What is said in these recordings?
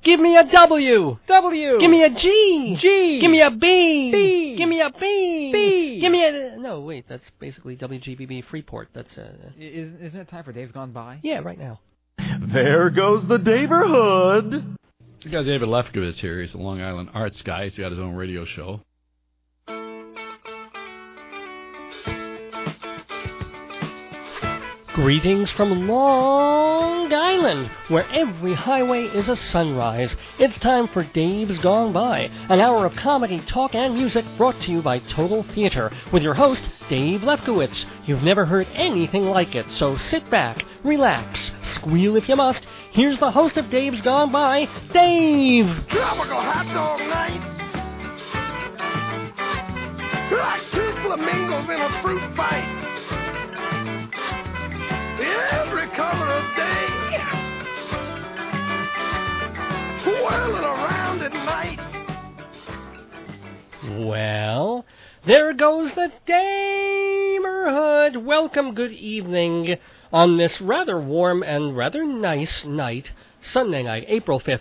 Give me a W. W. Give me a G. G. Give me a B. B. Give me a B. B. Give me a... No, wait, that's basically WGBB Freeport. That's Isn't it time for Dave's Gone By? Yeah, right now. There goes the Daverhood. We got David Lefkowitz here. He's a Long Island arts guy. He's got his own radio show. Greetings from Long Island, where every highway is a sunrise. It's time for Dave's Gone By, an hour of comedy, talk, and music brought to you by Total Theater, with your host, Dave Lefkowitz. You've never heard anything like it, so sit back, relax, squeal if you must. Here's the host of Dave's Gone By, Dave! Tropical hot dog night. I shoot flamingos in a fruit fight. Every color of day, whirling around at night. Well, there goes the Damerhood. Welcome, good evening, on this rather warm and rather nice night, Sunday night, April 5th,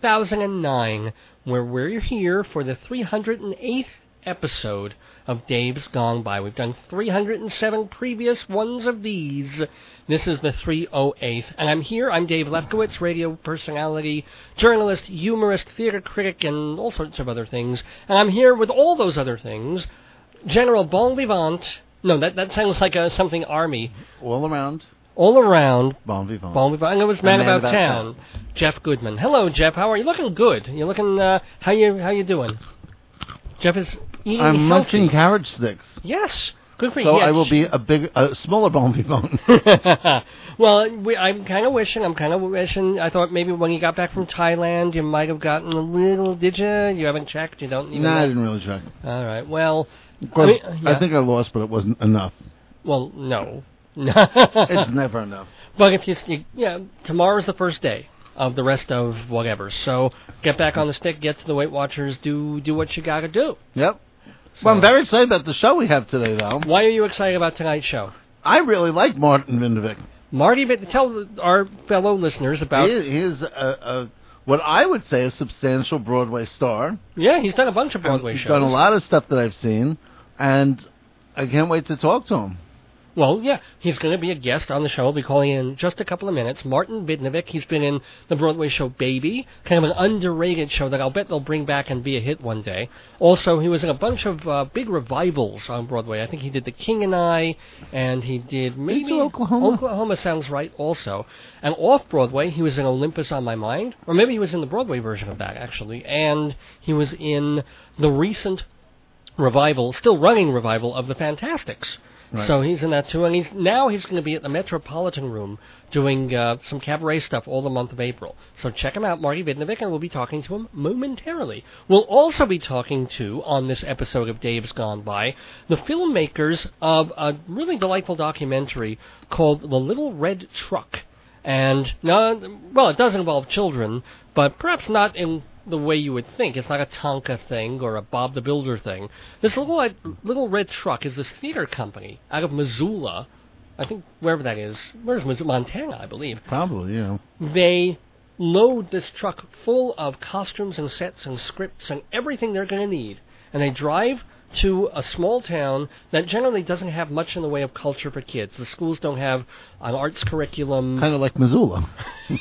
2009, where we're here for the 308th episode of Dave's Gone By. We've done 307 previous ones of these. This is the 308th. And I'm here. I'm Dave Lefkowitz, radio personality, journalist, humorist, theater critic, and all sorts of other things. And I'm here with all those other things. General Bon Vivant. No, that sounds like something Army. All around. Bon Vivant. And it was Man About Town. Jeff Goodman. Hello, Jeff. How are you? Looking good. You're looking, how you doing? Jeff is eating I'm healthy. munching carrot sticks. Yes. Good for you. So I will be a smaller Bon Vivant. Well, I'm kind of wishing. I thought maybe when you got back from Thailand, you might have gotten a little. Did you? You haven't checked? You don't even know? I didn't really check. All right. Well, of course, I think I lost, but it wasn't enough. Well, no. It's never enough. But if tomorrow's the first day of the rest of whatever. So get back on the stick, get to the Weight Watchers, do what you got to do. Yep. So, well, I'm very excited about the show we have today, though. Why are you excited about tonight's show? I really like Martin Vidnovic. Tell our fellow listeners about... He's what I would say a substantial Broadway star. Yeah, he's done a bunch of Broadway shows. He's done a lot of stuff that I've seen, and I can't wait to talk to him. Well, yeah, he's going to be a guest on the show. We'll be calling in just a couple of minutes. Martin Vidnovic, he's been in the Broadway show Baby, kind of an underrated show that I'll bet they'll bring back and be a hit one day. Also, he was in a bunch of big revivals on Broadway. I think he did The King and I, and he did maybe... Oklahoma? Oklahoma sounds right also. And off-Broadway, he was in Olympus on My Mind, or maybe he was in the Broadway version of that, actually, and he was in the recent revival, still running revival, of The Fantastics. Right. So he's in that too, and he's going to be at the Metropolitan Room doing some cabaret stuff all the month of April. So check him out, Marty Vidnovic, and we'll be talking to him momentarily. We'll also be talking to, on this episode of Dave's Gone By, the filmmakers of a really delightful documentary called The Little Red Truck. And, it does involve children, but perhaps not in the way you would think. It's not a Tonka thing or a Bob the Builder thing. This Little Red Truck is this theater company out of Missoula. I think wherever that is. Where's Missoula? Montana, I believe. Probably, yeah. They load this truck full of costumes and sets and scripts and everything they're going to need. And they drive to a small town that generally doesn't have much in the way of culture for kids. The schools don't have an arts curriculum. Kind of like Missoula.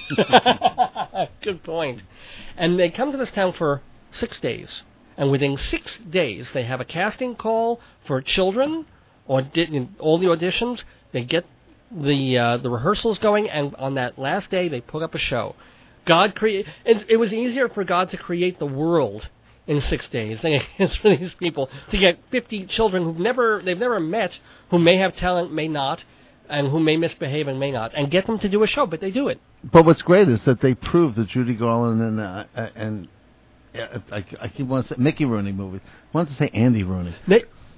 Good point. And they come to this town for 6 days. And within 6 days, they have a casting call for children, all the auditions. They get the rehearsals going, and on that last day, they put up a show. It was easier for God to create the world in 6 days than it is for these people to get 50 children they've never met, who may have talent, may not, and who may misbehave and may not, and get them to do a show, but they do it. But what's great is that they prove that Judy Garland and I keep wanting to say Mickey Rooney movie. I wanted to say Andy Rooney.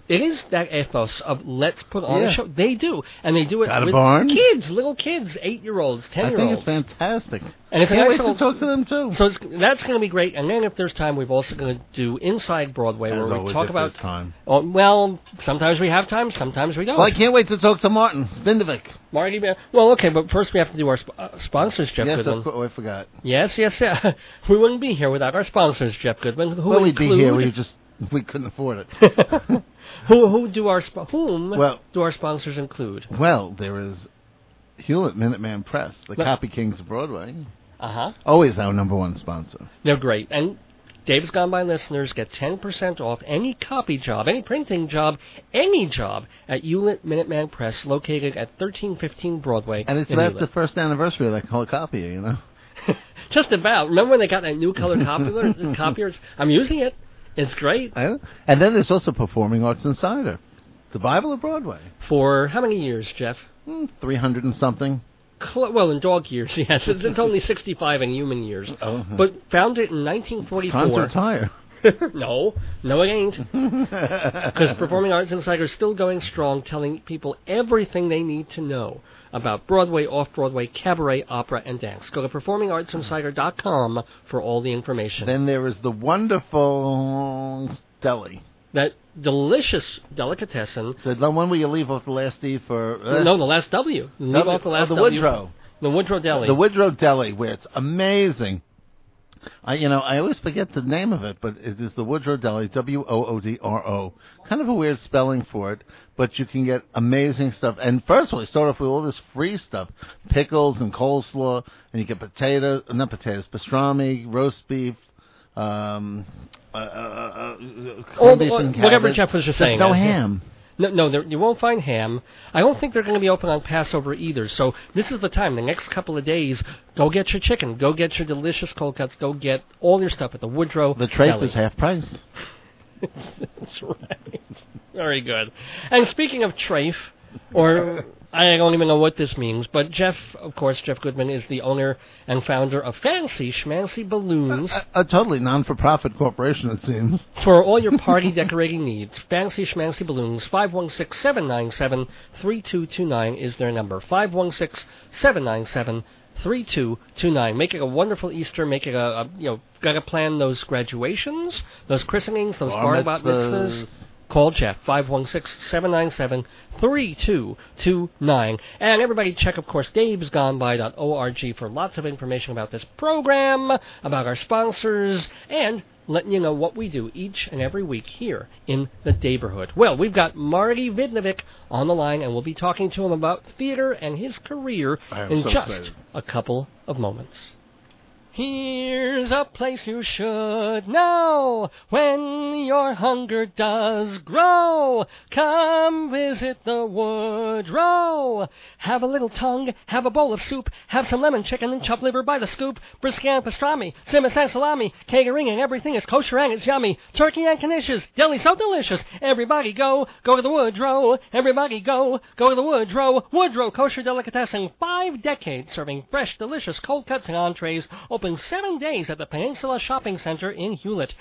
It is that ethos of let's put on a show. They do, and they do it Got a with barn? kids, little kids, 8-year-olds, 10-year-olds. I think it's fantastic. And it's a Can't nice wait to talk to them, too. So that's going to be great. And then if there's time, we're also going to do Inside Broadway, As where we always, talk if about. there's time. Oh, well, sometimes we have time, sometimes we don't. Well, I can't wait to talk to Martin Vindovic. Marty, well, okay, but first we have to do our sponsors, Jeff Yes, Goodman. of course. Oh, I forgot. Yes. We wouldn't be here without our sponsors, Jeff Goodman. Who Well, we'd be here. include- We couldn't afford it. whom do our sponsors include? Well, there is Hewlett Minuteman Press, the Copy Kings of Broadway. Uh-huh. Always our number one sponsor. They're great. And Dave's Gone By listeners get 10% off any copy job, any printing job, any job at Hewlett Minuteman Press, located at 1315 Broadway. And it's in about the Hewlett. first anniversary of that color copier, you know? Just about. Remember when they got that new color copiers? I'm using it. It's great. And then there's also Performing Arts Insider, the Bible of Broadway. For how many years, Jeff? 300 and something. Well, in dog years, yes. It's only 65 in human years. Oh. But founded in 1944. Time to retire. No, it ain't. Because Performing Arts Insider is still going strong, telling people everything they need to know about Broadway, off-Broadway, cabaret, opera, and dance. Go to performingartsinsider.com for all the information. Then there is the wonderful deli. That delicious delicatessen. The one where you leave off the last D for... No, the last W. Leave off the last the W. Woodrow. The Woodrow Deli. The Woodrow Deli, where it's amazing. I always forget the name of it, but it is the Woodrow Deli, Woodro. Kind of a weird spelling for it, but you can get amazing stuff. And first of all, you start off with all this free stuff, pickles and coleslaw, and you get pastrami, roast beef, corned beef and whatever cabbage. Jeff was just saying. No ham. No, you won't find ham. I don't think they're going to be open on Passover either. So this is the time. The next couple of days, go get your chicken. Go get your delicious cold cuts. Go get all your stuff at the Woodrow The trape Deli. is half price. That's right. Very good. And speaking of trafe, or I don't even know what this means, but Jeff Goodman is the owner and founder of Fancy Schmancy Balloons. A totally non-for-profit corporation, it seems. For all your party decorating needs, Fancy Schmancy Balloons, 516-797-3229 is their number. 516-797-3229. Make it a wonderful Easter. Make it got to plan those graduations, those christenings, those bar bat mitzvahs. Call Jeff, 516-797-3229. And everybody check, of course, davesgoneby.org for lots of information about this program, about our sponsors, and letting you know what we do each and every week here in the neighborhood. Well, we've got Marty Vidnovic on the line, and we'll be talking to him about theater and his career in just a couple of moments. Here's a place you should know when your hunger does grow. Come visit the Woodrow. Have a little tongue, have a bowl of soup, have some lemon chicken and chopped liver by the scoop, brisket and pastrami, simmer and salami, catering and everything is kosher and it's yummy. Turkey and knishes, deli so delicious. Everybody go to the Woodrow. Everybody go to the Woodrow. Woodrow Kosher Delicatessen, 5 decades serving fresh, delicious cold cuts and entrees. Open 7 days at the Peninsula Shopping Center in Hewlett.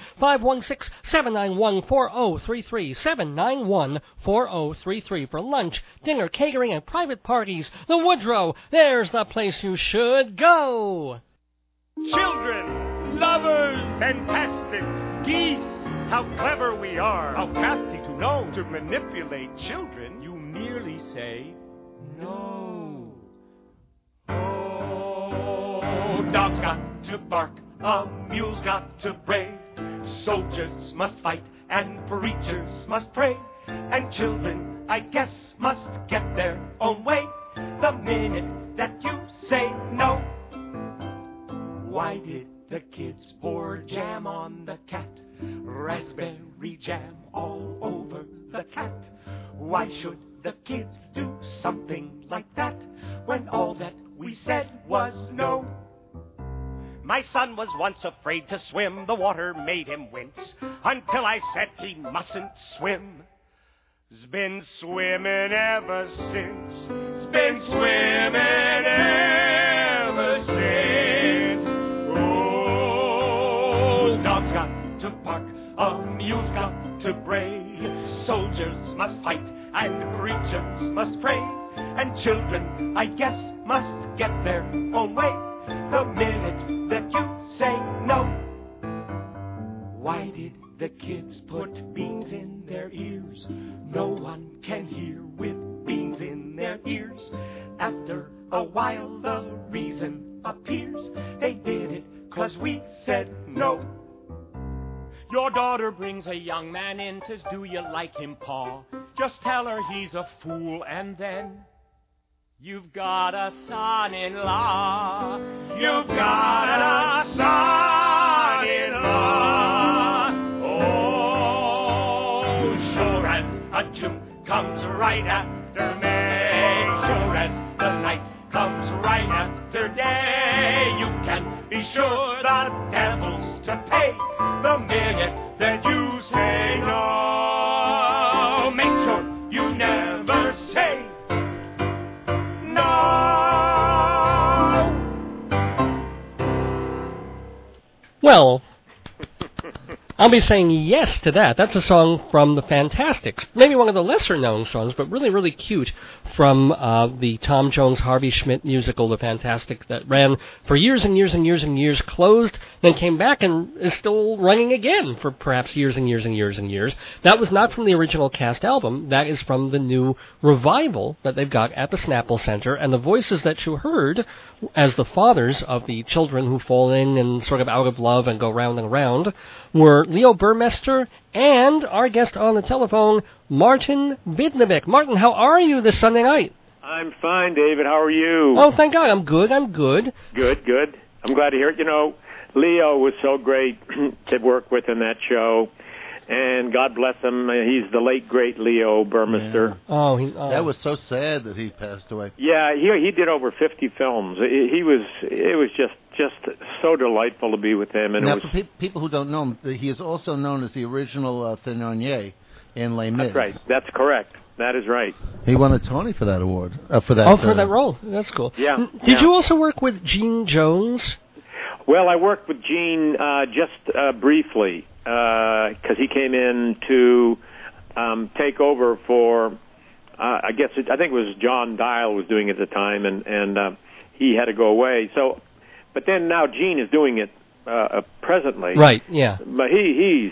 516-791-4033. 791-4033 for lunch, dinner, catering, and private parties. The Woodrow, there's the place you should go. Children, lovers, fantastics, geese, how clever we are, how crafty to know to manipulate children. You merely say no. Oh, dogs got to bark, a mule's got to bray, soldiers must fight and preachers must pray, and children, I guess, must get their own way the minute that you say no. Why did the kids pour jam on the cat? Raspberry jam all over the cat. Why should the kids do something like that when all that we said was no? My son was once afraid to swim. The water made him wince until I said he mustn't swim. He's been swimming ever since. He's been swimming ever since. Oh, dog's got to bark, a mule's got got to bray. Soldiers must fight and preachers must pray, and children, I guess, must get their own way. The minute that you say no. Why did the kids put beans in their ears? No one can hear with beans in their ears. After a while the reason appears. They did it 'cause we said no. Your daughter brings a young man in, says, do you like him, Pa? Just tell her he's a fool, and then you've got a son-in-law. You've got a son-in-law. Oh, sure as a June comes right after May, sure as the night comes right after day, you can be sure the devil's to pay the minute that you say no. Make sure you never say no. Well, I'll be saying yes to that. That's a song from the Fantastics. Maybe one of the lesser-known songs, but really, really cute, from the Tom Jones, Harvey Schmidt musical, The Fantastics, that ran for years and years and years and years, closed, then came back and is still running again for perhaps years and years and years and years. That was not from the original cast album. That is from the new revival that they've got at the Snapple Center, and the voices that you heard as the fathers of the children who fall in and sort of out of love and go round and round were Leo Burmester and our guest on the telephone, Martin Vidnovic. Martin, how are you this Sunday night? I'm fine, David. How are you? Oh, thank God. I'm good. Good. I'm glad to hear it. You know, Leo was so great to work with in that show. And God bless him. He's the late, great Leo Burmester. Yeah. That was so sad that he passed away. Yeah, he did over 50 films. It was just so delightful to be with him. And now, it was, for people who don't know him, he is also known as the original Thénardier in Les Mis. that's right. That's correct. That is right. He won a Tony for that award. For that role. That's cool. Yeah. Did you also work with Gene Jones? Well, I worked with Gene just briefly because he came in to take over for, I think it was John Dial was doing it at the time, and he had to go away. So, but then now Gene is doing it presently. Right. Yeah. But he's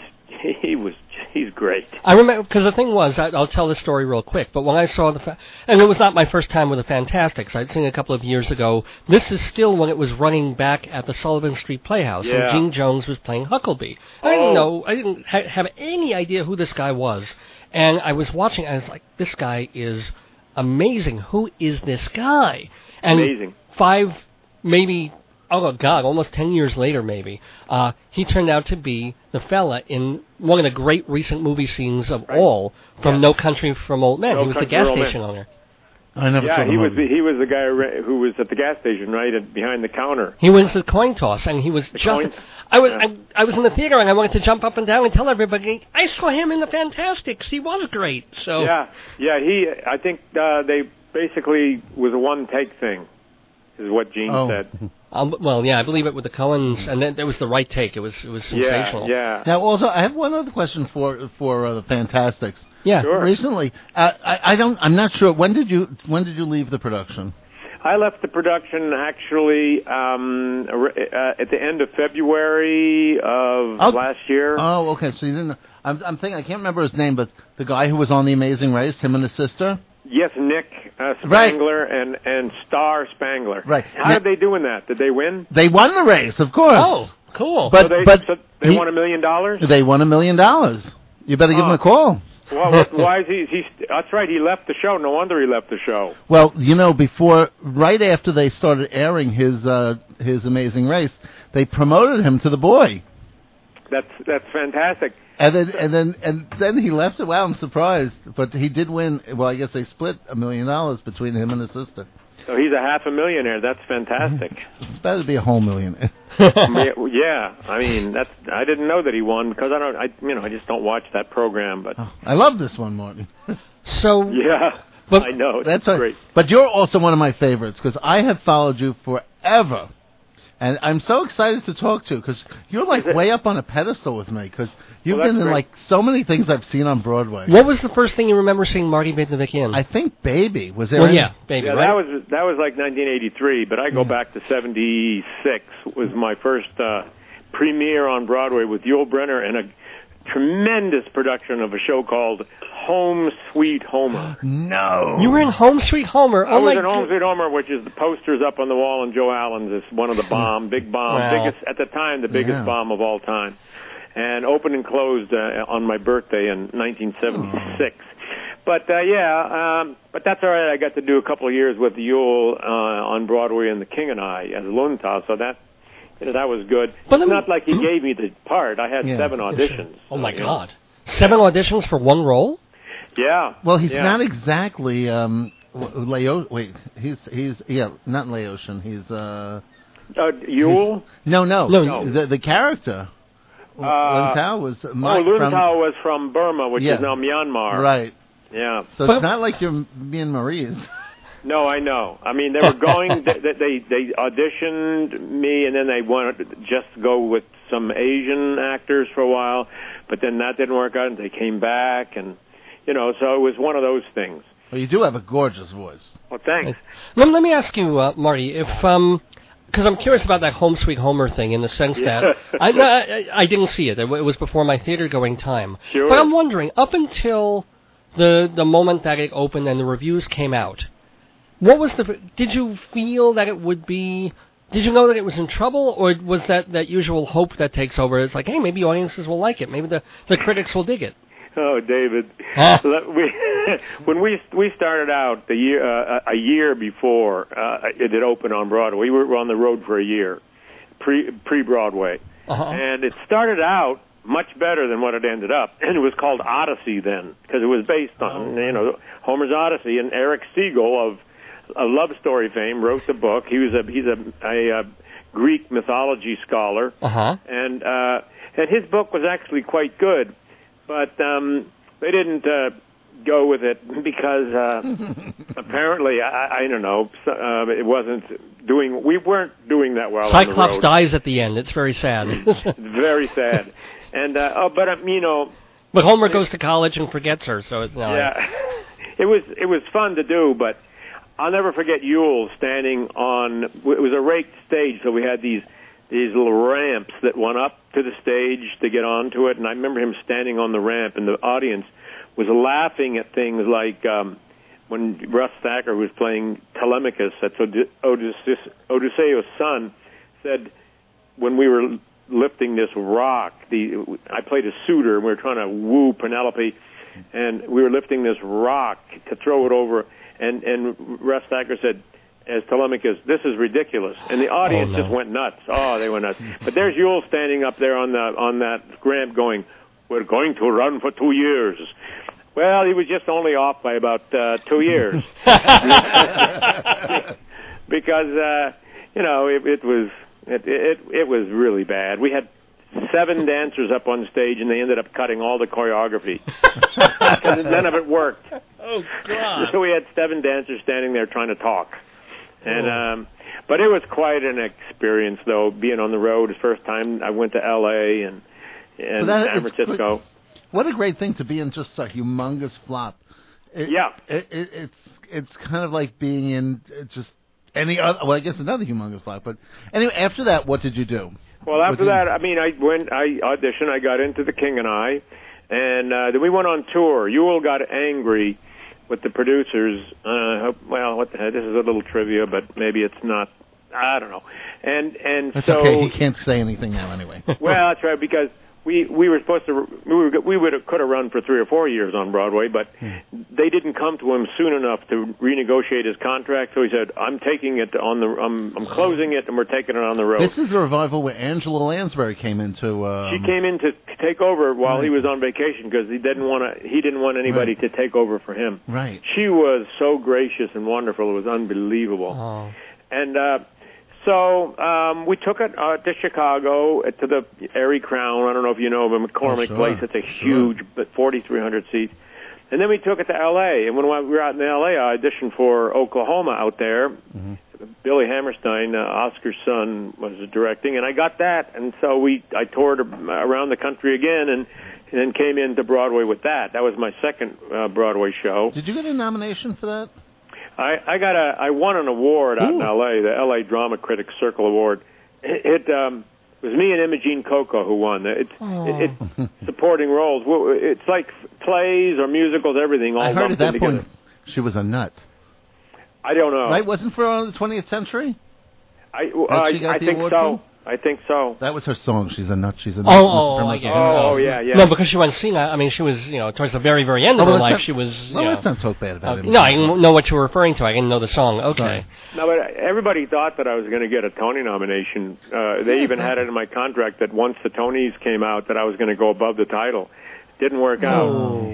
great. I remember, because the thing was, I'll tell this story real quick, but when I saw and it was not my first time with the Fantastics, I'd seen it a couple of years ago. This is still when it was running back at the Sullivan Street Playhouse, and Gene Jones was playing Huckleberry. I didn't have any idea who this guy was, and I was watching, and I was like, this guy is amazing. Who is this guy? And amazing. Almost 10 years later, maybe, he turned out to be the fella in one of the great recent movie scenes of all, from No Country for Old Men. He was the gas station owner. I never saw the movie. He was the guy who was at the gas station, right, behind the counter. He wins the coin toss, and he was I was in the theater, and I wanted to jump up and down and tell everybody, I saw him in the Fantastics. He was great. So I think they basically was a one-take thing, is what Gene said. I believe it with the Coens, and then there was the right take. It was sensational. Yeah. Now, also, I have one other question for the Fantastics. Yeah. Sure. Recently, I'm not sure. When did you leave the production? I left the production actually at the end of February of last year. Oh, okay. So you didn't. I'm thinking. I can't remember his name, but the guy who was on The Amazing Race, him and his sister. Yes, Nick Spangler and Star Spangler. Right. How did they do in that? Did they win? They won the race, of course. Oh, cool. But they won $1 million? They won $1 million. You better give him a call. Well, why is he? That's right. He left the show. No wonder he left the show. Well, right after they started airing his Amazing Race, they promoted him to the boy. That's fantastic. And then he left it. Wow, I'm surprised. But he did win. Well, I guess they split $1 million between him and his sister. So he's a $500,000. That's fantastic. It's better to be a whole millionaire. Yeah. I mean, I didn't know that he won because I just don't watch that program. But I love this one, Martin. So yeah, but I know that's great. But you're also one of my favorites because I have followed you forever. And I'm so excited to talk to you because you're like way up on a pedestal with me because you've Well, been in that's like so many things I've seen on Broadway. What was the first thing you remember seeing Marty Vidnovic in? I think Baby was there. Well, any- yeah, Baby, Yeah, right? that was like 1983, but I go back to 76 was my first premiere on Broadway with Yul Brynner and a tremendous production of a show called Home Sweet Homer. No. You were in Home Sweet Homer. I Oh was my in Home God. Sweet Homer, which is the posters up on the wall in Joe Allen's. It's one of the big bomb, Wow. biggest at the time, the biggest Yeah. bomb of all time, and opened and closed on my birthday in 1976. But but that's all right. I got to do a couple of years with Yule on Broadway in The King and I as Lunta, so that was good. But It's not like he gave me the part. I had Yeah. 7 auditions. Oh my you know. God. 7 auditions for one role? Yeah. Well, he's yeah. not exactly Leo. Wait, he's not Laotian. He's Yule? No. The character. Lin-Tao was Lun-Tao was from Burma, which Yeah. is now Myanmar. Right. Yeah. So But- it's not like you're me and Marie's. No, I know. I mean, they were going. They auditioned me, and then they wanted to just go with some Asian actors for a while, but then that didn't work out, and they came back, and so it was one of those things. Well, you do have a gorgeous voice. Well, thanks. Let me ask you, Marty, if because I'm curious about that Home Sweet Homer thing in the sense that I didn't see it. It was before my theater-going time. Sure. But I'm wondering, up until the moment that it opened and the reviews came out, what was did you feel that it would be? Did you know that it was in trouble, or was that usual hope that takes over? It's like, hey, maybe audiences will like it. Maybe the critics will dig it. Oh, David, when we started out a year before it had opened on Broadway, we were on the road for a year, pre-Broadway, and it started out much better than what it ended up, and it was called Odyssey then because it was based on Homer's Odyssey, and Eric Siegel of Love Story fame wrote the book. He's a Greek mythology scholar, and his book was actually quite good. But they didn't go with it because apparently, I don't know, it wasn't doing. We weren't doing that well. Cyclops on the road. dies at the end. It's very sad. Very sad. And But Homer goes to college and forgets her, so it's not. Yeah, it was fun to do, but I'll never forget Yule standing on. It was a raked stage, so we had these little ramps that went up to the stage to get onto it, and I remember him standing on the ramp, and the audience was laughing at things like when Russ Thacker was playing Telemachus, that's Odysseus' son, said when we were lifting this rock, I played a suitor, and we were trying to woo Penelope, and we were lifting this rock to throw it over, and Russ Thacker said, as Telemachus, this is ridiculous. And the audience just went nuts. Oh, they went nuts. But there's Yule standing up there on that ramp going, we're going to run for 2 years. Well, he was just only off by about 2 years. Because, it was really bad. We had 7 dancers up on stage, and they ended up cutting all the choreography. Because none of it worked. Oh, God. So we had 7 dancers standing there trying to talk. And but it was quite an experience, though, being on the road. The first time I went to L.A. and San Francisco. What a great thing to be in just a humongous flop. It's kind of like being in just any other. Well, I guess another humongous flop. But anyway, after that, what did you do? Well, after that, I auditioned. I got into The King and I, and then we went on tour. Yule got angry with the producers. What the heck? This is a little trivia, but maybe it's not. I don't know. And That's so okay. He can't say anything now anyway. Well, that's right, because we were supposed to could have run for 3 or 4 years on Broadway, but they didn't come to him soon enough to renegotiate his contract. So he said, "I'm taking it I'm closing it, and we're taking it on the road." This is a revival where Angela Lansbury came into. She came in to take over while he was on vacation because he didn't want anybody to take over for him. Right. She was so gracious and wonderful; it was unbelievable. Oh. And so we took it to Chicago, to the Airy Crown. I don't know if you know of the McCormick Place. It's a huge, 4,300 seats. And then we took it to L.A. And when we were out in L.A., I auditioned for Oklahoma out there. Billy Hammerstein, Oscar's son, was directing, and I got that, and so I toured around the country again, and then came into Broadway with that. That was my second Broadway show. Did you get a nomination for that? I won an award out in L.A., the L.A. Drama Critics Circle Award. It was me and Imogene Coco who won. It's supporting roles. It's like plays or musicals, everything all I heard lumped at that in point together. she was a nut. I don't know. Right? Wasn't for the 20th century? I got the think award so. for? I think so. That was her song. She's a nut. She's a nut. I get it. Yeah. No, because she went senile. I mean, she was, towards the very, very end of her life, she was, let's not talk bad about it. No, I know what you were referring to. I didn't know the song. Okay. Sorry. No, but everybody thought that I was going to get a Tony nomination. They even had it in my contract that once the Tonys came out that I was going to go above the title. Didn't work out.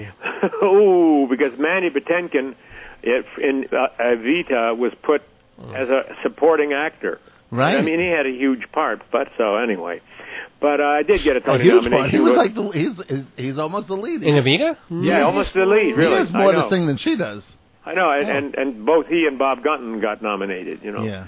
Oh, because Manny Patinkin in Evita was put as a supporting actor. Right. I mean, he had a huge part, but so anyway. But I did get a Tony huge nomination. Part. He was like he's almost the lead. In Evita? Yeah, almost the lead, really. He has more to sing than she does. I know, and both he and Bob Gunton got nominated, Yeah.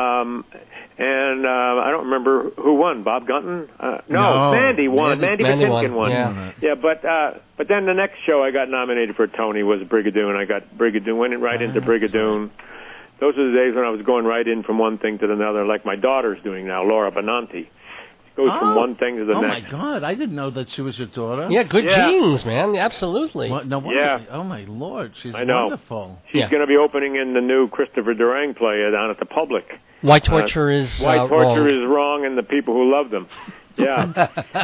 And I don't remember who won. Bob Gunton? No, Mandy won. Mandy Patinkin won. Yeah, but then the next show I got nominated for a Tony was Brigadoon. I got Brigadoon, went right into Brigadoon. Right. Those are the days when I was going right in from one thing to another, like my daughter's doing now, Laura Benanti. Goes from one thing to the next. Oh, my God. I didn't know that she was your daughter. Yeah, good genes, man. Absolutely. What? No wonder. Oh, my Lord. She's wonderful. She's going to be opening in the new Christopher Durang play down at the Public. Why Torture is wrong and the people who love them. Yeah.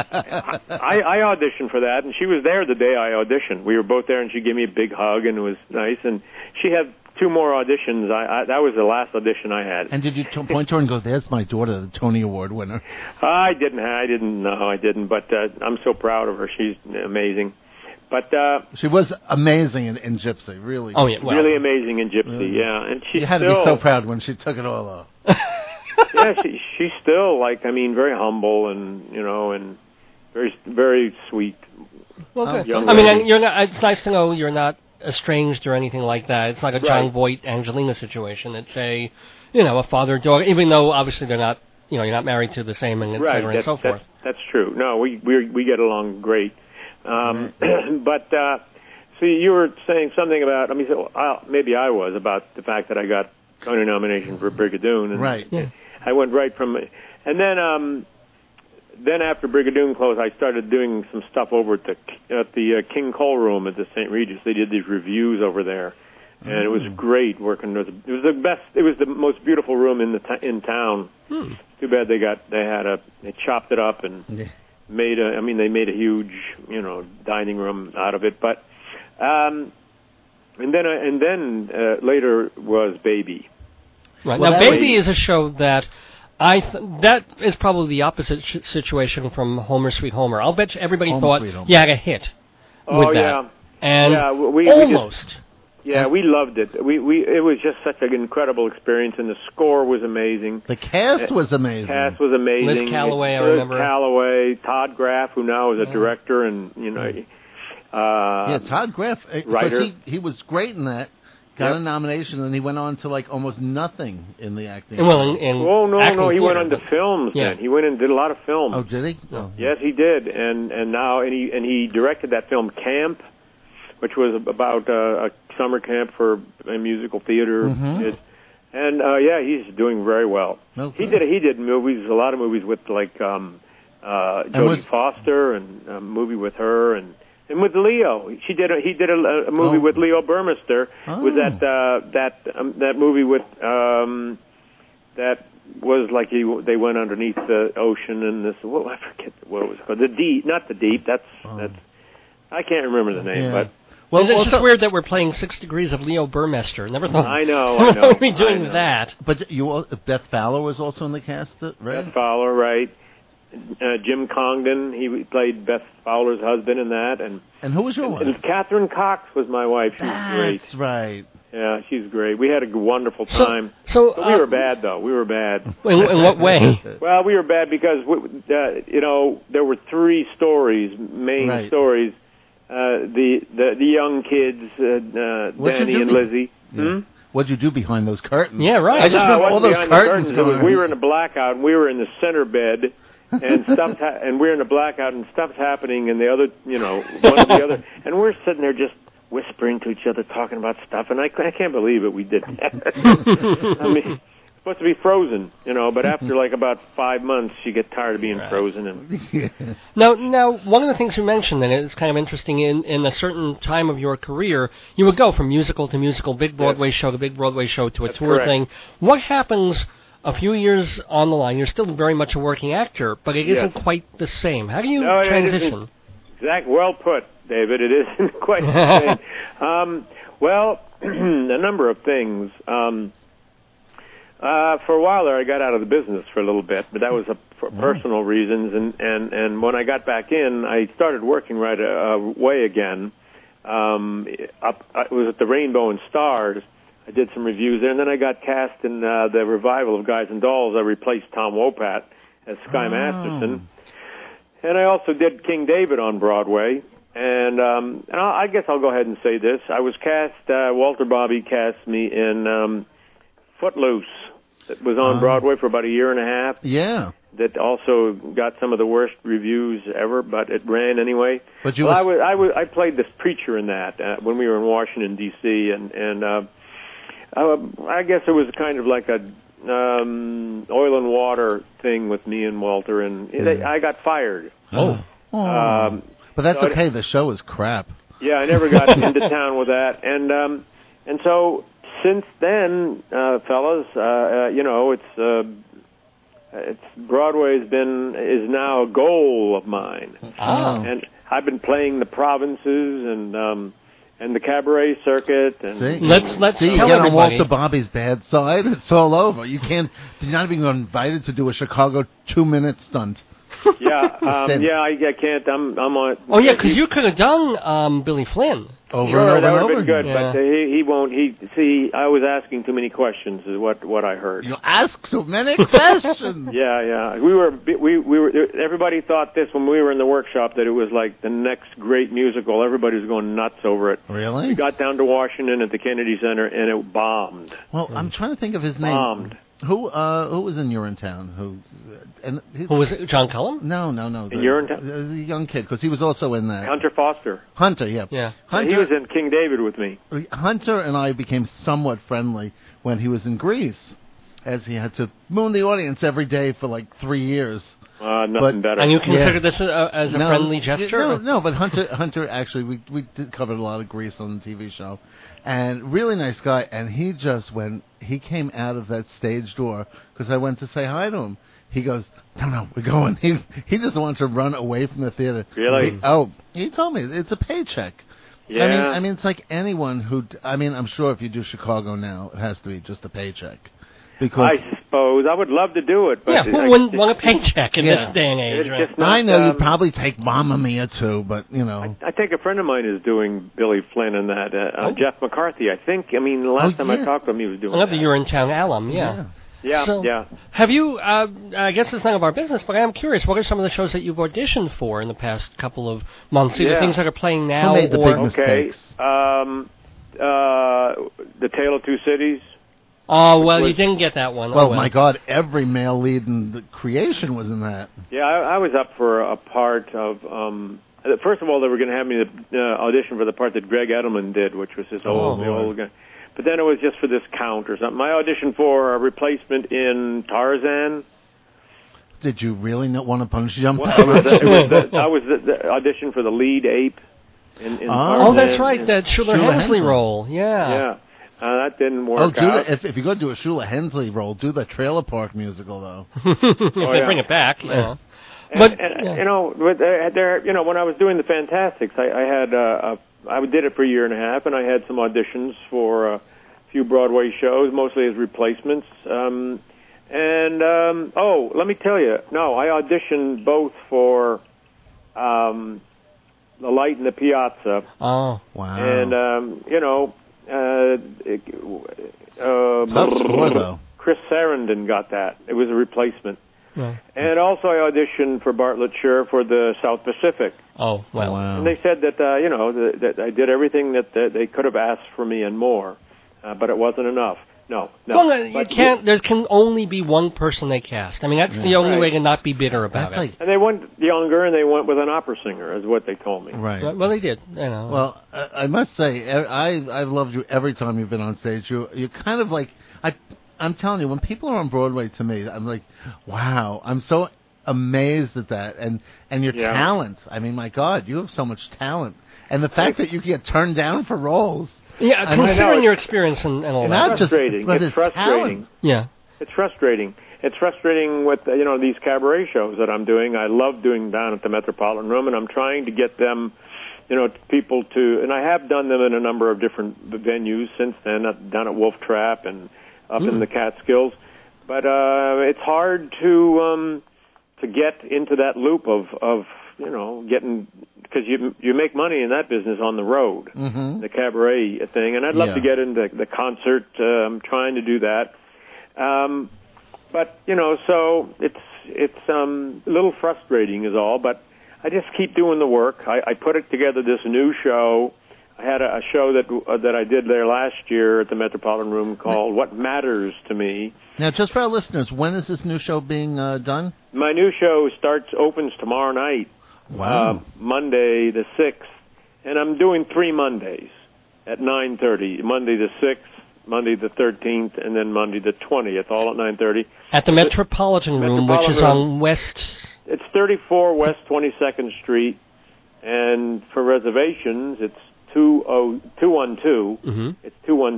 I auditioned for that, and she was there the day I auditioned. We were both there, and she gave me a big hug, and it was nice. And she had 2 more auditions. That was the last audition I had. And did you point to her and go, "There's my daughter, the Tony Award winner"? I didn't. No, I didn't. But I'm so proud of her. She's amazing. But she was amazing in Gypsy, really. Oh yeah, really amazing in Gypsy. Yeah, and she. You had to be so proud when she took it all off. Yeah, she's still very humble and and very very sweet. Well, good. I mean, you're not. It's nice to know you're not estranged or anything like that. It's like a John Voight Angelina situation. It's a father-daughter, even though obviously they're not, you're not married to the same and et cetera and so forth. That's true. No, we get along great. But so you were saying something about, maybe I was, about the fact that I got Tony nomination for Brigadoon. And right. Yeah. I went right from, and then after Brigadoon closed, I started doing some stuff over at the King Cole Room at the St. Regis. They did these reviews over there, and it was great working. It was the best. It was the most beautiful room in town. Too bad they chopped it up and made they made a huge dining room out of it. But and then later was Baby. Right. Now, Baby is a show that that is probably the opposite situation from Homer Sweet Homer. I'll bet you everybody thought you had a hit with that. And we almost. We loved it. It was just such an incredible experience, and the score was amazing. The cast was amazing. Liz Calloway, I remember. Liz Calloway, Todd Graff, who now is a director, and Todd Graff, writer. He was great in that. Got a nomination, and he went on to almost nothing in the acting. No, he went on to films. Yeah. Then he went and did a lot of films. Oh, did he? Oh. Yes, he did, and he directed that film Camp, which was about a summer camp for a musical theater. And he's doing very well. Okay. He did movies, a lot of movies with Jodie Foster, and a movie with her and with Leo. He did a movie with Leo Burmester. Was that movie with that was like they went underneath the ocean and this. I forget what it was called. The Deep, not the Deep. That's I can't remember the name, but. Well, it's just weird that we're playing 6 Degrees of Leo Burmester. Never thought. I know. We'd be doing that. But Beth Fowler was also in the cast, right? Beth Fowler, right? Jim Congdon, he played Beth Fowler's husband in that, and who was your wife? And Catherine Cox was my wife. She's great. That's right. Yeah, she's great. We had a wonderful time. But we were bad, though. We were bad. In what way? Well, we were bad because there were 3 stories, main stories. The young kids, Danny and Lizzie. Yeah. what'd you do behind those curtains? Yeah, right. I just remember it all wasn't those behind the curtains It going was, we were in a blackout, and we were in the center bed, and and we're in a blackout, and stuff's happening, and the other, one of the other, and we're sitting there just whispering to each other, talking about stuff, and I can't believe it. We did that. I mean, it's supposed to be frozen, but after like about 5 months, you get tired of being frozen. And Now, one of the things you mentioned, and it's kind of interesting, in a certain time of your career, you would go from musical to musical, big Broadway show to big Broadway show to a That's tour correct. thing. What happens a few years on the line? You're still very much a working actor, but it isn't quite the same. How do you No, it transition? isn't. Well put, David. It isn't quite the same. Well, a number of things. For a while there, I got out of the business for a little bit, but that was for personal reasons. And when I got back in, I started working right away again. It was at the Rainbow and Stars. I did some reviews there, and then I got cast in the revival of Guys and Dolls. I replaced Tom Wopat as Sky Masterson. And I also did King David on Broadway. And I guess I'll go ahead and say this. I was cast, Walter Bobby cast me in Footloose. It was on Broadway for about a year and a half. Yeah. That also got some of the worst reviews ever, but it ran anyway. But I played this preacher in that when we were in Washington, D.C., and I guess it was kind of like a oil and water thing with me and Walter, and I got fired. But that's okay. The show is crap. Yeah, I never got into town with that, and so since then, fellas, it's Broadway is now a goal of mine, and I've been playing the provinces and the cabaret circuit. And Let's you tell get on everybody. Walter Bobby's bad side, it's all over. You're not even invited to do a Chicago 2-minute stunt. Yeah, I can't. I'm on. Oh yeah, because you could have done Billy Flynn. Over Sure, and that over would and have over. been good, but he won't. I was asking too many questions, is what I heard. You ask too many questions. Yeah. We were. Everybody thought this when we were in the workshop that it was like the next great musical. Everybody was going nuts over it. Really? We got down to Washington at the Kennedy Center and it bombed. Well, I'm trying to think of his name. Bombed. Who was in Urinetown? Who was it? John Cullum? No. In Urinetown? The young kid, because he was also in that. Hunter Foster. Hunter, yeah. Yeah. Hunter, He was in King David with me. Hunter and I became somewhat friendly when he was in Greece, as he had to moon the audience every day for like 3 years. Nothing better. And you consider this as a friendly gesture? No, but Hunter actually, we did cover a lot of Greece on the TV show, and really nice guy. And he just, when he came out of that stage door, because I went to say hi to him, he goes, "No, we're going." He just wanted to run away from the theater. Really? He told me it's a paycheck. Yeah. I mean, it's like anyone who. I'm sure if you do Chicago now, it has to be just a paycheck. Because I suppose I would love to do it, but Yeah, who wouldn't want a paycheck in this day and age? it's Right? just not, I know you'd probably take Mamma Mia too, but I think a friend of mine is doing Billy Flynn in that. Jeff McCarthy, I think. I mean, the last time I talked to him, he was doing Another that. Urinetown alum, yeah. Yeah, So, yeah. Have you, I guess it's none of our business, but I am curious, what are some of the shows that you've auditioned for in the past couple of months? Either things that are playing now Who made the or... big mistakes? The Tale of Two Cities. Oh, well, you didn't get that one. Well, my God, every male lead in the creation was in that. Yeah, I was up for a part of. First of all, they were going to have me audition for the part that Greg Edelman did, which was the old guy. But then it was just for this count or something. I auditioned for a replacement in Tarzan. Did you really not want to punch jump? I was the audition for the lead ape in Tarzan. Oh, that's right, that Shula Hensley role. Yeah. Yeah. That didn't work out. If you go do a Shula Hensley role, do the Trailer Park musical though. If they bring it back, yeah. When I was doing the Fantastics, I did it for a year and a half, and I had some auditions for a few Broadway shows, mostly as replacements. Let me tell you, I auditioned both for The Light in the Piazza. Oh, wow! And tough score though. Chris Sarandon got that. It was a replacement. right. And also I auditioned for Bartlett Sher for the South Pacific. Oh, well. Wow. And they said that, that I did everything that they could have asked for me and more. but it wasn't enough. No. Well, you can't. There can only be one person they cast. I mean, that's the only way to not be bitter about it. And they went younger, and they went with an opera singer, is what they told me. Right. Well, they did. You know. Well, I must say, I've loved you every time you've been on stage. You're kind of like I'm telling you, when people are on Broadway, to me, I'm like, wow, I'm so amazed at that, and your talent. I mean, my God, you have so much talent, and the fact that you get turned down for roles. Yeah, considering your experience and all that. It's frustrating. It's frustrating. Yeah. It's frustrating. It's frustrating with, these cabaret shows that I'm doing. I love doing down at the Metropolitan Room, and I'm trying to get them, people to, and I have done them in a number of different venues since then, down at Wolf Trap and up in the Catskills. But it's hard to get into that loop of getting, because you make money in that business on the road, the cabaret thing, and I'd love to get into the concert. I'm trying to do that, but so it's a little frustrating is all. But I just keep doing the work. I put it together this new show. I had a show that I did there last year at the Metropolitan Room called "What Matters to Me." Now, just for our listeners, when is this new show being done? My new show opens tomorrow night. Wow. Monday the 6th, and I'm doing 3 Mondays at 9:30. Monday the 6th, Monday the 13th, and then Monday the 20th, all at 9:30. At the Metropolitan Room, which is on West... It's 34 West 22nd Street, and for reservations, it's 212. It's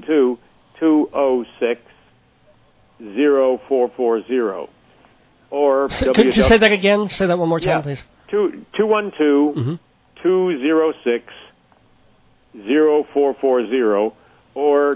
212-206-0440. Or could you say that again? Say that one more time, please. 212-206-0440 or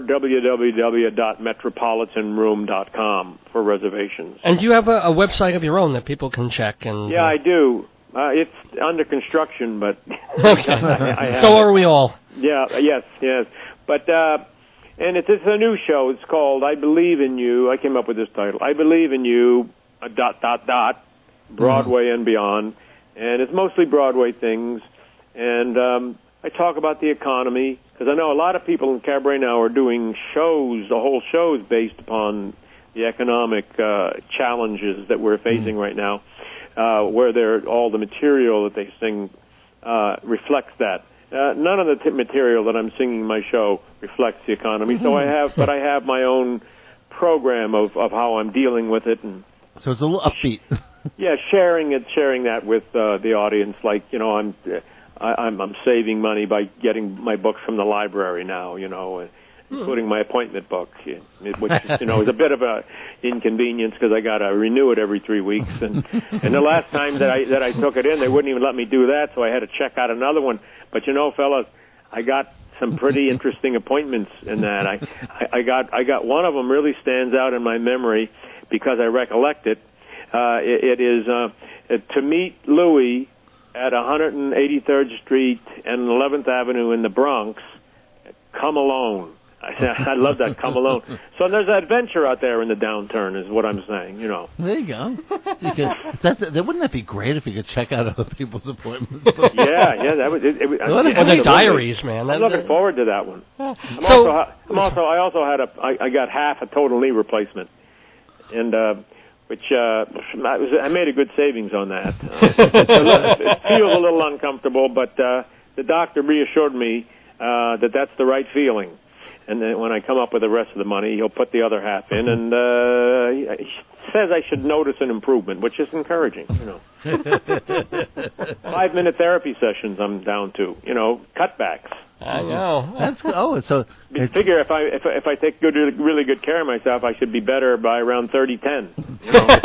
www.metropolitanroom.com for reservations. And do you have a website of your own that people can check? And yeah, I do. It's under construction, but okay. I so are we all. Yeah, yes. But and it's a new show. It's called "I Believe in You." I came up with this title. "I Believe in You." ... Broadway and beyond. And it's mostly Broadway things. And I talk about the economy, because I know a lot of people in cabaret now are doing shows, the whole show is based upon the economic challenges that we're facing right now, where all the material that they sing reflects that. None of the material that I'm singing in my show reflects the economy, so I have my own program of how I'm dealing with it. And so it's a little upbeat. Yeah, sharing that with the audience. Like, I'm saving money by getting my books from the library now. Including my appointment book, which is a bit of a inconvenience because I got to renew it every 3 weeks. And the last time that I took it in, they wouldn't even let me do that, so I had to check out another one. But fellas, I got some pretty interesting appointments in that. I got one of them really stands out in my memory because I recollect it. It is to meet Louis at 183rd Street and 11th Avenue in the Bronx. Come alone. I love that. Come alone. So there's adventure out there in the downturn, is what I'm saying. There you go. Wouldn't that be great if you could check out other people's appointments? Yeah. That was it. Or the diaries, man. I'm looking forward to that one. I got half a total knee replacement, and which I made a good savings on that. It feels a little uncomfortable, but the doctor reassured me that that's the right feeling. And then when I come up with the rest of the money, he'll put the other half in, and he says I should notice an improvement, which is encouraging. 5-minute therapy sessions I'm down to. Cutbacks. I know. That's good. Oh, so figure if I take really good care of myself, I should be better by around 30-10.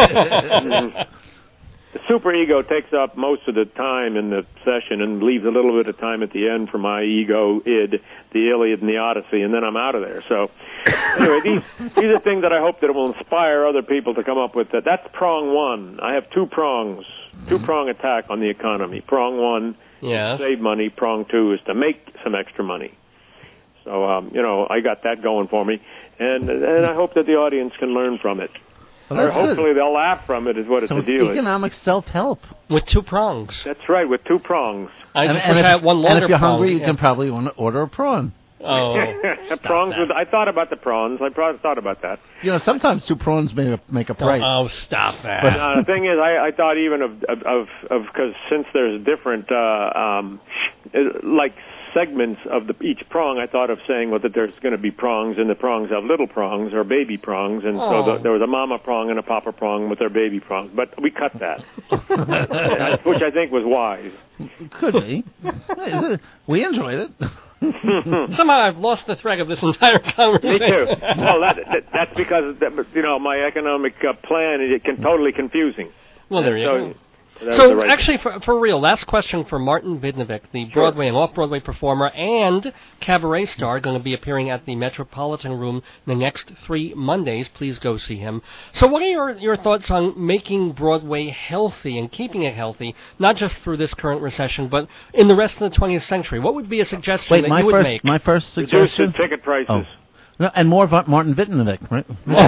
The superego takes up most of the time in the session and leaves a little bit of time at the end for my ego, id, the Iliad and the Odyssey, and then I'm out of there. So, anyway, these are things that I hope that will inspire other people to come up with. That's prong one. I have 2 prongs, 2-prong attack on the economy. Prong one is to save money. Prong two is to make some extra money. So, I got that going for me, and I hope that the audience can learn from it. Well, or hopefully they'll laugh from it, is what it's the deal is. Economic self-help. With 2 prongs. That's right, with 2 prongs. I had one longer and if you're prong, hungry, you can probably order a prawn. Oh, Prongs. I thought about the prawns. I thought about that. You know, sometimes two prawns make a price. Oh, stop that. But the thing is, I thought even of because since there's different like segments of each prong, I thought of saying that there's going to be prongs, and the prongs have little prongs or baby prongs, and so there was a mama prong and a papa prong with their baby prongs. But we cut that, which I think was wise. Could be. We enjoyed it. Somehow I've lost the thread of this entire conversation. Me too. Well, that's because my economic plan is totally confusing. Well, there you go. That's So, the right actually, for real, last question for Martin Vidnovic, the Broadway and off-Broadway performer and cabaret star, going to be appearing at the Metropolitan Room the next 3 Mondays. Please go see him. So what are your thoughts on making Broadway healthy and keeping it healthy, not just through this current recession, but in the rest of the 20th century? What would be a suggestion that you would make? My first Reduce suggestion? the ticket prices. Oh. No, and more about Martin Vidnovic, right?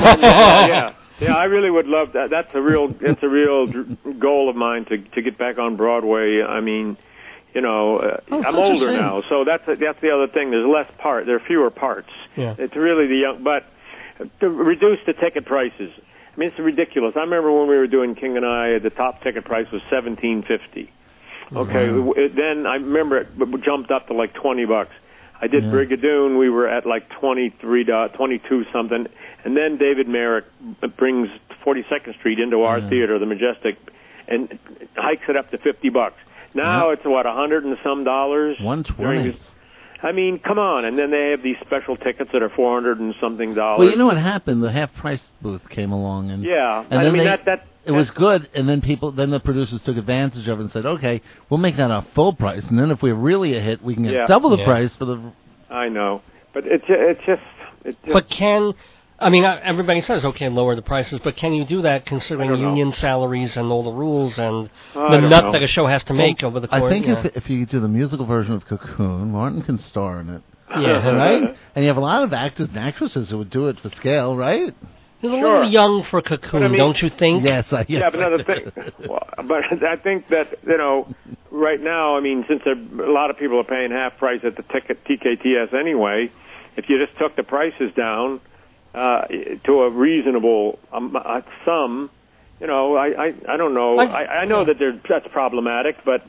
Yeah, I really would love that. It's a real goal of mine to get back on Broadway. I mean, I'm older now, so that's the other thing. There's there are fewer parts. Yeah. It's really but to reduce the ticket prices. I mean, it's ridiculous. I remember when we were doing King and I, the top ticket price was $17.50. Okay, then I remember it jumped up to like $20. I did Brigadoon. We were at like 22 something, and then David Merrick brings 42nd Street into our theater, the Majestic, and hikes it up to $50. Now it's what, $100 and some dollars. $120. I mean, come on! And then they have these special tickets that are $400 and something dollars. Well, you know what happened? The half-price booth came along, and it was good. And then the producers took advantage of it and said, "Okay, we'll make that our full price, and then if we're really a hit, we can get double the price for the." I know, but it's just. But everybody says, okay, lower the prices, but can you do that considering union salaries and all the rules and the nut that a show has to make over the course? I think if you do the musical version of Cocoon, Martin can star in it. Yeah. Right? And you have a lot of actors and actresses who would do it for scale, right? He's a little young for Cocoon, don't you think? Yes, but another thing. But I think that, right now, I mean, since a lot of people are paying half price at the TKTS anyway, if you just took the prices down to a reasonable sum, I don't know. I know that that's problematic, but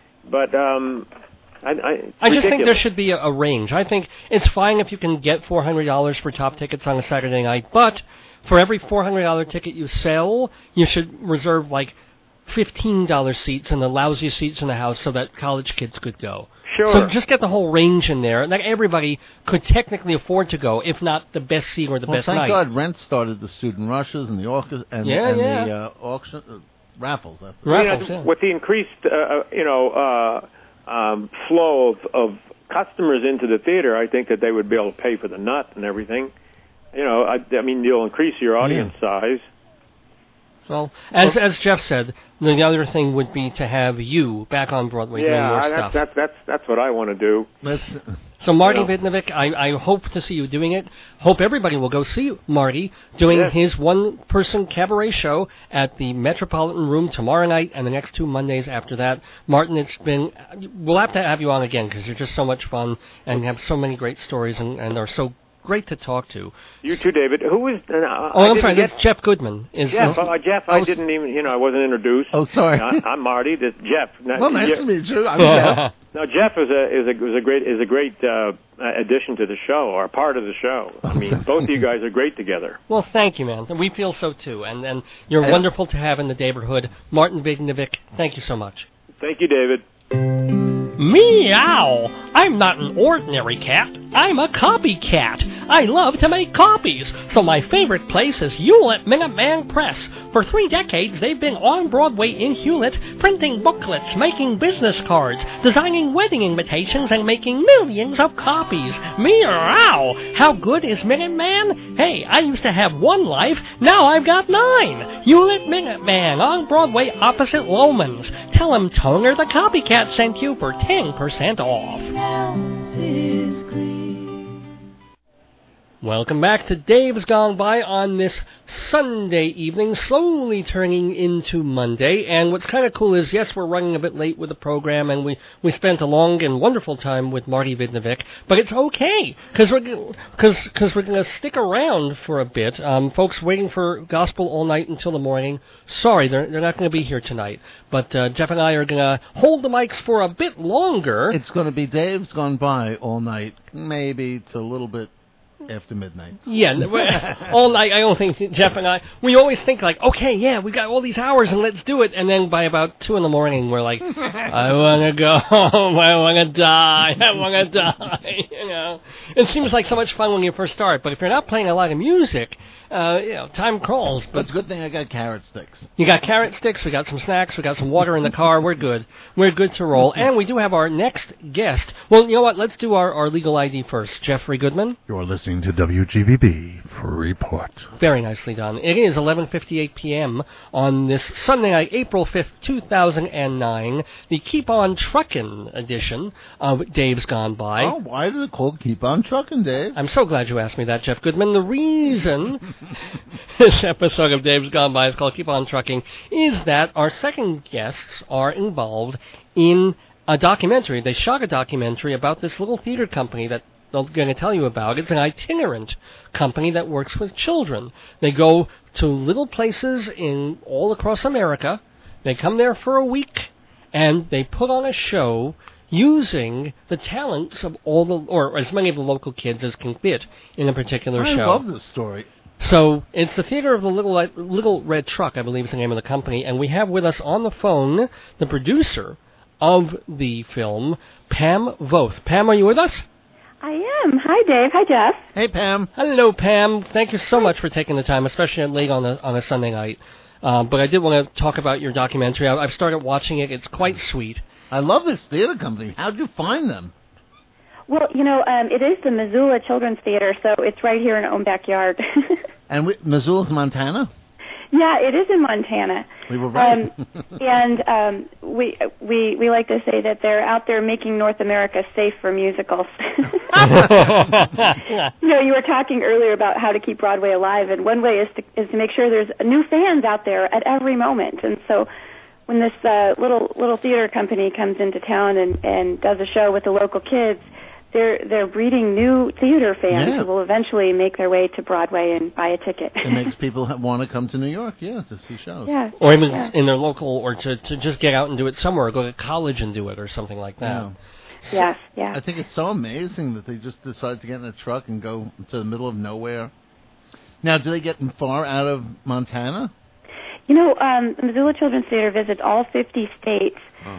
I just think there should be a range. I think it's fine if you can get $400 for top tickets on a Saturday night, but for every $400 ticket you sell, you should reserve like $15 seats and the lousy seats in the house so that college kids could go. Sure. So just get the whole range in there, and that everybody could technically afford to go, if not the best seat or the best night. Thank God Rent started the student rushes and the orchestra and the auction raffles. That's with the increased flow of customers into the theater, I think that they would be able to pay for the nut and everything. I mean, you'll increase your audience size. Well, as Jeff said, the other thing would be to have you back on Broadway doing more stuff. That's what I want to do. So, Marty Vidnovic, I hope to see you doing it. Hope everybody will go see Marty doing his one-person cabaret show at the Metropolitan Room tomorrow night and the next 2 Mondays after that. Martin, we'll have to have you on again because you're just so much fun and have so many great stories and are so great to talk to. You too, David. Who is? I'm sorry. That's Jeff Goodman. Jeff. I didn't even. I wasn't introduced. Oh, sorry. I'm Marty. This Jeff. Well, nice to meet you. I'm Jeff. No, Jeff is a great addition to the show, or part of the show. I mean, both of you guys are great together. Well, thank you, man. We feel so too, and you're wonderful to have in the neighborhood. Martin Vidnovic, thank you so much. Thank you, David. Meow! I'm not an ordinary cat. I'm a copycat. I love to make copies, so my favorite place is Hewlett Minuteman Press. For 3 decades, they've been on Broadway in Hewlett, printing booklets, making business cards, designing wedding invitations, and making millions of copies. Meow! How good is Minuteman? Hey, I used to have 1 life, now I've got 9. Hewlett Minuteman on Broadway opposite Loman's. Tell him Toner the Copycat sent you for 10% off. Welcome back to Dave's Gone By on this Sunday evening, slowly turning into Monday. And what's kind of cool is, yes, we're running a bit late with the program, and we spent a long and wonderful time with Marty Vidnovic, but it's okay, because we're going to stick around for a bit. Folks waiting for Gospel all night until the morning, sorry, they're not going to be here tonight. But Jeff and I are going to hold the mics for a bit longer. It's going to be Dave's Gone By all night, maybe to a little bit after midnight. Yeah, all night. I don't think Jeff and I, we always think like, okay, yeah, we got all these hours and let's do it. And then by about 2 a.m, we're like, I want to go home. I want to die. I want to die. You know, it seems like so much fun when you first start, but if you're not playing a lot of music, time crawls. But it's a good thing I got carrot sticks. You got carrot sticks. We got some snacks. We got some water in the car. We're good. We're good to roll. And we do have our next guest. Well, you know what? Let's do our legal ID first. Jeffrey Goodman. You're listening to WGBB Freeport. Very nicely done. It is 11:58 p.m. on this Sunday night, April 5th, 2009, the Keep On Truckin' edition of Dave's Gone By. Oh, why is it called Keep On Truckin', Dave? I'm so glad you asked me that, Jeff Goodman. The reason this episode of Dave's Gone By is called Keep On Trucking is that our second guests are involved in a documentary. They shot a documentary about this little theater company that I'm going to tell you about. It's an itinerant company that works with children. They go to little places in all across America. They come there for a week, and they put on a show using the talents of or as many of the local kids as can fit in a particular show. I love this story. So it's the Theater of the Little Red Truck, I believe is the name of the company, and we have with us on the phone the producer of the film, Pam Voth. Pam, are you with us? I am. Hi, Dave. Hi, Jeff. Hey, Pam. Hello, Pam. Thank you so much for taking the time, especially late on a Sunday night. But I did want to talk about your documentary. I've started watching it. It's quite sweet. I love this theater company. How'd you find them? Well, it is the Missoula Children's Theater, so it's right here in our own backyard. And Missoula's Montana? Yeah, it is in Montana. We were right. We like to say that they're out there making North America safe for musicals. You were talking earlier about how to keep Broadway alive, and one way is to make sure there's new fans out there at every moment. And so when this little theater company comes into town and does a show with the local kids, they're breeding new theater fans who will eventually make their way to Broadway and buy a ticket. It makes people want to come to New York, to see shows. Yeah. Or even in their local, or to just get out and do it somewhere, or go to college and do it, or something like that. Yeah. Yeah. I think it's so amazing that they just decide to get in a truck and go to the middle of nowhere. Now, do they get far out of Montana? The Missoula Children's Theater visits all 50 states,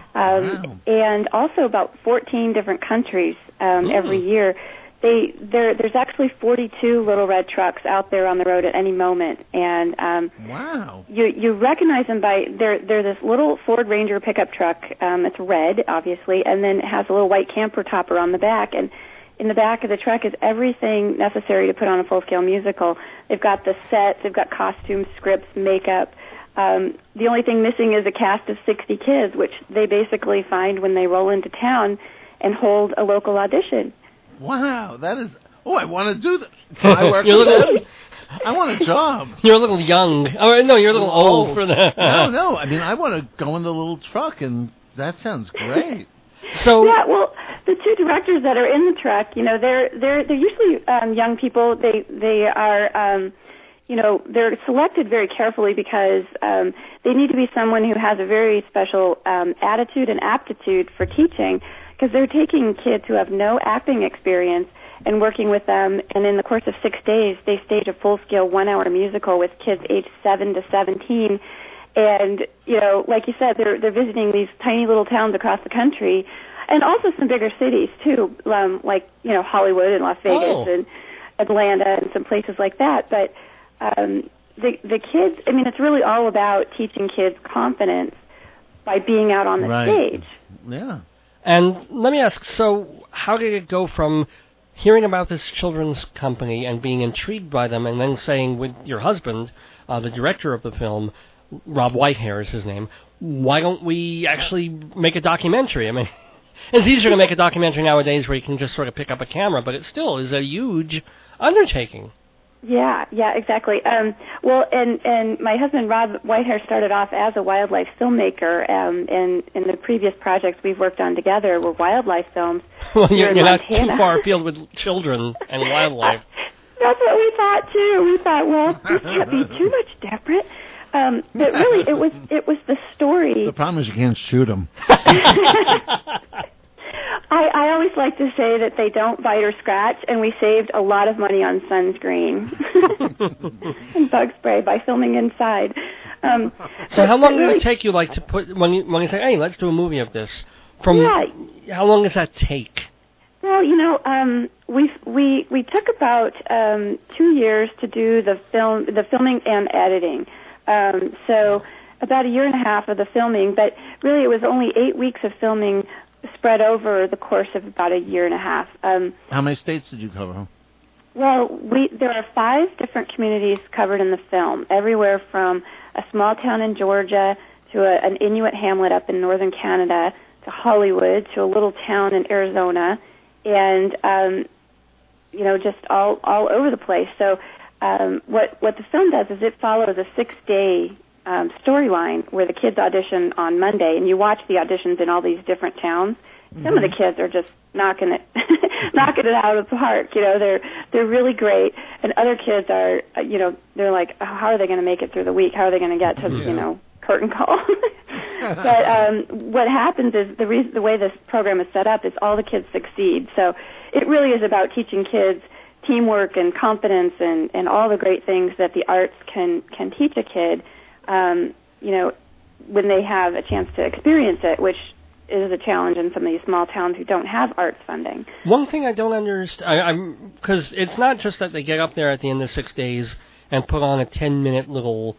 and also about 14 different countries every year. There's actually 42 Little Red Trucks out there on the road at any moment, and wow, you recognize them by they're this little Ford Ranger pickup truck. It's red, obviously, and then it has a little white camper topper on the back, and in the back of the truck is everything necessary to put on a full-scale musical. They've got the sets, they've got costumes, scripts, makeup. The only thing missing is a cast of 60 kids, which they basically find when they roll into town and hold a local audition. Wow, that is... Oh, I want to do that. Can I work with them? I want a job. You're a little young. Oh, no, you're a little old for that. No. I mean, I want to go in the little truck, and that sounds great. Yeah, well, the two directors that are in the truck, they're usually young people. They are... they're selected very carefully because they need to be someone who has a very special attitude and aptitude for teaching, because they're taking kids who have no acting experience and working with them, and in the course of 6 days, they stage a full-scale 1-hour musical with kids aged 7 to 17. And, like you said, they're visiting these tiny little towns across the country, and also some bigger cities, too, like, Hollywood and Las Vegas and Atlanta and some places like that. But the kids, I mean, it's really all about teaching kids confidence by being out on the stage. Yeah. And let me ask, so how did it go from hearing about this children's company and being intrigued by them and then saying with your husband, the director of the film, Rob Whitehair is his name, why don't we actually make a documentary? I mean, it's easier to make a documentary nowadays where you can just sort of pick up a camera, but it still is a huge undertaking. Yeah, exactly. Well, and my husband Rob Whitehair started off as a wildlife filmmaker, and in the previous projects we've worked on together were wildlife films. Well, here you're in not Montana. too far afield with children and wildlife. That's what we thought too. We thought, well, this can't be too much different. But really, it was the story. The problem is you can't shoot them. I always like to say that they don't bite or scratch, and we saved a lot of money on sunscreen and bug spray by filming inside. So how long did it take you, like, to put when you say, hey, let's do a movie of this? How long does that take? Well, we took about 2 years to do the filming and editing. So about a year and a half of the filming, but really it was only 8 weeks of filming spread over the course of about a year and a half. How many states did you cover? Well, there are 5 different communities covered in the film, everywhere from a small town in Georgia to an Inuit hamlet up in northern Canada to Hollywood to a little town in Arizona, and just all over the place. So what the film does is it follows a 6-day storyline where the kids audition on Monday, and you watch the auditions in all these different towns. Some of the kids are just knocking it out of the park. They're really great, and other kids are, they're like, oh, how are they going to make it through the week? How are they going to get to, curtain call? But what happens is the way this program is set up is all the kids succeed. So it really is about teaching kids teamwork and confidence and all the great things that the arts can teach a kid. When they have a chance to experience it, which is a challenge in some of these small towns who don't have arts funding. One thing I don't understand, because it's not just that they get up there at the end of 6 days and put on a 10-minute little,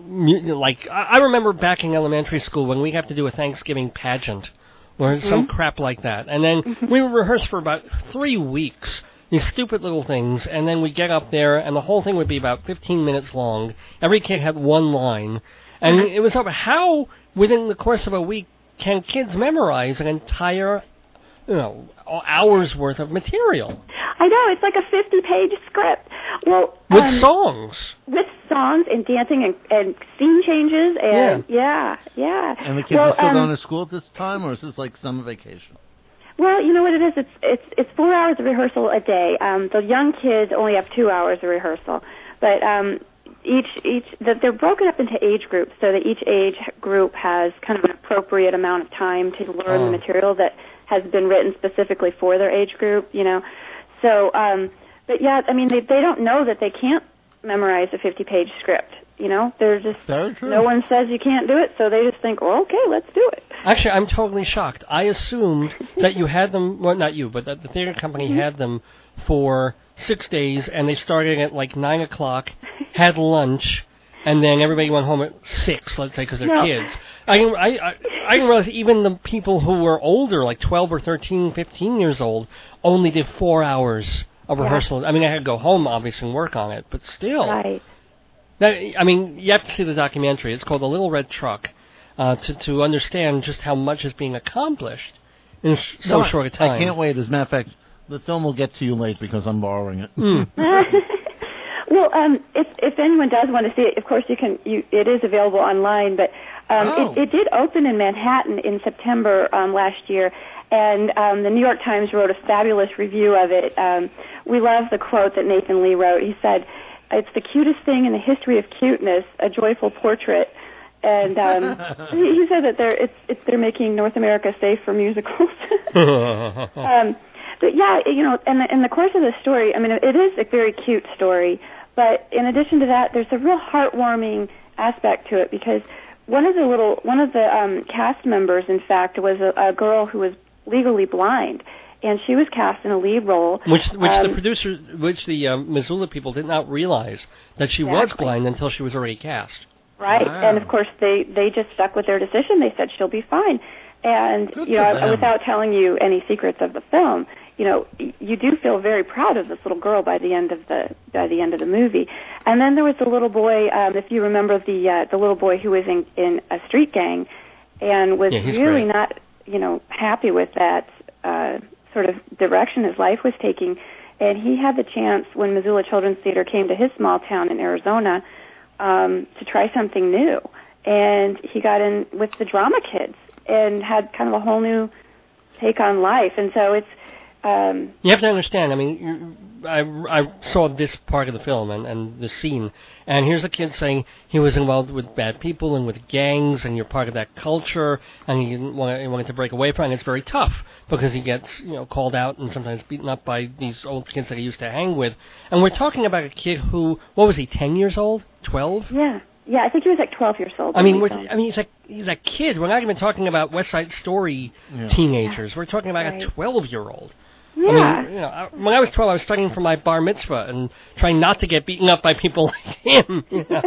I remember back in elementary school when we have to do a Thanksgiving pageant or some crap like that, and then we would rehearse for about 3 weeks. These stupid little things, and then we get up there, and the whole thing would be about 15 minutes long. Every kid had one line, and it was over how, within the course of a week, can kids memorize an entire, hour's worth of material? I know, it's like a 50-page script. Well, with songs. With songs and dancing and scene changes, and yeah. And the kids are still going to school at this time, or is this like summer vacation? Well, you know what it is? It's 4 hours of rehearsal a day. The young kids only have 2 hours of rehearsal, but they're broken up into age groups, so that each age group has kind of an appropriate amount of time to learn the material that has been written specifically for their age group. So, but yeah, I mean, they don't know that they can't memorize a 50-page script. They're just, no one says you can't do it, so they just think, well, okay, let's do it. Actually, I'm totally shocked. I assumed that you had them, well, not you, but that the theater company had them for 6 days, and they started at like 9 o'clock, had lunch, and then everybody went home at 6, let's say, because they're kids. I didn't realize even the people who were older, like 12 or 13, 15 years old, only did 4 hours of rehearsal. I mean, I had to go home, obviously, and work on it, but still. Right. You have to see the documentary. It's called The Little Red Truck, to understand just how much is being accomplished in so short a time. I can't wait. As a matter of fact, the film will get to you late because I'm borrowing it. Well, if anyone does want to see it, of course you can. It is available online, but it did open in Manhattan in September last year. And the New York Times wrote a fabulous review of it. We love the quote that Nathan Lee wrote. He said, "It's the cutest thing in the history of cuteness, a joyful portrait." And he said that they're making North America safe for musicals. But yeah, in the course of the story, I mean, it is a very cute story. But in addition to that, there's a real heartwarming aspect to it because one of the cast members, in fact, was a girl who was legally blind, and she was cast in a lead role. Which the Missoula people did not realize that she was blind until she was already cast. Right, and of course they just stuck with their decision. They said she'll be fine, and without telling you any secrets of the film, you do feel very proud of this little girl by the end of the movie. And then there was the little boy, if you remember the little boy who was in a street gang, and was really not happy with that sort of direction his life was taking. and he had the chance when Missoula Children's Theater came to his small town in Arizona to try something new. And he got in with the drama kids and had kind of a whole new take on life. And so it's... You have to understand, I mean, I saw this part of the film and the scene, and here's a kid saying he was involved with bad people and with gangs, and you're part of that culture, and he wanted to break away from it, and it's very tough, because he gets, called out and sometimes beaten up by these old kids that he used to hang with. And we're talking about a kid who, what was he, 10 years old? 12? Yeah, I think he was like 12 years old. I mean, he's a kid. We're not even talking about West Side Story teenagers. We're talking about a 12-year-old. Yeah. I mean, when I was 12, I was studying for my bar mitzvah and trying not to get beaten up by people like him.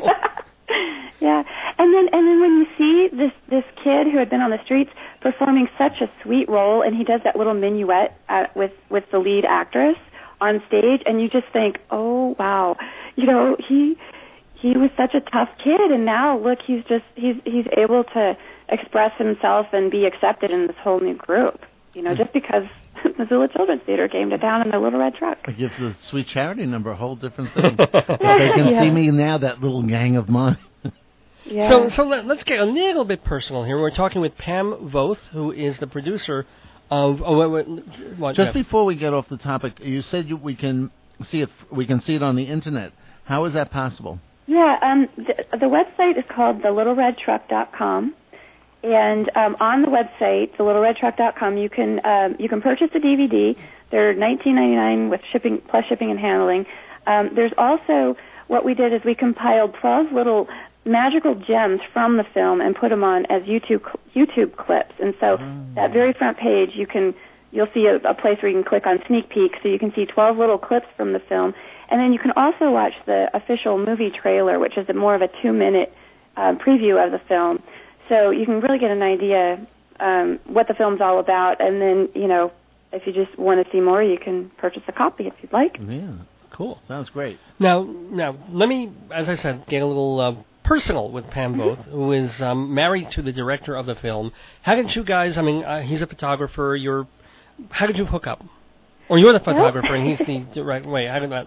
Yeah, and then when you see this kid who had been on the streets performing such a sweet role, and he does that little minuet with the lead actress on stage, and you just think, oh wow, he was such a tough kid, and now look, he's able to express himself and be accepted in this whole new group. Just because Missoula Children's Theater came to town in their little red truck. It gives the Sweet Charity number a whole different thing. If they can see me now, that little gang of mine. Yeah. So let's get a little bit personal here. We're talking with Pam Voth, who is the producer of. Just before we get off the topic, you said we can see it. We can see it on the internet. How is that possible? Yeah, the website is called thelittleredtruck.com. And on the website, thelittleredtruck.com, you can purchase a DVD. They're $19.99 with shipping and handling. There's also, what we did is we compiled 12 little magical gems from the film and put them on as YouTube clips. And so that very front page, you'll see a place where you can click on sneak peek, so you can see 12 little clips from the film. And then you can also watch the official movie trailer, which is more of a 2-minute preview of the film. So you can really get an idea what the film's all about, and then, if you just want to see more, you can purchase a copy if you'd like. Yeah, cool. Sounds great. Now, let me, as I said, get a little personal with Pam Voth, who is married to the director of the film. How did you guys, he's a photographer, how did you hook up? Or you're the photographer and he's the director. Wait, how did that...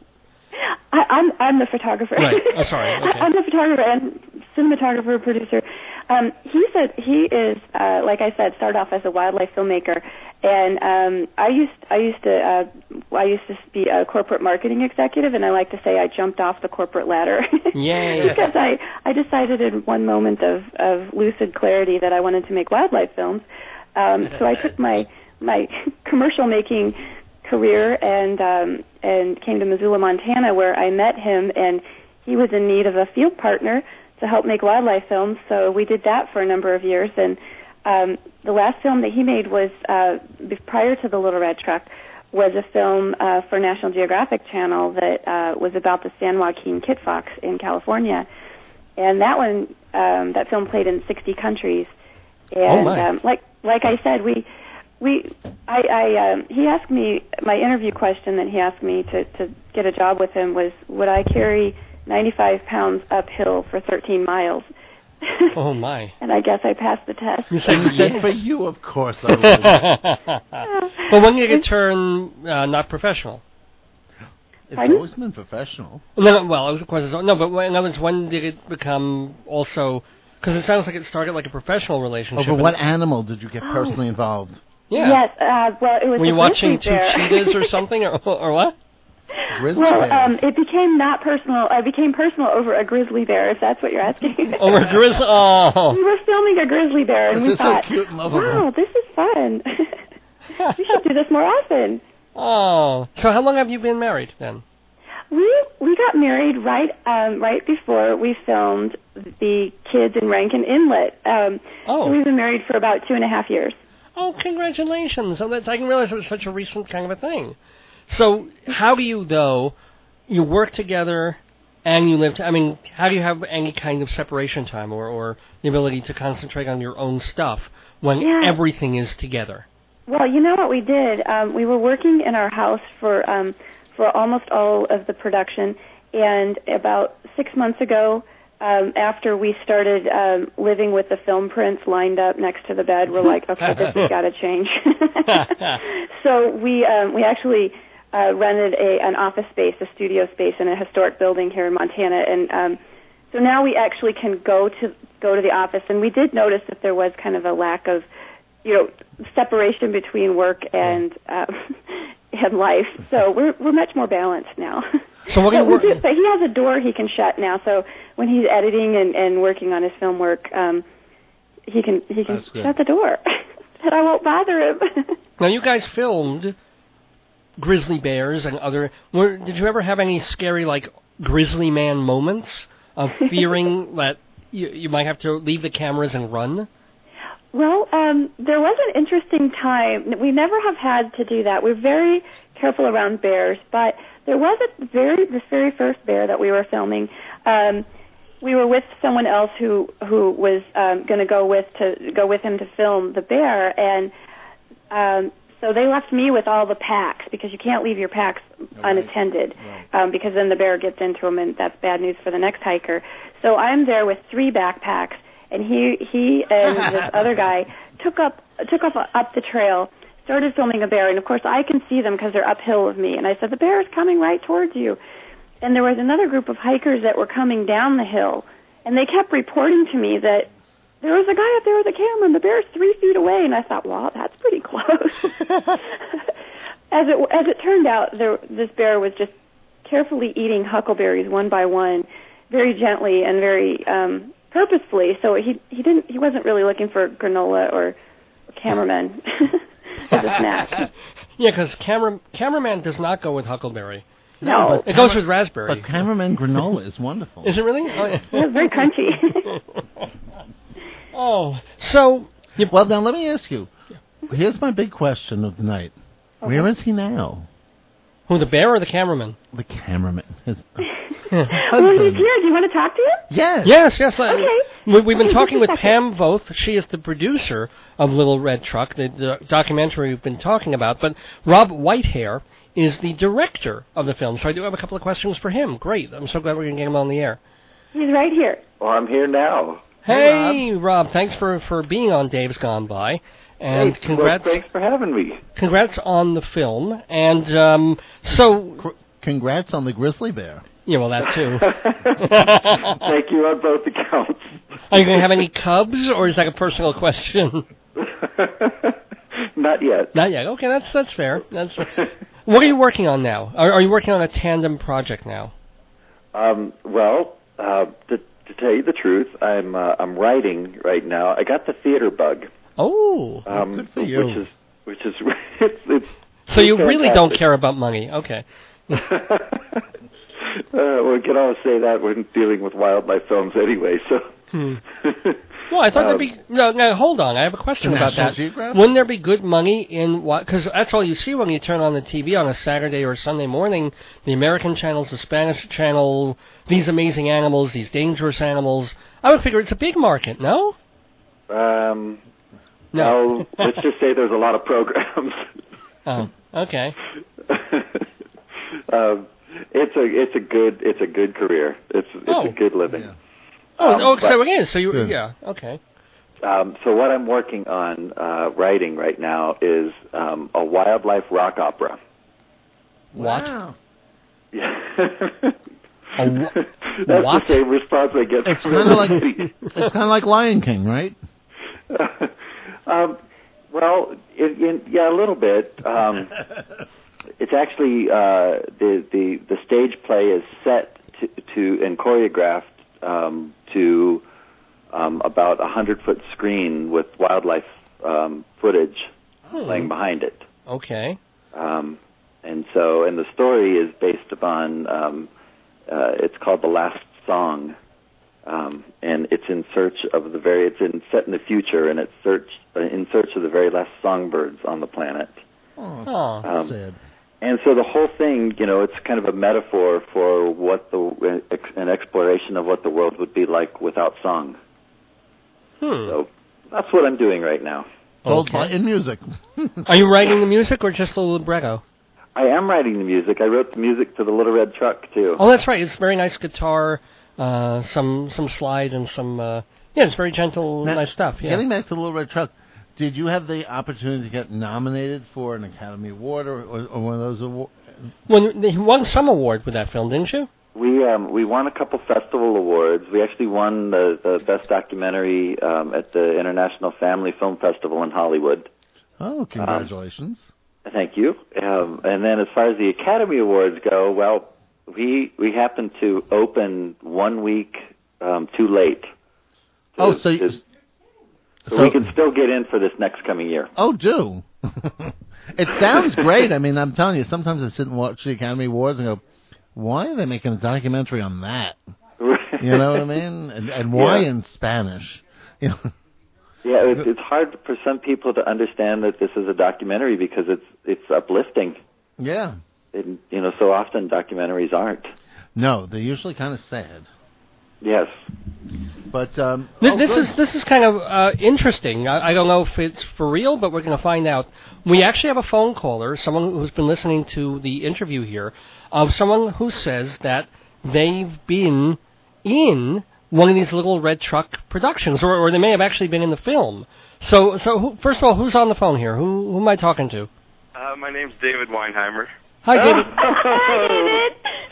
I'm the photographer. Right. Oh, sorry. Okay. I'm the photographer and cinematographer, producer. He is, like I said, started off as a wildlife filmmaker, and I used to be a corporate marketing executive, and I like to say I jumped off the corporate ladder. Yay! Because I decided in one moment of lucid clarity that I wanted to make wildlife films. So I took my commercial making career and came to Missoula, Montana, where I met him, and he was in need of a field partner to help make wildlife films. So we did that for a number of years, and the last film that he made was prior to The Little Red Truck, was a film for National Geographic Channel that was about the San Joaquin kit fox in California, and that one, that film played in 60 countries. And like I said, he asked me, my interview question that he asked me to get a job with him was, would I carry 95 pounds uphill for 13 miles? Oh, my. And I guess I passed the test. You said for you, of course I would. But when did it turn not professional? It's always been professional. No, well, of course, but when did it become also... Because it sounds like it started like a professional relationship. Over what animal did you get personally involved? Yeah. Yes, well, it was Were you watching two bear. cheetahs or something, or what? Grizzly bears. It became not personal. It became personal over a grizzly bear, if that's what you're asking. Over a grizzly? Oh. We were filming a grizzly bear, and we thought, so cute and lovable. wow, this is fun. We should do this more often. Oh. So how long have you been married, then? We got married right before we filmed the kids in Rankin Inlet. So we've been married for about 2.5 years. Oh, congratulations. I didn't realize it was such a recent kind of a thing. So how do you, though, you work together and you live, how do you have any kind of separation time or the ability to concentrate on your own stuff when everything is together? Well, you know what we did? We were working in our house for almost all of the production, and about 6 months ago, after we started living with the film prints lined up next to the bed, we're like, okay, this has got to change. So we actually rented an office space, a studio space in a historic building here in Montana, and so now we actually can go to the office. And we did notice that there was kind of a lack of, separation between work and life. So we're much more balanced now. So what but he has a door he can shut now. So when he's editing and working on his film work, he can shut the door, and I won't bother him. Now you guys filmed grizzly bears and other. Did you ever have any scary grizzly man moments of fearing that you might have to leave the cameras and run? Well, there was an interesting time. We never have had to do that. We're very careful around bears, but there was this very first bear that we were filming. We were with someone else who was going to go with him to film the bear, and so they left me with all the packs because you can't leave your packs unattended because then the bear gets into them, and that's bad news for the next hiker. So I'm there with 3 backpacks. And he and this other guy took up the trail, started filming a bear, and of course I can see them because they're uphill of me. And I said, the bear is coming right towards you. And there was another group of hikers that were coming down the hill, and they kept reporting to me that there was a guy up there with a camera, and the bear's 3 feet away. And I thought, wow, that's pretty close. As it turned out, this bear was just carefully eating huckleberries one by one, very gently and very purposefully, so he wasn't really looking for granola or cameraman as a snack. Yeah, because cameraman does not go with huckleberry. No, it goes with raspberry. But cameraman granola is wonderful. Is it really? Oh, yeah. It's very crunchy. Oh, so well, now let me ask you. Here's my big question of the night. Okay. Where is he now? Who, the bear or the cameraman? The cameraman. Well, he's here. Do you want to talk to him? Yes. Okay. We've been talking with Pam Voth. She is the producer of Little Red Truck, the documentary we've been talking about. But Rob Whitehair is the director of the film. So I do have a couple of questions for him. Great. I'm so glad we're going to get him on the air. He's right here. Well, I'm here now. Hey, Rob. Thanks for being on Dave's Gone By. And congrats. Well, thanks for having me. Congrats on the film. And congrats on the grizzly bear. Yeah, well, that too. Thank you on both accounts. Are you going to have any cubs, or is that a personal question? Not yet. Not yet. Okay, that's fair. That's fair. What are you working on now? Are you working on a tandem project now? Well, to tell you the truth, I'm writing right now. I got the theater bug. Oh, good for you. Which is it's so you really don't care about money. Okay. We can always say that when dealing with wildlife films anyway, so... Well, I thought there'd be... No, hold on. I have a question about that. Geographic? Wouldn't there be good money in what... Because that's all you see when you turn on the TV on a Saturday or Sunday morning. The American channels, the Spanish channel, these amazing animals, these dangerous animals. I would figure it's a big market, no? No. Well, let's just say there's a lot of programs. Oh, okay. It's a good career. It's a good living. Yeah. So it is. So you, yeah, okay. So what I'm working on writing right now is a wildlife rock opera. What? Wow. Yeah. That's the same response I get. It's kind of like Lion King, right? Well, yeah, a little bit. It's actually the stage play is set to and choreographed to about 100-foot screen with wildlife footage playing behind it. Okay. And the story is based upon it's called The Last Song, and it's in search of set in the future, and it's in search of the very last songbirds on the planet. Oh, sad. And so the whole thing, it's kind of a metaphor for an exploration of what the world would be like without song. So that's what I'm doing right now. Told in music. Are you writing the music or just the libretto? I am writing the music. I wrote the music to the Little Red Truck too. Oh, that's right. It's very nice guitar, some slide, and some. It's very gentle, nice stuff. Yeah. Getting back to the Little Red Truck. Did you have the opportunity to get nominated for an Academy Award or one of those You won some award with that film, didn't you? We won a couple festival awards. We actually won the best documentary at the International Family Film Festival in Hollywood. Oh, congratulations! Thank you. And then as far as the Academy Awards go, well, we happened to open 1 week too late. So we can still get in for this next coming year. Oh, do. It sounds great. I mean, I'm telling you, sometimes I sit and watch the Academy Awards and go, why are they making a documentary on that? You know what I mean? And why in Spanish? You know? Yeah, it's hard for some people to understand that this is a documentary because it's uplifting. Yeah. And, so often documentaries aren't. No, they're usually kind of sad. Yes. But this is kind of interesting. I don't know if it's for real, but we're going to find out. We actually have a phone caller, someone who's been listening to the interview here, of someone who says that they've been in one of these little red truck productions, or they may have actually been in the film. So first of all, who's on the phone here? Who am I talking to? My name's David Weinheimer. Hi, David. Hi,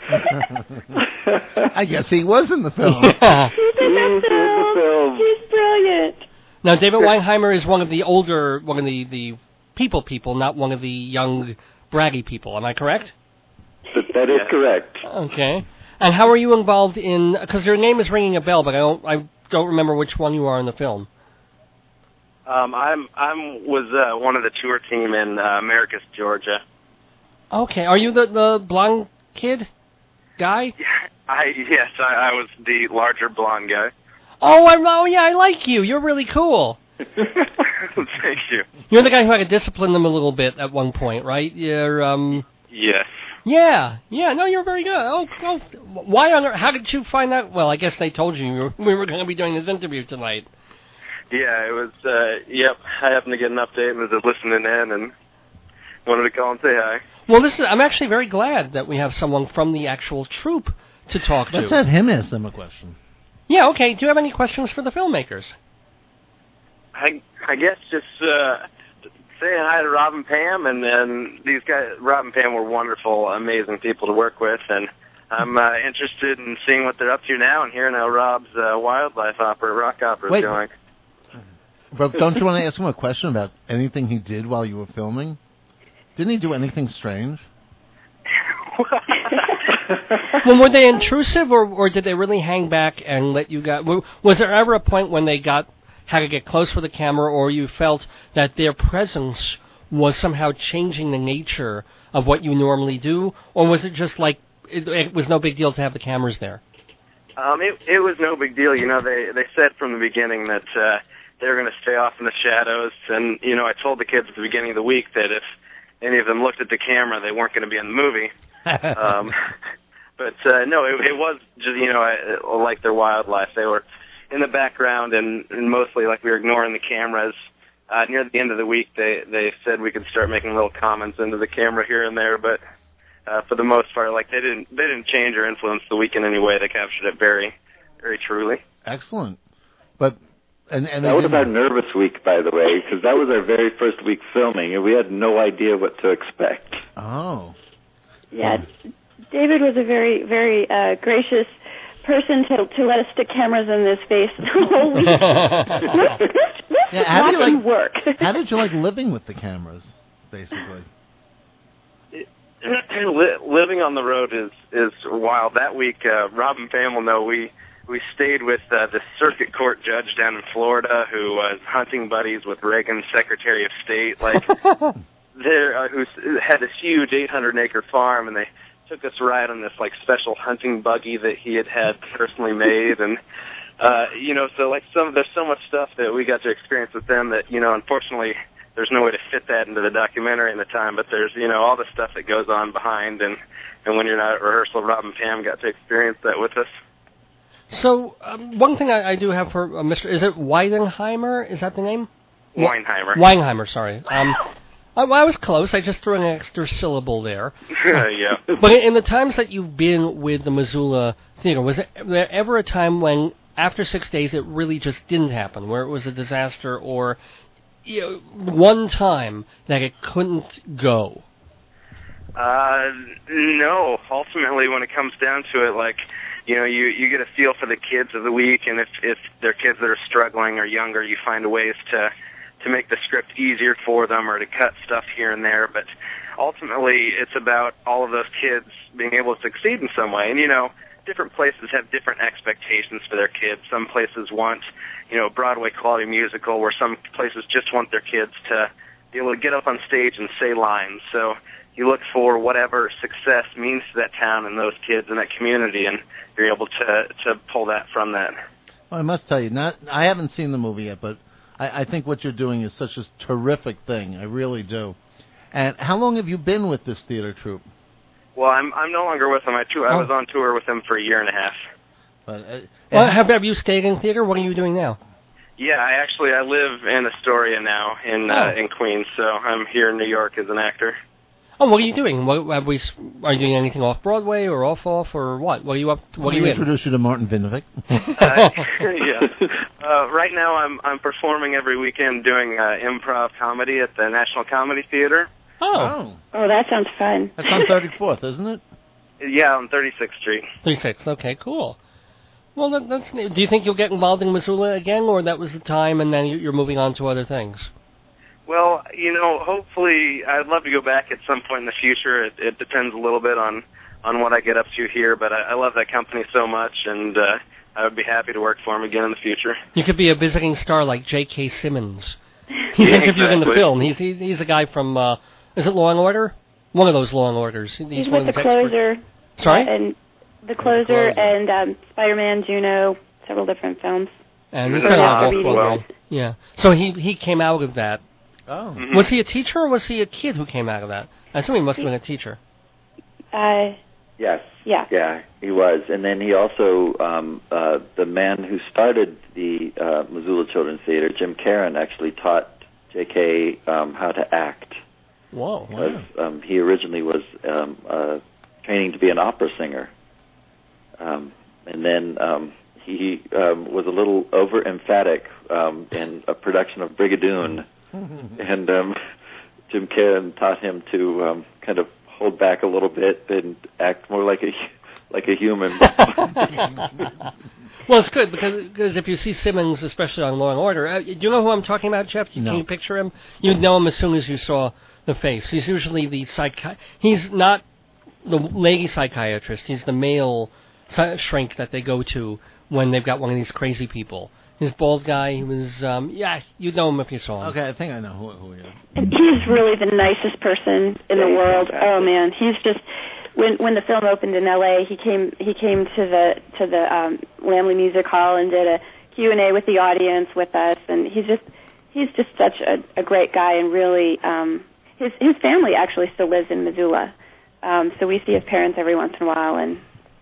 David. I guess he was in the film. Yeah. He's in the film. He's brilliant. Now, David Weinheimer is one of the people, not one of the young, braggy people. Am I correct? That is correct. Okay. And how are you involved in? Because your name is ringing a bell, but I don't remember which one you are in the film. I was one of the tour team in Americus, Georgia. Okay. Are you the blonde kid guy? Yes, I was the larger blonde guy. Oh, yeah, I like you. You're really cool. Thank you. You're the guy who had to discipline them a little bit at one point, right? You're Yes. Yeah. No, you're very good. Oh, why on earth? How did you find out? Well, I guess they told you we were going to be doing this interview tonight. Yeah, it was. Yep, I happened to get an update and was listening in and wanted to call and say hi. Well, I'm actually very glad that we have someone from the actual troupe to talk to. Let's have him ask them a question. Yeah, okay. Do you have any questions for the filmmakers? I guess just saying hi to Rob and Pam, and these guys, Rob and Pam, were wonderful, amazing people to work with, and I'm interested in seeing what they're up to now and hearing how Rob's wildlife opera, rock opera, is going. But don't you want to ask him a question about anything he did while you were filming? Didn't he do anything strange? Well, were they intrusive, or did they really hang back and let you guys... Was there ever a point when they had to get close with the camera, or you felt that their presence was somehow changing the nature of what you normally do? Or was it just like it was no big deal to have the cameras there? It was no big deal. They said from the beginning that they were going to stay off in the shadows. And, I told the kids at the beginning of the week that if any of them looked at the camera, they weren't going to be in the movie. But no, it was just, like their wildlife. They were in the background and mostly like we were ignoring the cameras. Near the end of the week, they said we could start making little comments into the camera here and there, but for the most part, like they didn't change or influence the week in any way. They captured it very, very truly. Excellent. But and that was our nervous week, by the way, because that was our very first week filming, and we had no idea what to expect. Oh. Yeah, David was a very, very gracious person to let us stick cameras in his face the whole week. Let's watch him work. How did you like living with the cameras, basically? Living on the road is wild. That week, Rob and Pam will know we stayed with the circuit court judge down in Florida who was hunting buddies with Reagan's Secretary of State, who had this huge 800-acre farm, and they took us a ride on this special hunting buggy that he had personally made, and so there's so much stuff that we got to experience with them that unfortunately there's no way to fit that into the documentary in the time, but there's all the stuff that goes on behind, and when you're not at rehearsal, Rob and Pam got to experience that with us. So one thing I do have for Mr. Is it Weidenheimer? Is that the name? Weinheimer. Weinheimer, sorry. I was close. I just threw an extra syllable there. Yeah. But in the times that you've been with the Missoula Theater, was there ever a time when, after 6 days, it really just didn't happen, where it was a disaster, or one time that it couldn't go? No. Ultimately, when it comes down to it, like, you know, you get a feel for the kids of the week, and if they're kids that are struggling or younger, you find ways to make the script easier for them or to cut stuff here and there. But ultimately, it's about all of those kids being able to succeed in some way. And, you know, different places have different expectations for their kids. Some places want, you know, Broadway quality musical, where some places just want their kids to be able to get up on stage and say lines. So you look for whatever success means to that town and those kids and that community, and you're able to pull that from that. Well, I must tell you, I haven't seen the movie yet, but I think what you're doing is such a terrific thing. I really do. And how long have you been with this theater troupe? Well, I'm no longer with them. I was on tour with them for a year and a half. But, Well, have you stayed in theater? What are you doing now? Yeah, I live in Astoria now in Queens, so I'm here in New York as an actor. Oh, what are you doing? Are you doing anything off Broadway or off or what? What are you up? What are you in? Introduce you to Martin Vinovic. Yeah. Right now, I'm performing every weekend doing improv comedy at the National Comedy Theater. Oh, that sounds fun. That's on 34th, isn't it? Yeah, on 36th Street. 36th. Okay, cool. Well, that's neat. Do you think you'll get involved in Missoula again, or that was the time, and then you're moving on to other things? Well, you know, hopefully, I'd love to go back at some point in the future. It depends a little bit on what I get up to here, but I love that company so much, and I would be happy to work for them again in the future. You could be a visiting star like J.K. Simmons. He's interviewed in the film. He's a guy from, is it Law and Order? One of those Law and Orders. He's with The Closer. Sorry? And The Closer and Spider-Man, Juno, several different films. And he's kind of off-Broadway. Yeah. So he came out of that. Oh. Mm-hmm. Was he a teacher or was he a kid who came out of that? I assume he must have been a teacher. Yes. Yeah. Yeah, he was. And then he also, the man who started the Missoula Children's Theater, Jim Caron, actually taught J.K. How to act. Whoa. Because he originally was training to be an opera singer. And then he was a little over-emphatic in a production of Brigadoon. And Jim Caron taught him to kind of hold back a little bit and act more like a human. Well, it's good because if you see Simmons, especially on Law and Order, do you know who I'm talking about, Jeff? No. Can you picture him? You'd know him as soon as you saw the face. He's usually the He's not the lady psychiatrist. He's the male shrink that they go to when they've got one of these crazy people. His bald guy, he was, you'd know him if you saw him. Okay, I think I know who he is. And he's really the nicest person in the world. Oh man, he's just when the film opened in L.A., he came to the Lamley Music Hall and did a Q&A with the audience with us, and he's just such a great guy, and really his family actually still lives in Missoula, so we see his parents every once in a while, and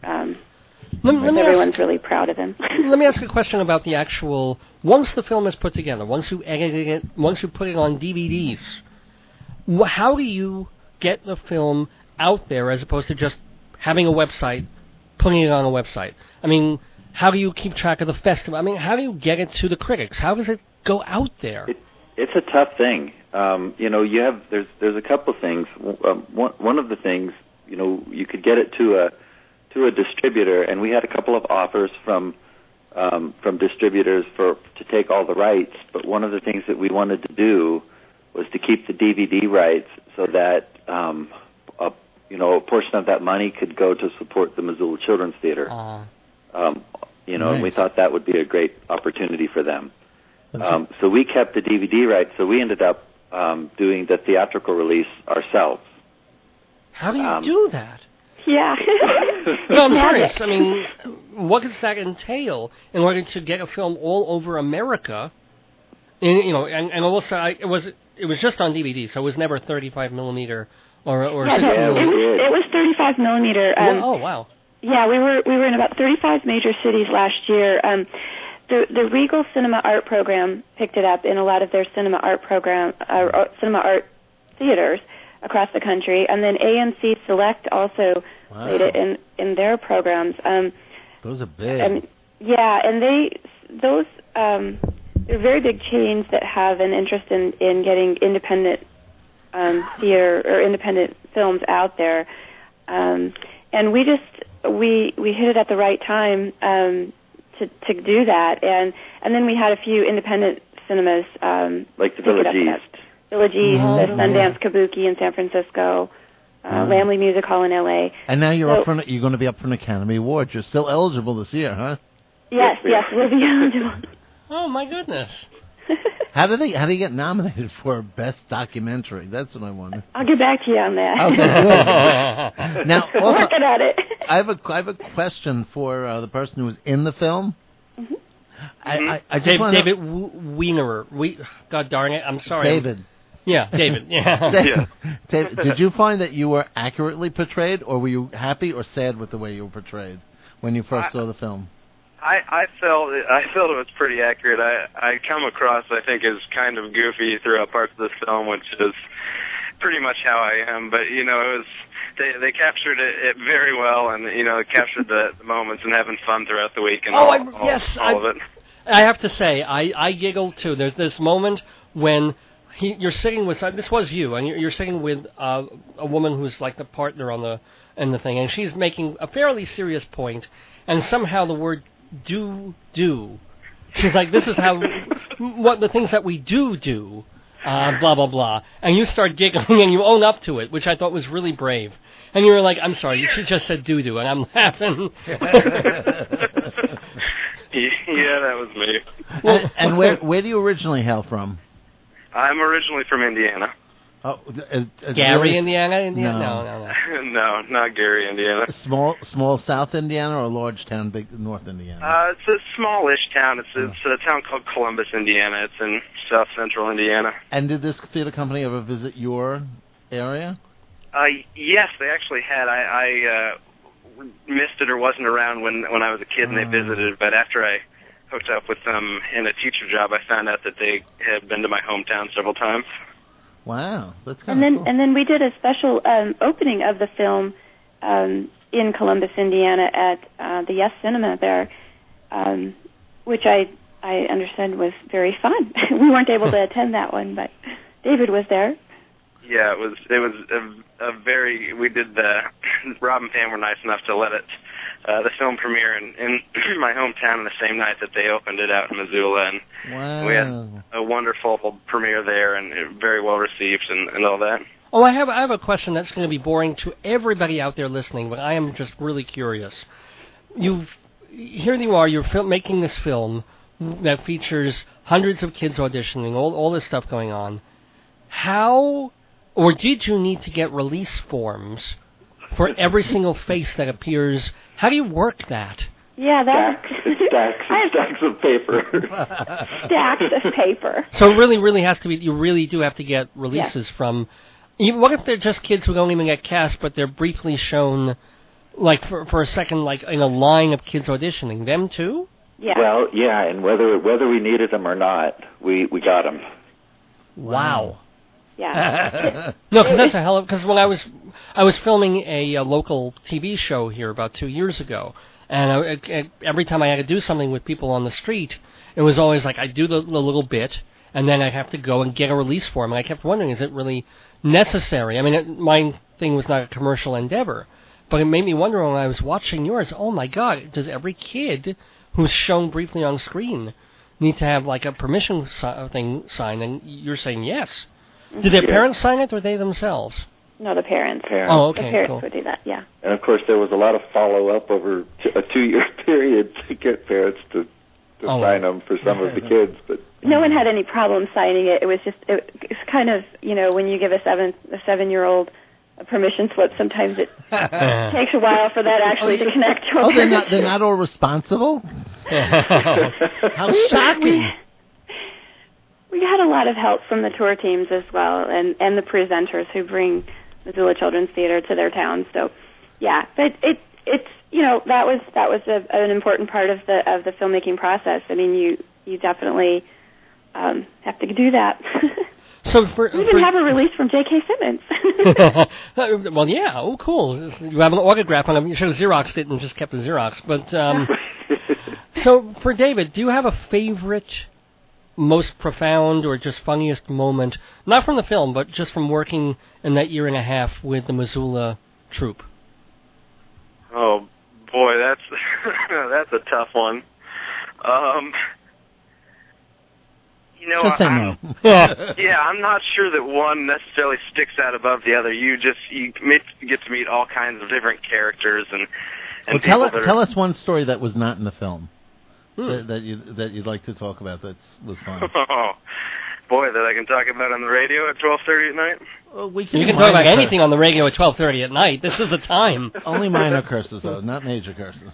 everyone's really proud of him. Let me ask a question about the actual, once the film is put together, once you edited it, once you put it on DVDs, how do you get the film out there as opposed to just having a website, putting it on a website? I mean, how do you keep track of the festival? I mean, how do you get it to the critics? How does it go out there? It's a tough thing. There's a couple things. One of the things, you could get it to a distributor, and we had a couple of offers from distributors to take all the rights. But one of the things that we wanted to do was to keep the DVD rights so that a portion of that money could go to support the Missoula Children's Theater. Nice. And we thought that would be a great opportunity for them. So we kept the DVD rights. So we ended up doing the theatrical release ourselves. How do you do that? Yeah. No, I'm serious. I mean, what does that entail in order to get a film all over America? And also, it was just on DVD, so it was never 35 millimeter or 60 millimeter. It was 35 millimeter. Oh wow. Yeah, we were in about 35 major cities last year. The Regal Cinema Art Program picked it up in a lot of their cinema art theaters across the country, and then AMC Select also played it in their programs. Those are big. They're very big chains that have an interest in getting independent theater or independent films out there, and we hit it at the right time to do that, and then we had a few independent cinemas like the Village East, the Sundance Kabuki in San Francisco, Lamley Music Hall in L.A. And now you're going to be up for an Academy Award. You're still eligible this year, huh? Yes, we'll be eligible. Oh my goodness! How do you get nominated for Best Documentary? That's what I wonder. I'll get back to you on that. Okay, good. Now, also, working at it. I have a question for the person who was in the film. Mm-hmm. I just want David Wiener. God darn it! I'm sorry. David. Yeah, David. Yeah. David, did you find that you were accurately portrayed, or were you happy or sad with the way you were portrayed when you first saw the film? I felt it was pretty accurate. I come across, I think, as kind of goofy throughout parts of the film, which is pretty much how I am. But it was they captured it very well, and captured the moments and having fun throughout the week and all of it. I have to say, I giggled too. There's this moment when you're sitting with, this was you, and you're sitting with a woman who's like the partner in the thing, and she's making a fairly serious point, and somehow the word do. She's like, this is what the things that we do, blah, blah, blah. And you start giggling and you own up to it, which I thought was really brave. And you were like, I'm sorry, she just said do, and I'm laughing. Yeah, that was me. And where do you originally hail from? I'm originally from Indiana. Oh, Gary, Indiana? No, not Gary, Indiana. Small South Indiana or large town, big North Indiana? It's a smallish town. It's a town called Columbus, Indiana. It's in South Central Indiana. And did this theater company ever visit your area? Yes, they actually had. I missed it or wasn't around when I was a kid and they visited, but after I hooked up with them in a teacher job, I found out that they had been to my hometown several times. Wow, that's kind of cool. And then we did a special opening of the film in Columbus, Indiana, at the Yes Cinema there, which I understand was very fun. We weren't able to attend that one, but David was there. Yeah, it was a very. We did Rob and Pam were nice enough to let the film premiere in my hometown on the same night that they opened it out in Missoula, and we had a wonderful premiere there and very well received and all that. Oh, I have a question that's going to be boring to everybody out there listening, but I am just really curious. Here you are, you're making this film that features hundreds of kids auditioning, all this stuff going on. How, or did you need to get release forms for every single face that appears? How do you work that? Yeah, stacks of paper. Stacks of paper. So it really has to be, you really do have to get releases from, what if they're just kids who don't even get cast, but they're briefly shown, like for a second, like in a line of kids auditioning, them too? Yeah. Well, yeah, and whether we needed them or not, we got them. Wow. Yeah. No, because that's a hell of, because when I was filming a local TV show here about 2 years ago, and every time I had to do something with people on the street, it was always like I'd do the little bit, and then I'd have to go and get a release form, and I kept wondering, is it really necessary? I mean, my thing was not a commercial endeavor, but it made me wonder when I was watching yours, oh my God, does every kid who's shown briefly on screen need to have like a permission thing signed? And you're saying yes. Did their parents sign it, or they themselves? No, the parents. Oh, okay, the parents cool. would do that, yeah. And, of course, there was a lot of follow-up over a 2-year period to get parents to sign them for some of the kids. But no one had any problem signing it. It was just, it's kind of, when you give a 7-year-old a permission slip, sometimes it takes a while for that actually to connect to a parent. They're not all responsible? How shocking. We had a lot of help from the tour teams as well, and the presenters who bring Missoula Children's Theater to their towns. So, yeah, but it's that was an important part of the filmmaking process. I mean, you definitely have to do that. So we even have a release from J.K. Simmons. Well, yeah. Oh, cool. You have an autograph on him. You should have Xeroxed it and just kept the Xerox. But so for David, do you have a favorite most profound or just funniest moment, not from the film, but just from working in that year and a half with the Missoula troupe? Oh boy, that's that's a tough one. Just say no. Yeah, I'm not sure that one necessarily sticks out above the other. You get to meet all kinds of different characters and well, tell us one story that was not in the film that you'd like to talk about that was fun. Oh boy, that I can talk about on the radio at 12:30 at night. Well, you can talk about anything on the radio at 12:30 at night. This is the time. Only minor curses, though, not major curses.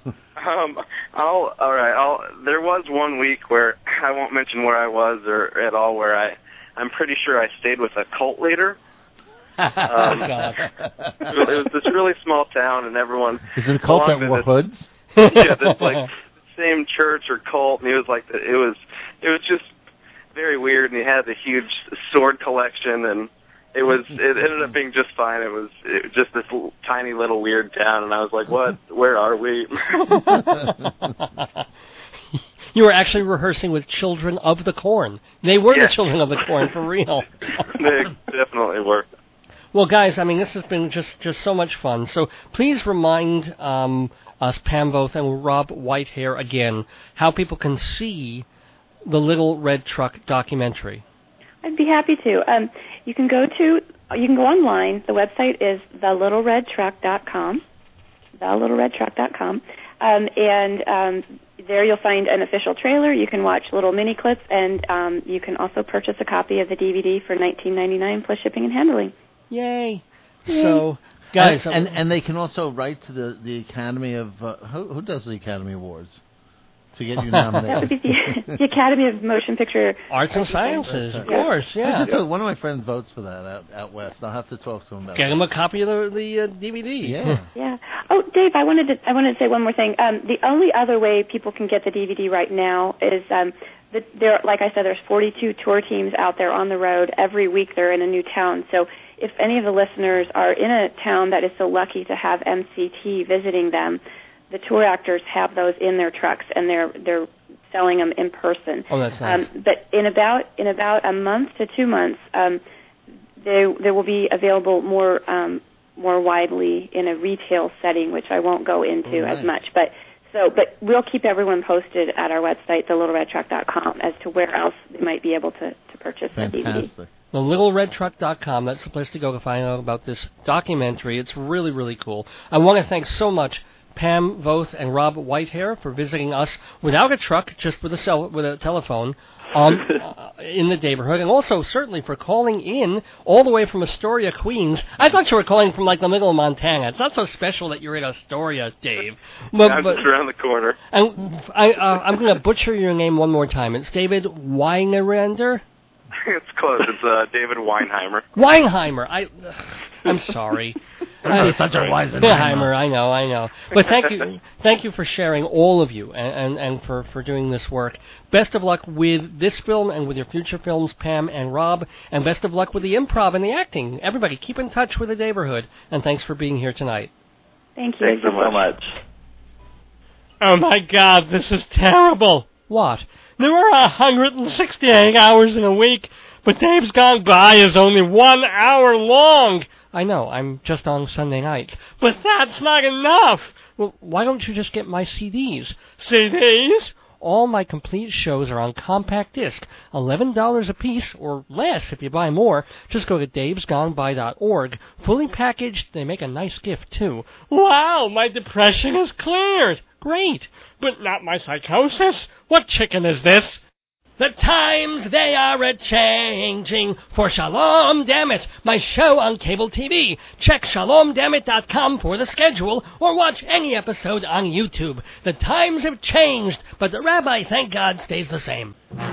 There was one week where I won't mention where I was or at all, where I'm pretty sure I stayed with a cult leader. God. It was this really small town, and everyone. Is it a cult that wore hoods? Yeah, this like same church or cult, and it was just very weird, and he had a huge sword collection, and it ended up being just fine. It was just this tiny little weird town, and I was like, what? Where are we? You were actually rehearsing with Children of the Corn. They were the Children of the Corn, for real. They definitely were. Well, guys, I mean, this has been just so much fun. So please remind us, Pam Voth and Rob Whitehair, again, how people can see the Little Red Truck documentary. I'd be happy to. You can go online. The website is thelittleredtruck.com. Thelittleredtruck.com. And there you'll find an official trailer. You can watch little mini clips, and you can also purchase a copy of the DVD for $19.99 plus shipping and handling. Yay! So, guys, and they can also write to the Academy of who does the Academy Awards to get you nominated. That would be the Academy of Motion Picture Arts and Sciences, of course. Yeah. One of my friends votes for that out west. I'll have to talk to him about. Get him a copy of the DVD. Yeah. Yeah. Oh, Dave, I wanted to say one more thing. The only other way people can get the DVD right now is there. Like I said, there's 42 tour teams out there on the road. Every week they're in a new town. So if any of the listeners are in a town that is so lucky to have MCT visiting them, the tour actors have those in their trucks, and they're selling them in person. Oh, that's nice. But in about a month to 2 months, they will be available more widely in a retail setting, which I won't go into as much. But we'll keep everyone posted at our website, thelittleredtruck.com, as to where else they might be able to purchase the DVD. TheLittleRedTruck.com, that's the place to go to find out about this documentary. It's really, really cool. I want to thank so much Pam Voth and Rob Whitehair for visiting us without a truck, just with a telephone in the neighborhood, and also certainly for calling in all the way from Astoria, Queens. I thought you were calling from like the middle of Montana. It's not so special that you're in Astoria, Dave. But just around the corner. And I'm going to butcher your name one more time. It's David Weinerander? It's close. It's David Weinheimer. Weinheimer. I'm sorry. Such a wise Weinheimer. I know. But thank you for sharing, all of you, and for doing this work. Best of luck with this film and with your future films, Pam and Rob, and best of luck with the improv and the acting. Everybody, keep in touch with the neighborhood, and thanks for being here tonight. Thank you. Thanks so much. Oh my God, this is terrible. What? There are 168 hours in a week, but Dave's Gone By is only 1 hour long. I know, I'm just on Sunday nights. But that's not enough. Well, why don't you just get my CDs? CDs? All my complete shows are on compact disc, $11 a piece or less if you buy more. Just go to davesgoneby.org. Fully packaged, they make a nice gift too. Wow, my depression is cleared. Great, but not my psychosis. What chicken is this? The times they are a-changing for Shalom Dammit, my show on cable TV. Check shalomdammit.com for the schedule or watch any episode on YouTube. The times have changed, but the rabbi, thank God, stays the same.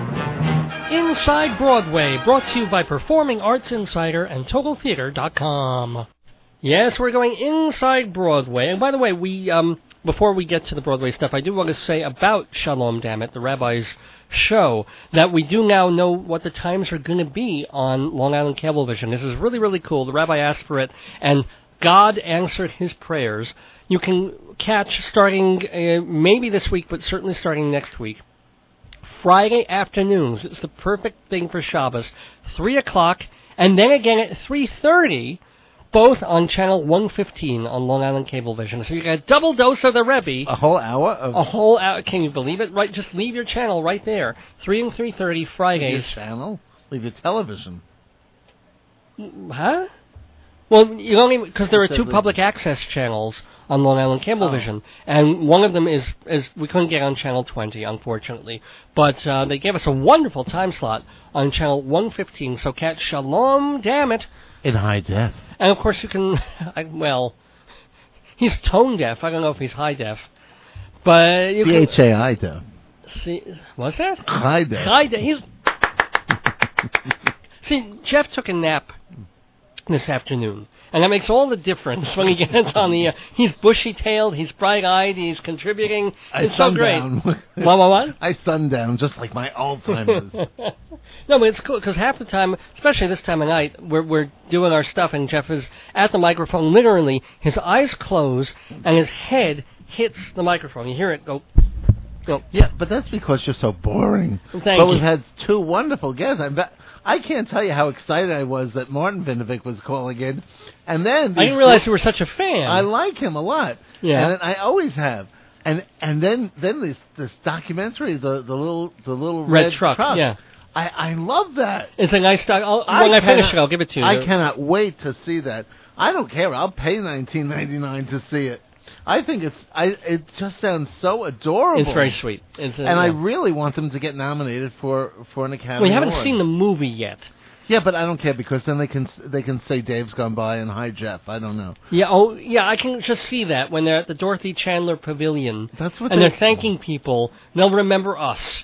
Inside Broadway, brought to you by Performing Arts Insider and TotalTheater.com. Yes, we're going inside Broadway. And by the way, we before we get to the Broadway stuff, I do want to say about Shalom Dammit, the rabbi's show, that we do now know what the times are going to be on Long Island Cablevision. This is really, really cool. The rabbi asked for it, and God answered his prayers. You can catch, starting maybe this week, but certainly starting next week, Friday afternoons. It's the perfect thing for Shabbos. 3 o'clock, and then again at 3:30, both on channel 115 on Long Island Cablevision. So you got a double dose of the Rebbe. A whole hour of... A whole hour. Can you believe it? Right, just leave your channel right there. 3 and 3:30 Fridays. Leave your channel? Leave your television. Huh? Well, you don't even, because there are It two says public access channels on Long Island Cablevision, and one of them is we couldn't get on channel 20, unfortunately, but they gave us a wonderful time slot on channel 115. So catch Shalom, damn it, In high def. and of course you can. He's tone deaf. I don't know if he's high def, but you can CHAI def. see. What's that? High def. High def. He's. See, Jeff took a nap this afternoon, and that makes all the difference when he gets on the... he's bushy-tailed, he's bright-eyed, he's contributing. It's so great. What? I sundown, just like my Alzheimer's. No, but it's cool, because half the time, especially this time of night, we're doing our stuff, and Jeff is at the microphone, literally, his eyes close, and his head hits the microphone. You hear it go... Yeah, but that's because you're so boring. Thank you. We've had two wonderful guests. I can't tell you how excited I was that Martin Vinovic was calling in. And then... I didn't realize you were such a fan. I like him a lot. Yeah. And I always have. And then this documentary, the little Red truck, yeah. I love that. It's a nice doc. When I finish it, I'll give it to you. I cannot wait to see that. I don't care. I'll pay $19.99 to see it. I think it just sounds so adorable. It's very sweet. I really want them to get nominated for an Academy We haven't Award. seen the movie yet. Yeah, but I don't care because then they can say Dave's Gone By and Hi Jeff. I don't know. Yeah, I can just see that when they're at the Dorothy Chandler Pavilion. That's what and they're thanking people. They'll remember us.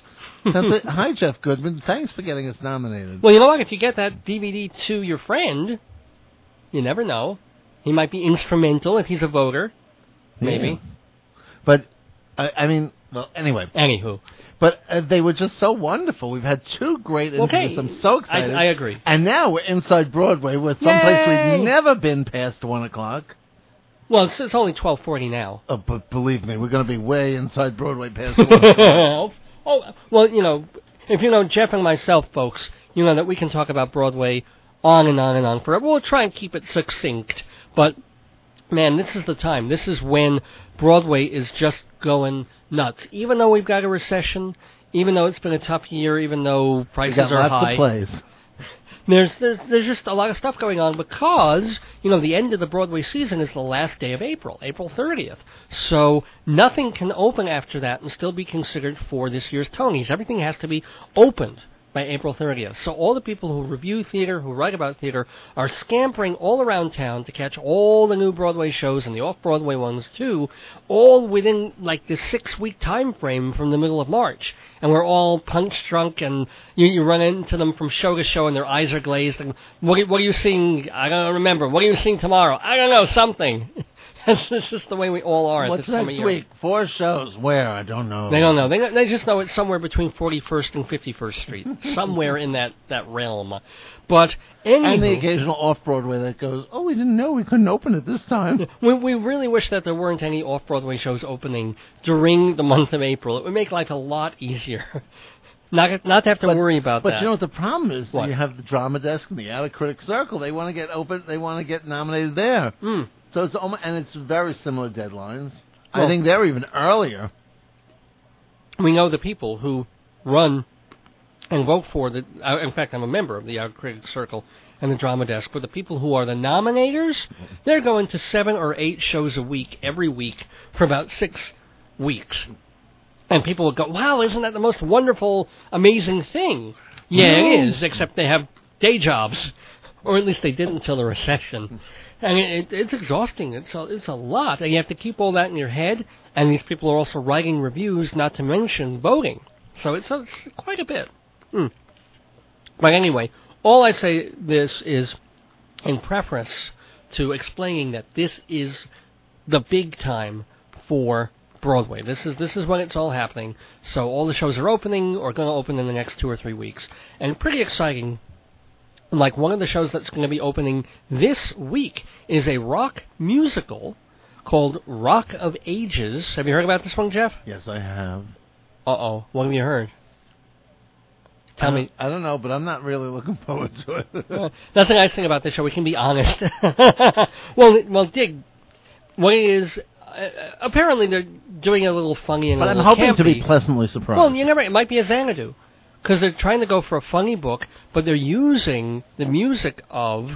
Hi Jeff Goodman. Thanks for getting us nominated. Well, you know what? If you get that DVD to your friend, you never know. He might be instrumental if he's a voter. Maybe. Yeah. But, I mean, well, anyway. Anywho. But they were just so wonderful. We've had two great interviews. I'm so excited. I agree. And now we're inside Broadway with someplace we've never been past 1 o'clock. Well, it's only 12:40 now. Oh, but believe me, we're going to be way inside Broadway past 1 o'clock. Well, you know, if you know Jeff and myself, folks, you know that we can talk about Broadway on and on and on forever. We'll try and keep it succinct, but... Man, this is the time. This is when Broadway is just going nuts. Even though we've got a recession, even though it's been a tough year, even though prices are lots high. Of plays. There's just a lot of stuff going on because, you know, the end of the Broadway season is the last day of April 30th. So nothing can open after that and still be considered for this year's Tonys. Everything has to be opened by April 30th. So all the people who review theater, who write about theater, are scampering all around town to catch all the new Broadway shows and the off-Broadway ones too, all within like the 6-week time frame from the middle of March. And we're all punch-drunk, and you run into them from show to show, and their eyes are glazed. And what are you seeing? I don't remember. What are you seeing tomorrow? I don't know, something. This is the way we all are at this time of year. What's next week? 4 shows. Where? I don't know. They don't know. They just know it's somewhere between 41st and 51st Street. Somewhere in that realm. But anyway. And the occasional off-Broadway that goes, oh, we didn't know we couldn't open it this time. We really wish that there weren't any off-Broadway shows opening during the month of April. It would make life a lot easier. Not to have to worry about that. But you know what the problem is? What? You have the Drama Desk and the Outer Critics Circle. They want to get open. They want to get nominated there. Mm. So it's almost, and it's very similar deadlines. Well, I think they're even earlier. We know the people who run and vote for the. In fact, I'm a member of the Outer Critics Circle and the Drama Desk. But the people who are the nominators, they're going to 7 or 8 shows a week every week for about 6 weeks. And people will go, wow, isn't that the most wonderful, amazing thing? Yeah, it is, except they have day jobs. Or at least they did until the recession. And it's exhausting. It's a lot. And you have to keep all that in your head. And these people are also writing reviews, not to mention voting. So it's quite a bit. But anyway, all I say this is in preference to explaining that this is the big time for Broadway. This is when it's all happening. So all the shows are opening or going to open in the next 2 or 3 weeks. And pretty exciting. Like one of the shows that's going to be opening this week is a rock musical called Rock of Ages. Have you heard about this one, Jeff? Yes, I have. Uh-oh. What have you heard? Tell me. I don't know, but I'm not really looking forward to it. That's the nice thing about this show. We can be honest. well, Dig, what it is, apparently they're doing a little funny and But a I'm little hoping to campy. be pleasantly surprised. Well, you never. It might be a Xanadu, because they're trying to go for a funny book, but they're using the music of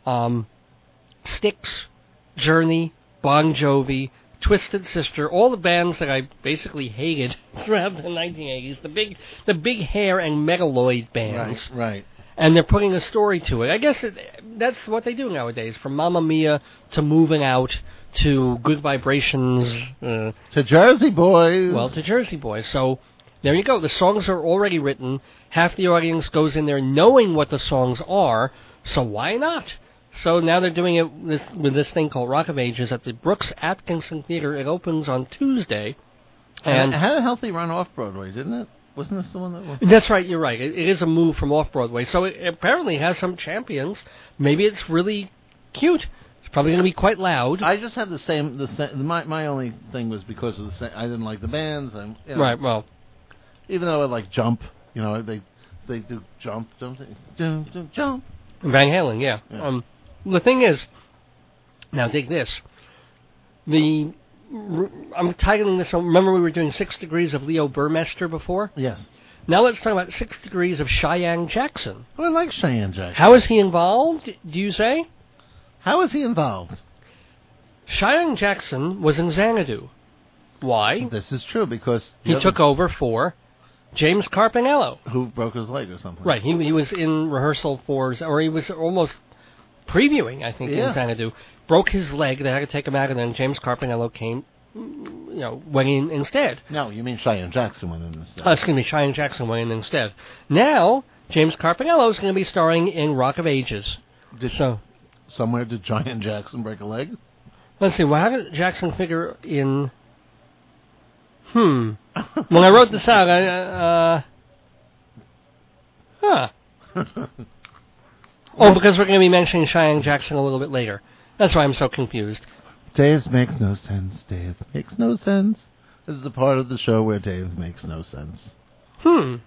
Styx, Journey, Bon Jovi, Twisted Sister, all the bands that I basically hated throughout the 1980s. The big hair and megaloid bands. Right. And they're putting a story to it. I guess that's what they do nowadays. From Mamma Mia to Moving Out to Good Vibrations. To Jersey Boys. Well, to Jersey Boys. So there you go. The songs are already written. Half the audience goes in there knowing what the songs are. So why not? So now they're doing it with this thing called Rock of Ages at the Brooks Atkinson Theater. It opens on Tuesday. And it had a healthy run off Broadway, didn't it? Wasn't this the one that was? That's right, you're right. It is a move from off-Broadway. So it apparently has some champions. Maybe it's really cute. It's probably going to be quite loud. I just had the same. My only thing was because of the same. I didn't like the bands. Right, well. Even though I like Jump, they do Jump, don't they? Jump. Van Halen, yeah. The thing is, now dig this. I'm titling this. Remember we were doing 6 Degrees of Leo Burmester before? Yes. Now let's talk about 6 Degrees of Cheyenne Jackson. Oh, I like Cheyenne Jackson. How is he involved, do you say? How is he involved? Cheyenne Jackson was in Xanadu. Why? This is true because he took over for James Carpinello. Who broke his leg or something. Right. He was in rehearsal or he was almost previewing, I think, in Xanadu. Broke his leg. They had to take him out, and then James Carpinello went in instead. No, you mean Cheyenne Jackson went in instead. Excuse me, Cheyenne Jackson went in instead. Now, James Carpinello is going to be starring in Rock of Ages. Somewhere did Cheyenne Jackson break a leg? Let's see, how did Jackson figure in... When I wrote this out, because we're going to be mentioning Cheyenne Jackson a little bit later. That's why I'm so confused. Dave makes no sense. Dave makes no sense. This is the part of the show where Dave makes no sense. Now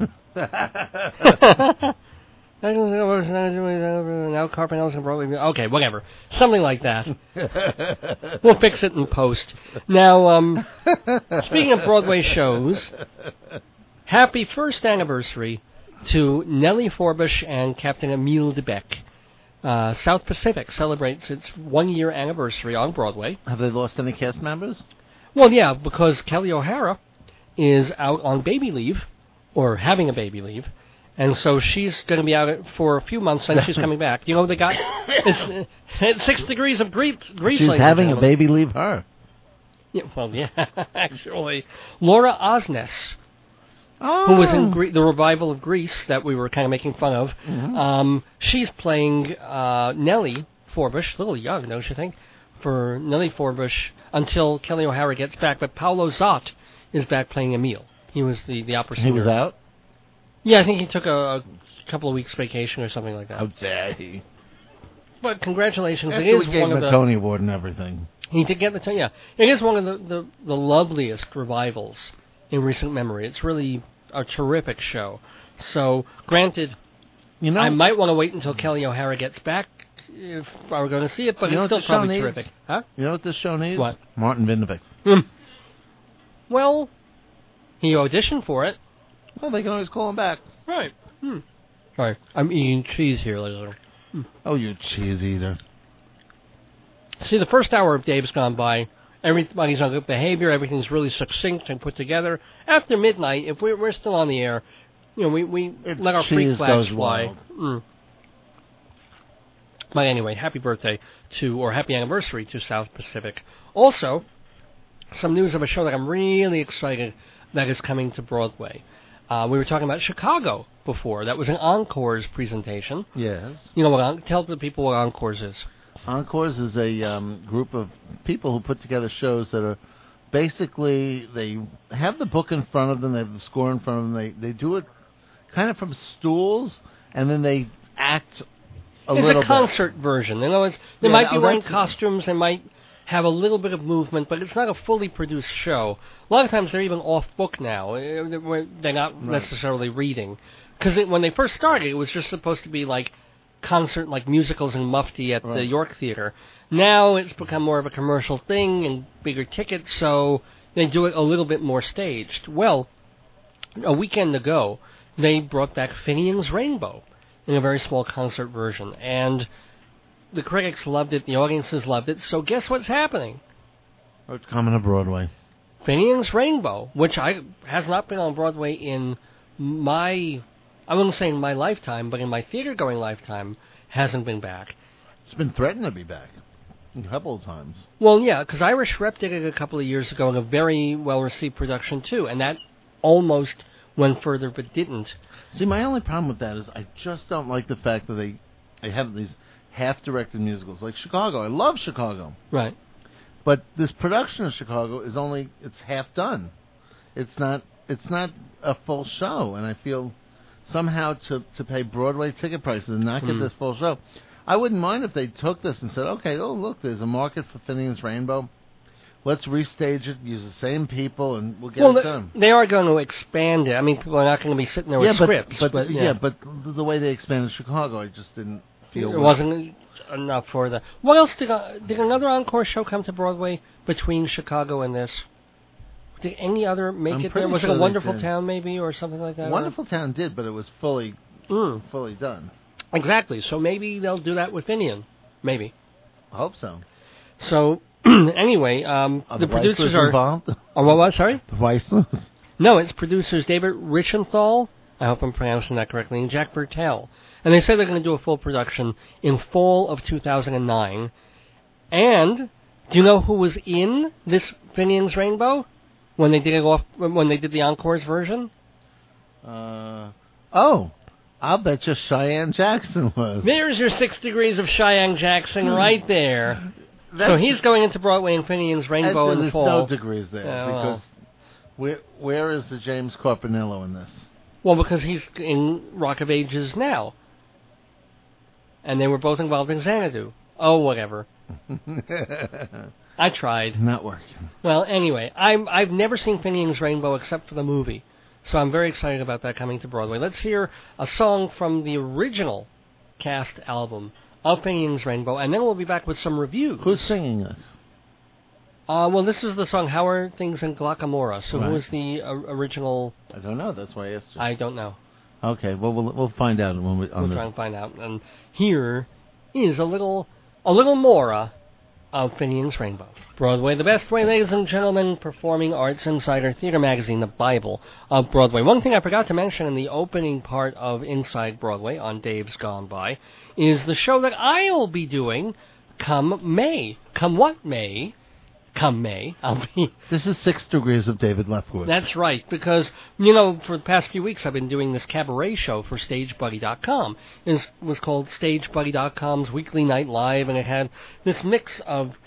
Carpinello's probably... Okay, whatever. Something like that. We'll fix it in post. Now, speaking of Broadway shows, happy first anniversary to Nellie Forbush and Captain Emile DeBeck. South Pacific celebrates its 1-year anniversary on Broadway. Have they lost any cast members? Well, yeah, because Kelly O'Hara is out on baby leave, or having a baby leave, and so she's going to be out for a few months, and she's coming back. You know, they got it's 6 degrees of Greece. She's having a baby leave her. Yeah, well, yeah, actually. Laura Osnes, who was in the revival of Grease that we were kind of making fun of. Mm-hmm. She's playing Nellie Forbush, a little young, don't you think, for Nellie Forbush until Kelly O'Hara gets back. But Paolo Zott is back playing Emile. He was the opera singer. He was out? Yeah, I think he took a couple of weeks vacation or something like that. How dare he? But congratulations. After it is we gave one him of the Tony Award and everything. He did get the Tony, yeah. It is one of the loveliest revivals in recent memory. It's really a terrific show. So, granted, I might want to wait until Kelly O'Hara gets back if I were going to see it, but it's still probably terrific. Huh? You know what this show needs? What? Martin Vindevik. Well, he auditioned for it. Well, they can always call him back. Right. Sorry, I'm eating cheese here, ladies. Oh, you cheese eater. See, the first hour of Dave's gone by. Everybody's on good behavior. Everything's really succinct and put together. After midnight, if we're still on the air, we let our freak flags fly. But anyway, happy birthday or happy anniversary to South Pacific. Also, some news of a show that I'm really excited that is coming to Broadway. We were talking about Chicago before. That was an Encores presentation. Yes. You know tell the people what Encores is. Encores is a group of people who put together shows that are basically, they have the book in front of them, they have the score in front of them, they do it kind of from stools, and then they act a little bit. It's a concert version. They might be wearing costumes, they might have a little bit of movement, but it's not a fully produced show. A lot of times they're even off book now. They're not necessarily reading. Because when they first started, it was just supposed to be like concert, like musicals and Mufti at the York Theatre. Now it's become more of a commercial thing and bigger tickets, so they do it a little bit more staged. Well, a weekend ago, they brought back Finian's Rainbow in a very small concert version, and the critics loved it, the audiences loved it, so guess what's happening? It's coming to Broadway. Finian's Rainbow, which has not been on Broadway in I wouldn't say in my lifetime, but in my theater-going lifetime, hasn't been back. It's been threatened to be back a couple of times. Well, yeah, because Irish Rep did it a couple of years ago in a very well-received production, too, and that almost went further but didn't. See, my only problem with that is I just don't like the fact that they have these half-directed musicals. Like Chicago. I love Chicago. Right. But this production of Chicago it's half done. It's not a full show, and I feel somehow to pay Broadway ticket prices and not get this full show. I wouldn't mind if they took this and said, okay, look, there's a market for Finian's Rainbow. Let's restage it, use the same people, and we'll get it done. They are going to expand it. I mean, people are not going to be sitting there with scripts. But the way they expanded Chicago, I just didn't feel it wasn't enough for that. What else did another encore show come to Broadway between Chicago and this? Did any other make it there? Was it A Wonderful Town, maybe, or something like that? Wonderful Town did, but it was fully done. Exactly. So maybe they'll do that with Finian. Maybe. I hope so. So anyway, the producers are involved. What? Sorry. The Weislers? No, it's producers David Richenthal. I hope I'm pronouncing that correctly, and Jack Bertel. And they said they're going to do a full production in fall of 2009. And do you know who was in this Finian's Rainbow when they did the Encores version? I'll bet you Cheyenne Jackson was. There's your 6 degrees of Cheyenne Jackson right there. So he's going into Broadway in Finian's Rainbow in the fall. There's no degrees there because where is the James Carpinello in this? Well, because he's in Rock of Ages now. And they were both involved in Xanadu. Oh, whatever. I tried. Not working. Well, anyway, I've never seen Finian's Rainbow except for the movie. So I'm very excited about that coming to Broadway. Let's hear a song from the original cast album of Finian's Rainbow, and then we'll be back with some reviews. Who's singing this? Well, this is the song How Are Things in Glockamora. So who was the original? I don't know. That's why I asked you. I don't know. Okay, well, we'll find out when we'll try and find out. And here is a little Mora of Finian's Rainbow. Broadway, the best way, ladies and gentlemen, Performing Arts Insider Theater Magazine, the Bible of Broadway. One thing I forgot to mention in the opening part of Inside Broadway on Dave's Gone By is the show that I'll be doing come May. Come what May? Come May, I'll be... This is 6 Degrees of David Leftwich. That's right, because, for the past few weeks I've been doing this cabaret show for StageBuddy.com. It was called StageBuddy.com's Weekly Night Live, and it had this mix of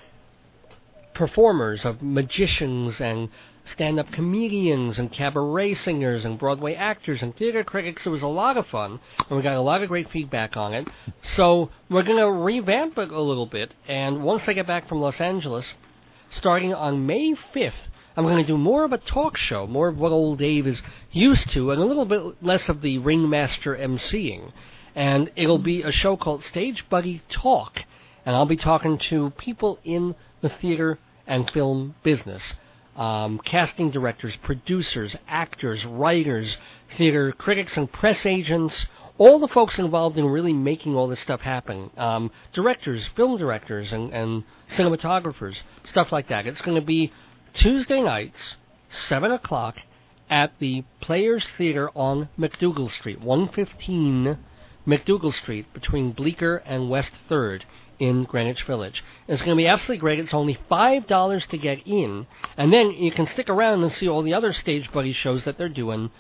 performers, of magicians and stand-up comedians and cabaret singers and Broadway actors and theater critics. It was a lot of fun, and we got a lot of great feedback on it. So we're going to revamp it a little bit, and once I get back from Los Angeles... starting on May 5th, I'm going to do more of a talk show, more of what old Dave is used to, and a little bit less of the ringmaster emceeing. And it'll be a show called Stage Buddy Talk, and I'll be talking to people in the theater and film business. Casting directors, producers, actors, writers, theater critics and press agents, all the folks involved in really making all this stuff happen. Directors, film directors, and cinematographers, stuff like that. It's going to be Tuesday nights, 7 o'clock, at the Players Theater on McDougal Street, 115 McDougal Street, between Bleecker and West 3rd in Greenwich Village. It's going to be absolutely great. It's only $5 to get in, and then you can stick around and see all the other Stage Buddy shows that they're doing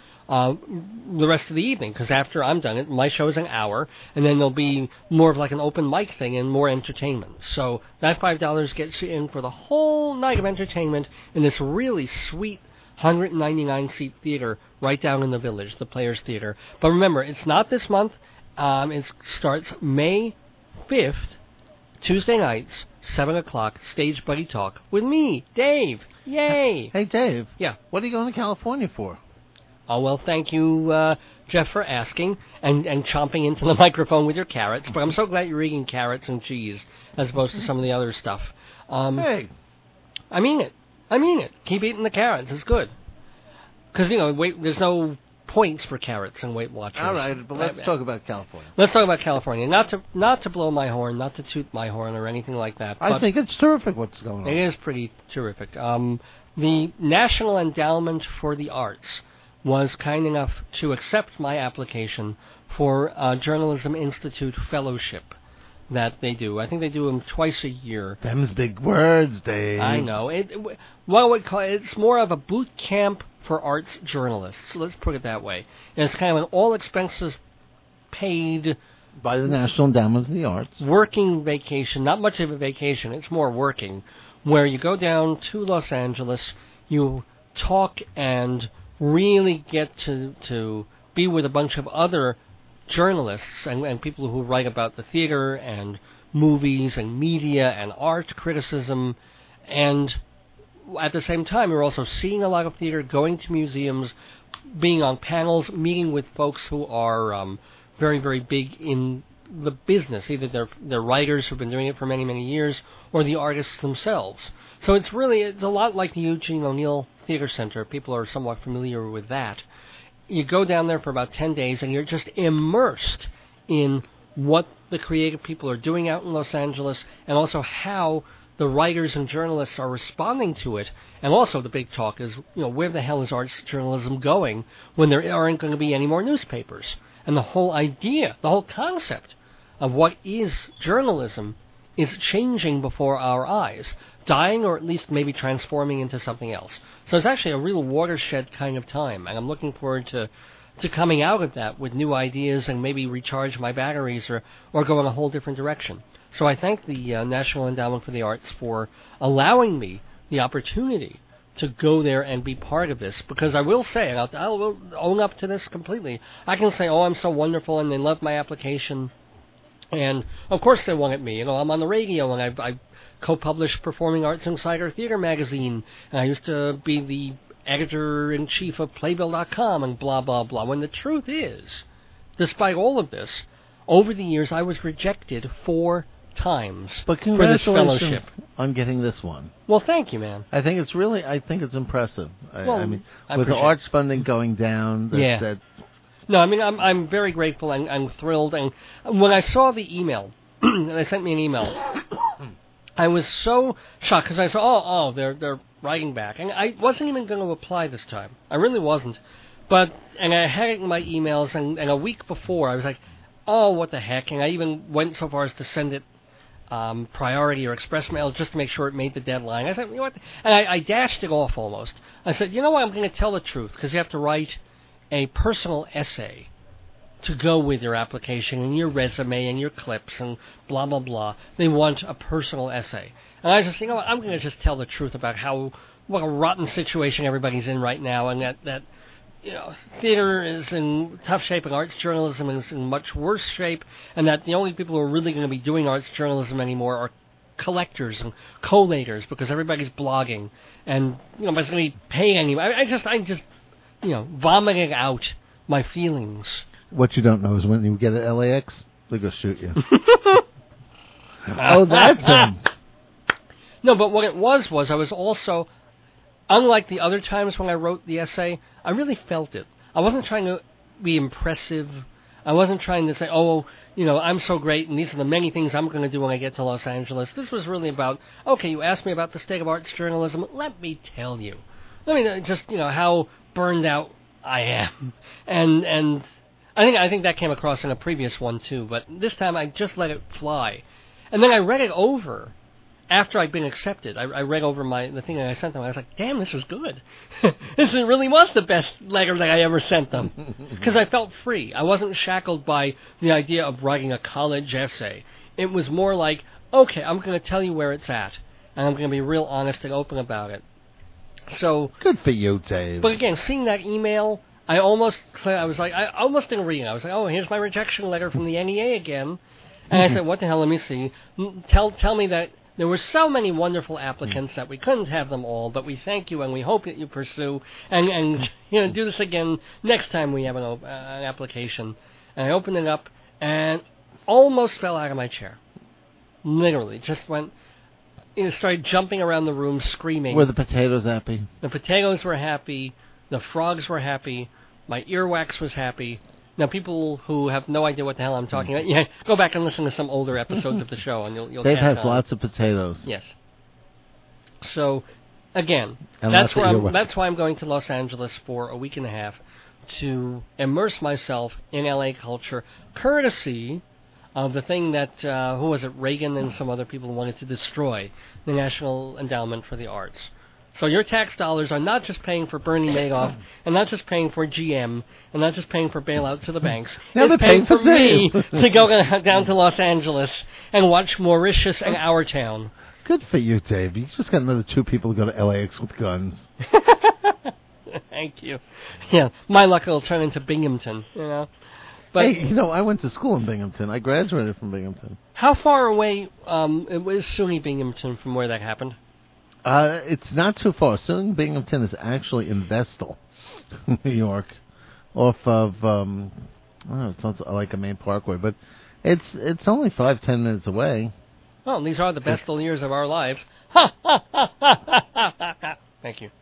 the rest of the evening, because after I'm done it, my show is an hour, and then there'll be more of like an open mic thing and more entertainment. So that $5 gets you in for the whole night of entertainment in this really sweet 199-seat theater right down in the Village, the Players Theater. But remember, it's not this month. It starts May 5th Tuesday nights, 7 o'clock, Stage Buddy Talk with me, Dave. Yay! Hey, Dave. Yeah. What are you going to California for? Oh, well, thank you, Jeff, for asking and chomping into the microphone with your carrots. But I'm so glad you're eating carrots and cheese as opposed to some of the other stuff. Hey. I mean it. Keep eating the carrots. It's good. Because, there's no points for carrots and Weight Watchers. All right, but let's talk about California. Let's talk about California. Not to blow my horn, not to toot my horn or anything like that. I think it's terrific what's going on. It is pretty terrific. The National Endowment for the Arts was kind enough to accept my application for a Journalism Institute Fellowship that they do. I think they do them twice a year. Them's big words, Dave. I know. It's more of a boot camp for arts journalists. Let's put it that way. And it's kind of an all expenses paid by the National Endowment for the Arts. Working vacation. Not much of a vacation. It's more working. Where you go down to Los Angeles, you talk and really get to be with a bunch of other journalists and people who write about the theater and movies and media and art criticism, and at the same time you're also seeing a lot of theater, going to museums, being on panels, meeting with folks who are very, very big in the business. Either they're writers who've been doing it for many, many years, or the artists themselves. So it's a lot like the Eugene O'Neill Theater Center. People are somewhat familiar with that. You go down there for about 10 days, and you're just immersed in what the creative people are doing out in Los Angeles, and also how the writers and journalists are responding to it. And also the big talk is, where the hell is arts journalism going when there aren't going to be any more newspapers? And the whole idea, the whole concept of what is journalism is changing before our eyes, dying or at least maybe transforming into something else. So it's actually a real watershed kind of time, and I'm looking forward to coming out of that with new ideas and maybe recharge my batteries or go in a whole different direction. So I thank the National Endowment for the Arts for allowing me the opportunity to go there and be part of this, because I will say, and I will own up to this completely, I can say, I'm so wonderful, and they love my application, and of course they wanted me. I'm on the radio, and I co-published Performing Arts Insider Theater magazine, and I used to be the editor-in-chief of Playbill.com, and blah, blah, blah. When the truth is, despite all of this, over the years I was rejected 4 times but for this fellowship. On getting this one. Well, thank you, man. I think it's impressive. I mean, with the arts funding going down, No, I mean, I'm very grateful and I'm thrilled. And when I saw the email, they sent me an email, I was so shocked because I saw, they're writing back. And I wasn't even going to apply this time. I really wasn't. And I had it in my emails, and a week before I was like, what the heck? And I even went so far as to send it priority or express mail just to make sure it made the deadline. I said, what? And I dashed it off almost. I said, what? I'm going to tell the truth, because you have to write a personal essay to go with your application and your resume and your clips and blah, blah, blah. They want a personal essay. And I just, I'm going to just tell the truth about what a rotten situation everybody's in right now, and that theater is in tough shape and arts journalism is in much worse shape, and that the only people who are really going to be doing arts journalism anymore are collectors and collators, because everybody's blogging and nobody's going to be paying anybody. I just vomiting out my feelings. What you don't know is when you get at LAX, they're going to shoot you. That's him. No, but what it was I was also, unlike the other times when I wrote the essay, I really felt it. I wasn't trying to be impressive. I wasn't trying to say, I'm so great, and these are the many things I'm going to do when I get to Los Angeles. This was really about, you asked me about the state of arts journalism. Let me tell you. Let me just, how burned out I am. And I think that came across in a previous one, too. But this time I just let it fly. And then I read it over. After I'd been accepted, I read over the thing that I sent them. I was like, damn, this was good. This really was the best letter that I ever sent them. Because I felt free. I wasn't shackled by the idea of writing a college essay. It was more like, okay, I'm going to tell you where it's at. And I'm going to be real honest and open about it. So good for you, Dave. But again, seeing that email, I almost didn't read it. I was like, here's my rejection letter from the NEA again. And I said, what the hell, let me see. Tell me that there were so many wonderful applicants that we couldn't have them all, but we thank you and we hope that you pursue and do this again next time we have an application. And I opened it up and almost fell out of my chair. Literally, just went, started jumping around the room screaming. Were the potatoes happy? The potatoes were happy. The frogs were happy. My earwax was happy. Now, people who have no idea what the hell I'm talking about, go back and listen to some older episodes of the show, and you'll Dave catch has on. lots of potatoes. Yes. So, again, And that's lots of why earwax. I'm going to Los Angeles for a week and a half to immerse myself in LA culture, courtesy of the thing that, who was it, Reagan and some other people wanted to destroy, the National Endowment for the Arts. So your tax dollars are not just paying for Bernie Madoff, and not just paying for GM, and not just paying for bailouts to the banks. Now It's they're paying for me Dave. to go down to Los Angeles and watch Mauritius and Our Town. Good for you, Dave. You just got another 2 people to go to LAX with guns. Thank you. Yeah, my luck will turn into Binghamton, But Hey, I went to school in Binghamton. I graduated from Binghamton. how far away is SUNY Binghamton from where that happened? It's not too far. SUNY Binghamton is actually in Vestal, New York, off of I don't know, it's not like a main parkway, but it's only 5-10 minutes away. Well, these are the best years of our lives. Ha ha ha ha ha ha ha. Thank you.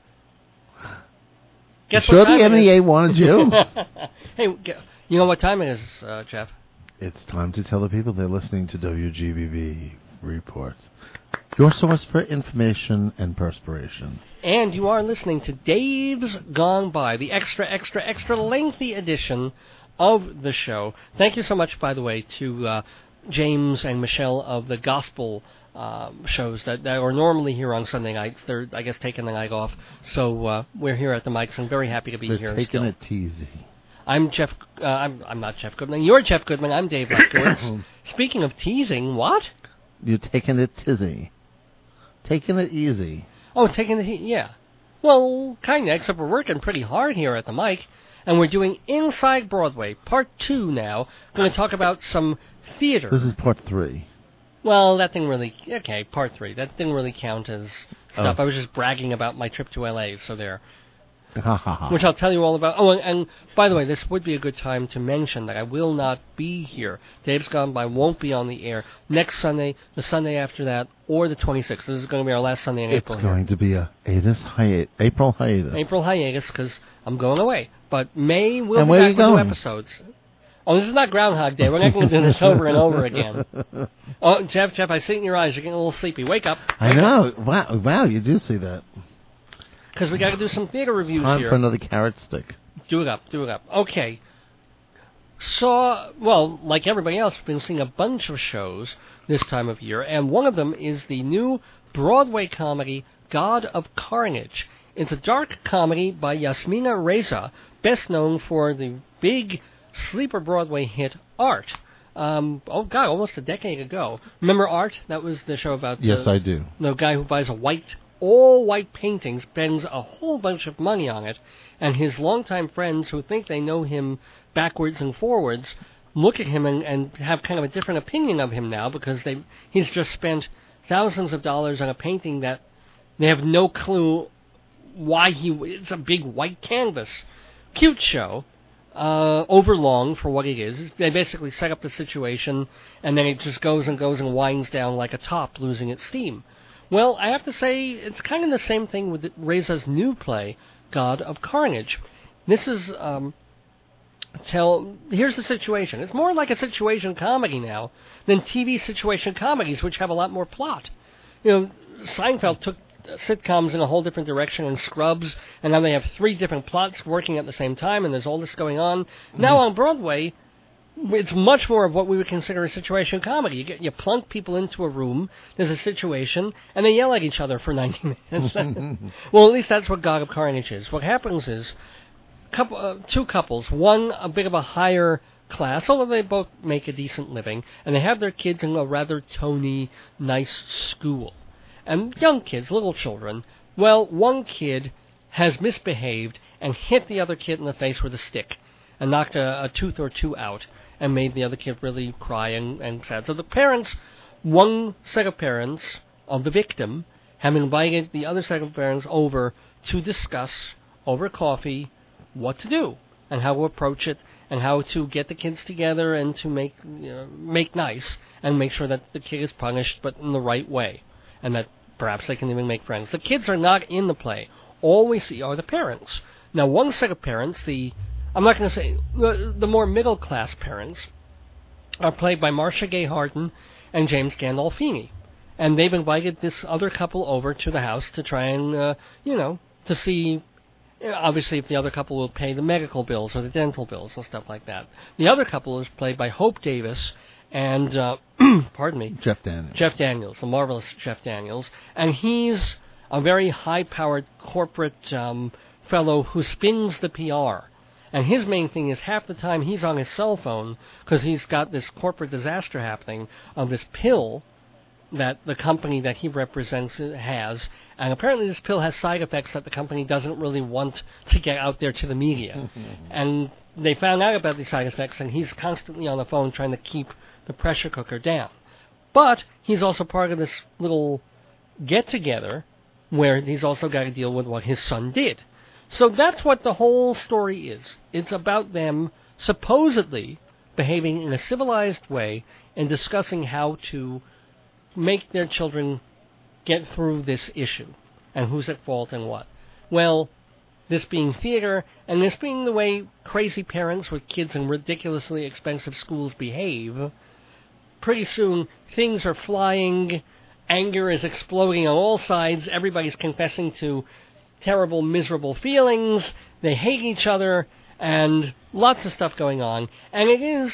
Guess Sure, what the time it NEA is? wanted you. Hey, you know what time it is, Jeff? It's time to tell the people they're listening to WGBB Report, your source for information and perspiration. And you are listening to Dave's Gone By, the extra lengthy edition of the show. Thank you so much, by the way, to James and Michelle of the gospel shows that are normally here on Sunday nights. They're, I guess, taking the night off. So we're here at the mics and very happy to be They're here. taking still. it easy. I'm Jeff. I'm not Jeff Goodman. You're Jeff Goodman. I'm Dave Lefkowitz. Speaking of teasing, what? You're taking it tizzy. Taking it easy. Oh, taking the heat, yeah. Well, kind of, except we're working pretty hard here at the mic, and we're doing Inside Broadway, Part 2 now. Going to talk about some theater. This is part 3. Well, that didn't really... Okay, Part 3. That didn't really count as stuff. Oh. I was just bragging about my trip to L.A., so there. Ha ha ha. Which I'll tell you all about. Oh, and by the way, this would be a good time to mention that I will not be here. Dave's Gone By won't be on the air next Sunday, the Sunday after that, or the 26th. This is going to be our last Sunday in It's April. going to be a April hiatus. April hiatus, because I'm going away. But May we'll And be where are back you with new going? episodes. Oh, this is not Groundhog Day. We're not going to do this over and over again. Oh, Jeff, I see it in your eyes. You're getting a little sleepy. Wake up. I know. Wow, you do see that. Because we got to do some theater reviews Time here. for another carrot stick. Do it up. Okay. So, well, like everybody else, we've been seeing a bunch of shows this time of year, and one of them is the new Broadway comedy, God of Carnage. It's a dark comedy by Yasmina Reza, best known for the big sleeper Broadway hit Art. Almost a decade ago. Remember Art? That was the show about Yes, I do. the guy who buys all white paintings, spends a whole bunch of money on it, and his longtime friends who think they know him backwards and forwards look at him and have kind of a different opinion of him now because he's just spent thousands of dollars on a painting that they have no clue why it's a big white canvas. Cute show. Overlong for what it is. They basically set up the situation, and then it just goes and winds down like a top, losing its steam. Well, I have to say, it's kind of the same thing with Reza's new play, God of Carnage. This is, here's the situation. It's more like a situation comedy now than TV situation comedies, which have a lot more plot. Seinfeld took sitcoms in a whole different direction, and Scrubs, and now they have 3 different plots working at the same time, and there's all this going on. Mm-hmm. Now on Broadway, it's much more of what we would consider a situation comedy. You plunk people into a room, there's a situation, and they yell at each other for 90 minutes. Well, at least that's what God of Carnage is. What happens is, 2 couples, one a bit of a higher class, although they both make a decent living, and they have their kids in a rather tony, nice school. And young kids, little children, well, one kid has misbehaved and hit the other kid in the face with a stick and knocked a tooth or 2 out. and made the other kid really cry and sad. So the parents, one set of parents of the victim, have invited the other set of parents over to discuss over coffee what to do and how to approach it and how to get the kids together and to make nice and make sure that the kid is punished but in the right way and that perhaps they can even make friends. The kids are not in the play. All we see are the parents. Now, one set of parents, I'm not going to say, the more middle-class parents, are played by Marcia Gay Harden and James Gandolfini. And they've invited this other couple over to the house to try and, to see, obviously, if the other couple will pay the medical bills or the dental bills and stuff like that. The other couple is played by Hope Davis and, pardon me, Jeff Daniels. Jeff Daniels, the marvelous Jeff Daniels. And he's a very high-powered corporate fellow who spins the PR. And his main thing is half the time he's on his cell phone because he's got this corporate disaster happening of this pill that the company that he represents has. And apparently this pill has side effects that the company doesn't really want to get out there to the media. And they found out about these side effects, and he's constantly on the phone trying to keep the pressure cooker down. But he's also part of this little get-together where he's also got to deal with what his son did. So that's what the whole story is. It's about them supposedly behaving in a civilized way and discussing how to make their children get through this issue and who's at fault and what. Well, this being theater and this being the way crazy parents with kids in ridiculously expensive schools behave, pretty soon things are flying, anger is exploding on all sides, everybody's confessing to terrible, miserable feelings, they hate each other, and lots of stuff going on. And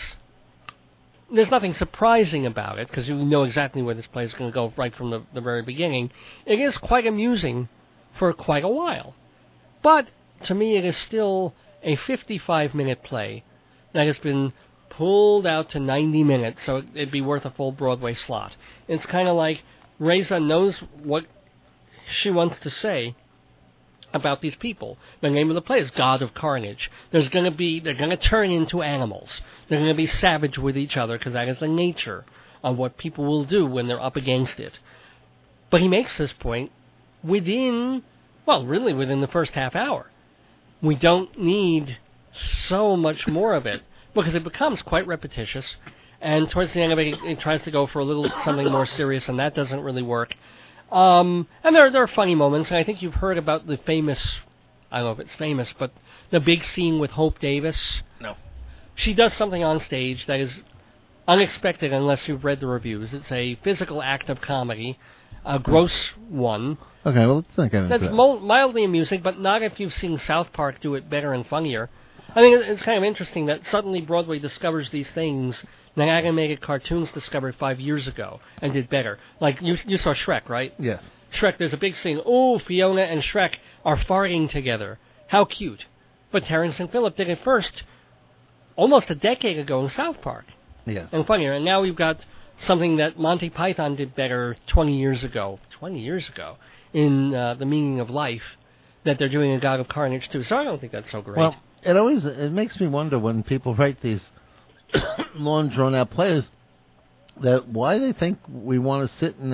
there's nothing surprising about it, because you know exactly where this play is going to go right from the very beginning. It is quite amusing for quite a while. But, to me, it is still a 55-minute play that has been pulled out to 90 minutes, so it'd be worth a full Broadway slot. It's kind of like Reza knows what she wants to say about these people. The name of the play is God of Carnage. They're going to turn into animals. They're going to be savage with each other because that is the nature of what people will do when they're up against it. But he makes this point within the first half hour. We don't need so much more of it because it becomes quite repetitious. And towards the end of it, it tries to go for a little something more serious, and that doesn't really work. And there are funny moments, and I think you've heard about the famous, I don't know if it's famous, but the big scene with Hope Davis. No. She does something on stage that is unexpected unless you've read the reviews. It's a physical act of comedy, a gross one. Okay, well, let's not get into That's that. mildly amusing, but not if you've seen South Park do it better and funnier. I think it's kind of interesting that suddenly Broadway discovers these things that animated cartoons discovered 5 years ago and did better. Like, you saw Shrek, right? Yes. Shrek, there's a big scene. Oh, Fiona and Shrek are farting together. How cute. But Terrence and Phillip did it first almost a decade ago in South Park. Yes. And funnier. And now we've got something that Monty Python did better 20 years ago. 20 years ago. In The Meaning of Life. That they're doing in God of Carnage, too. So I don't think that's so great. Well, it makes me wonder when people write these long, drawn-out plays, that why they think we want to sit in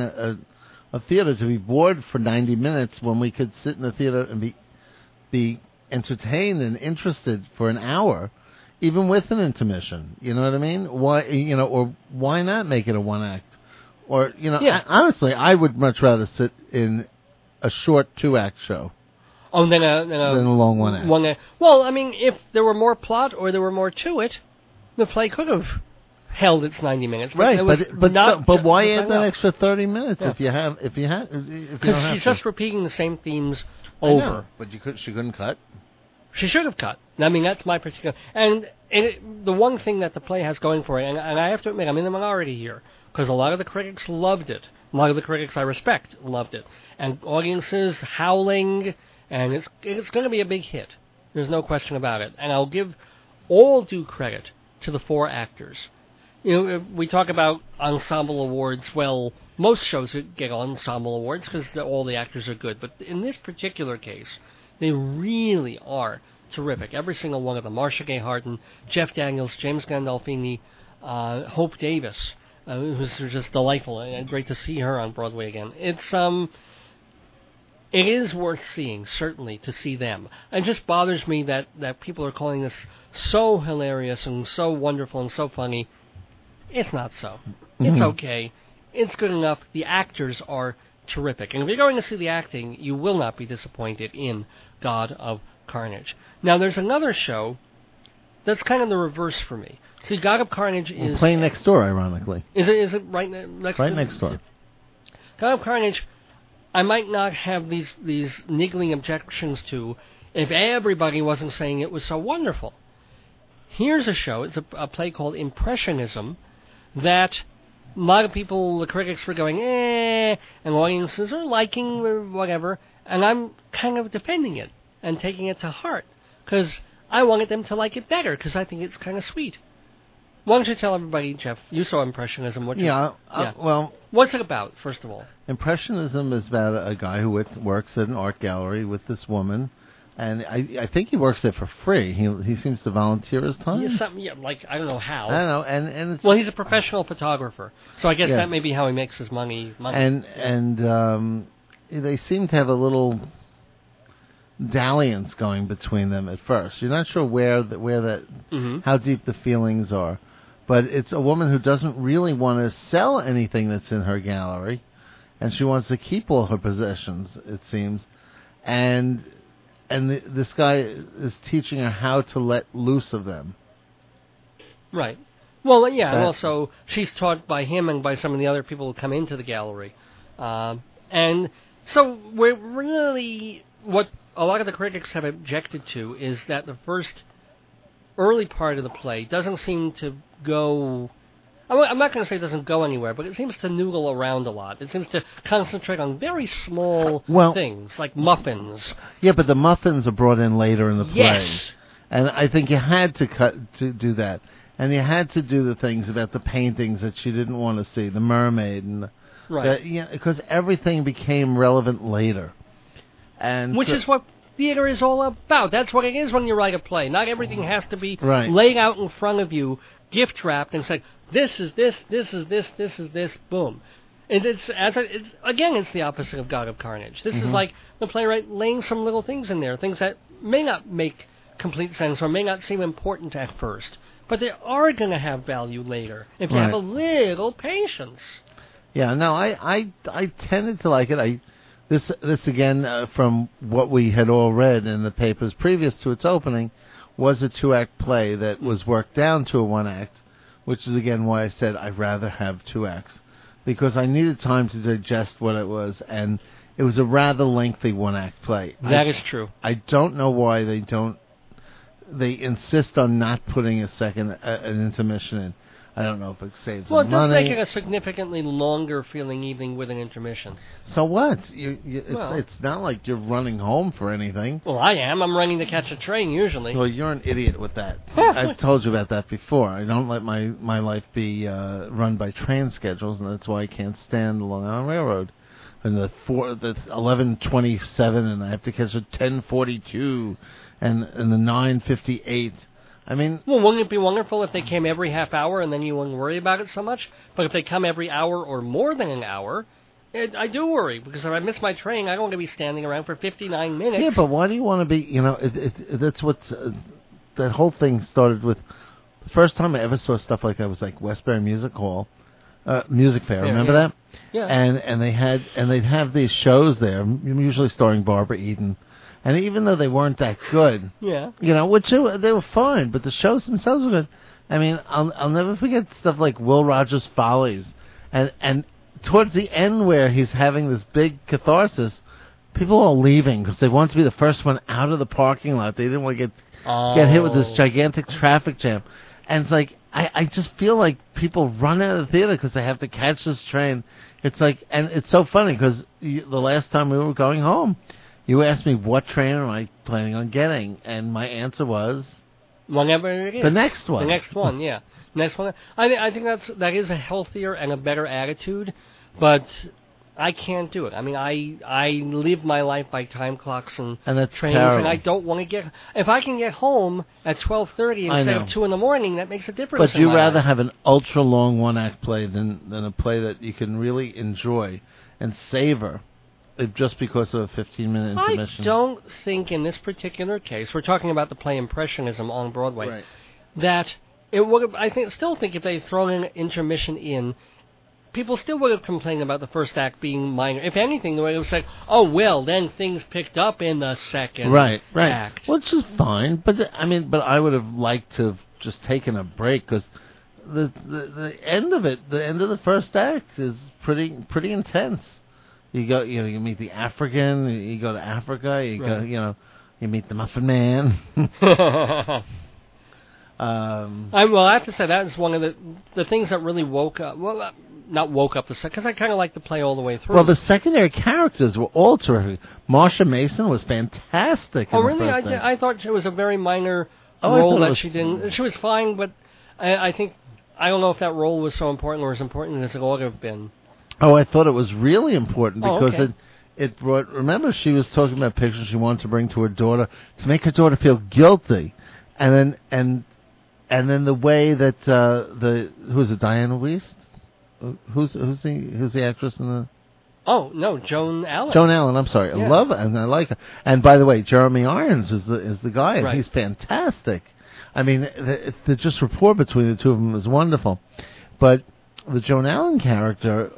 a theater to be bored for 90 minutes when we could sit in the theater and be entertained and interested for an hour, even with an intermission. You know what I mean? Why, or why not make it a one act? Or, Yeah. honestly, I would much rather sit in a short 2-act show. Oh, than a long one act. Well, I mean, if there were more plot or there were more to it, the play could have held its 90 minutes. But Right, but why add that enough. extra 30 minutes if you don't Because have she's to? just repeating the same themes I know, over. but she couldn't cut. She should have cut. I mean, that's my particular... And the one thing that the play has going for it, and I have to admit, I'm in the minority here, because a lot of the critics loved it. A lot of the critics I respect loved it. And audiences howling, and it's going to be a big hit. There's no question about it. And I'll give all due credit to the 4 actors. We talk about ensemble awards. Well, most shows get ensemble awards because all the actors are good. But in this particular case, they really are terrific. Every single one of them. Marcia Gay Harden, Jeff Daniels, James Gandolfini, Hope Davis, who's just delightful, and great to see her on Broadway again. It is worth seeing, certainly, to see them. It just bothers me that people are calling this so hilarious and so wonderful and so funny. It's not so. It's okay. It's good enough. The actors are terrific. And if you're going to see the acting, you will not be disappointed in God of Carnage. Now, there's another show that's kind of the reverse for me. See, God of Carnage is... playing next door, ironically. Is it right next Right next door. God of Carnage, I might not have these niggling objections to if everybody wasn't saying it was so wonderful. Here's a show, it's a play called Impressionism, that a lot of people, the critics were going, and audiences are liking or whatever, and I'm kind of defending it and taking it to heart, because I wanted them to like it better, because I think it's kind of sweet. Why don't you tell everybody, Jeff, you saw Impressionism. Well, what's it about, first of all? Impressionism is about a guy who works at an art gallery with this woman, and I think he works there for free. He seems to volunteer his time. I don't know how. I don't know, and it's, well, he's a professional photographer, so I guess that may be how he makes his money. And they seem to have a little dalliance going between them at first. You're not sure how deep the feelings are. But it's a woman who doesn't really want to sell anything that's in her gallery, and she wants to keep all her possessions, it seems. And this guy is teaching her how to let loose of them. Right. Well, yeah, and also she's taught by him and by some of the other people who come into the gallery. And so we're really, what a lot of the critics have objected to is that the first early part of the play doesn't seem to go... I'm not going to say it doesn't go anywhere, but it seems to noodle around a lot. It seems to concentrate on very small things, like muffins. Yeah, but the muffins are brought in later in the play. Yes. And I think you had to do that. And you had to do the things about the paintings that she didn't want to see, the mermaid. Because everything became relevant later. Which is what theater is all about. That's what it is when you write a play. Not everything has to be laid out in front of you, gift wrapped, and said, this is this, this is this, this is this, boom. And it's the opposite of God of Carnage. This is like the playwright laying some little things in there, things that may not make complete sense or may not seem important at first, but they are going to have value later if you have a little patience. Yeah, no, I tended to like it. This again, from what we had all read in the papers previous to its opening, was a 2-act play that was worked down to a 1-act, which is again why I said I'd rather have 2 acts, because I needed time to digest what it was, and it was a rather lengthy 1-act play. That is true. I don't know why they insist on not putting an intermission in. I don't know if it saves them money. Well, it does make it a significantly longer feeling evening with an intermission. So what? It's not like you're running home for anything. Well, I am. I'm running to catch a train, usually. Well, you're an idiot with that. I've told you about that before. I don't let my life be run by train schedules, and that's why I can't stand the Long Island Railroad. And that's 11:27, and I have to catch a 10:42, and the 9:58. I mean... Well, wouldn't it be wonderful if they came every half hour and then you wouldn't worry about it so much? But if they come every hour or more than an hour, I do worry, because if I miss my train, I don't want to be standing around for 59 minutes. Yeah, but why do you want to be, that's what's... that whole thing started with... The first time I ever saw stuff like that was like Westbury Music Hall, Music Fair, remember that? Yeah. And they'd have these shows there, usually starring Barbara Eden. And even though they weren't that good, which they were fine, but the shows themselves were good. I mean, I'll never forget stuff like Will Rogers Follies, and towards the end where he's having this big catharsis, people are leaving because they want to be the first one out of the parking lot. They didn't want to get hit with this gigantic traffic jam, and it's like I just feel like people run out of the theater because they have to catch this train. It's like, and it's so funny because the last time we were going home, you asked me, what train am I planning on getting? And my answer was... Whenever it is. The next one. The next one, yeah. Next one. I think that is a healthier and a better attitude. But I can't do it. I mean, I live my life by time clocks and that's trains, terrible. and I don't want to get. If I can get home at 12:30 I instead know. of 2 in the morning, that makes a difference. But in you my rather life. have an ultra long one-act play than a play that you can really enjoy and savor, just because of a 15-minute intermission. I don't think in this particular case, we're talking about the play Impressionism on Broadway, Right. that it would. Still think if they'd thrown an intermission in, people still would have complained about the first act being minor. If anything, the way it was like, oh well, then things picked up in the second act. Which is fine, but I would have liked to have just taken a break, because the end of it, the end of the first act is pretty intense. You go, you meet the African, you go to Africa, you go, you meet the Muffin Man. I have to say that is one of the things that really woke up. Well, not woke up the second, because I kind of like the play all the way through. Well, the secondary characters were all terrific. Marsha Mason was fantastic. Oh, in really? The first act. I thought it was a very minor Oh, I role thought it that was- she didn't. She was fine, but I think I don't know if that role was so important or as important as it ought to have been. Oh, I thought it was really important because okay. it brought. Remember, she was talking about pictures she wanted to bring to her daughter to make her daughter feel guilty, and then the way that who's it, Diana Wiest? Who's the actress in the? Oh no, Joan Allen. Joan Allen. I'm sorry, Yeah. I love her and I like her. And by the way, Jeremy Irons is the guy, and Right. he's fantastic. I mean, the just rapport between the two of them is wonderful. But the Joan Allen character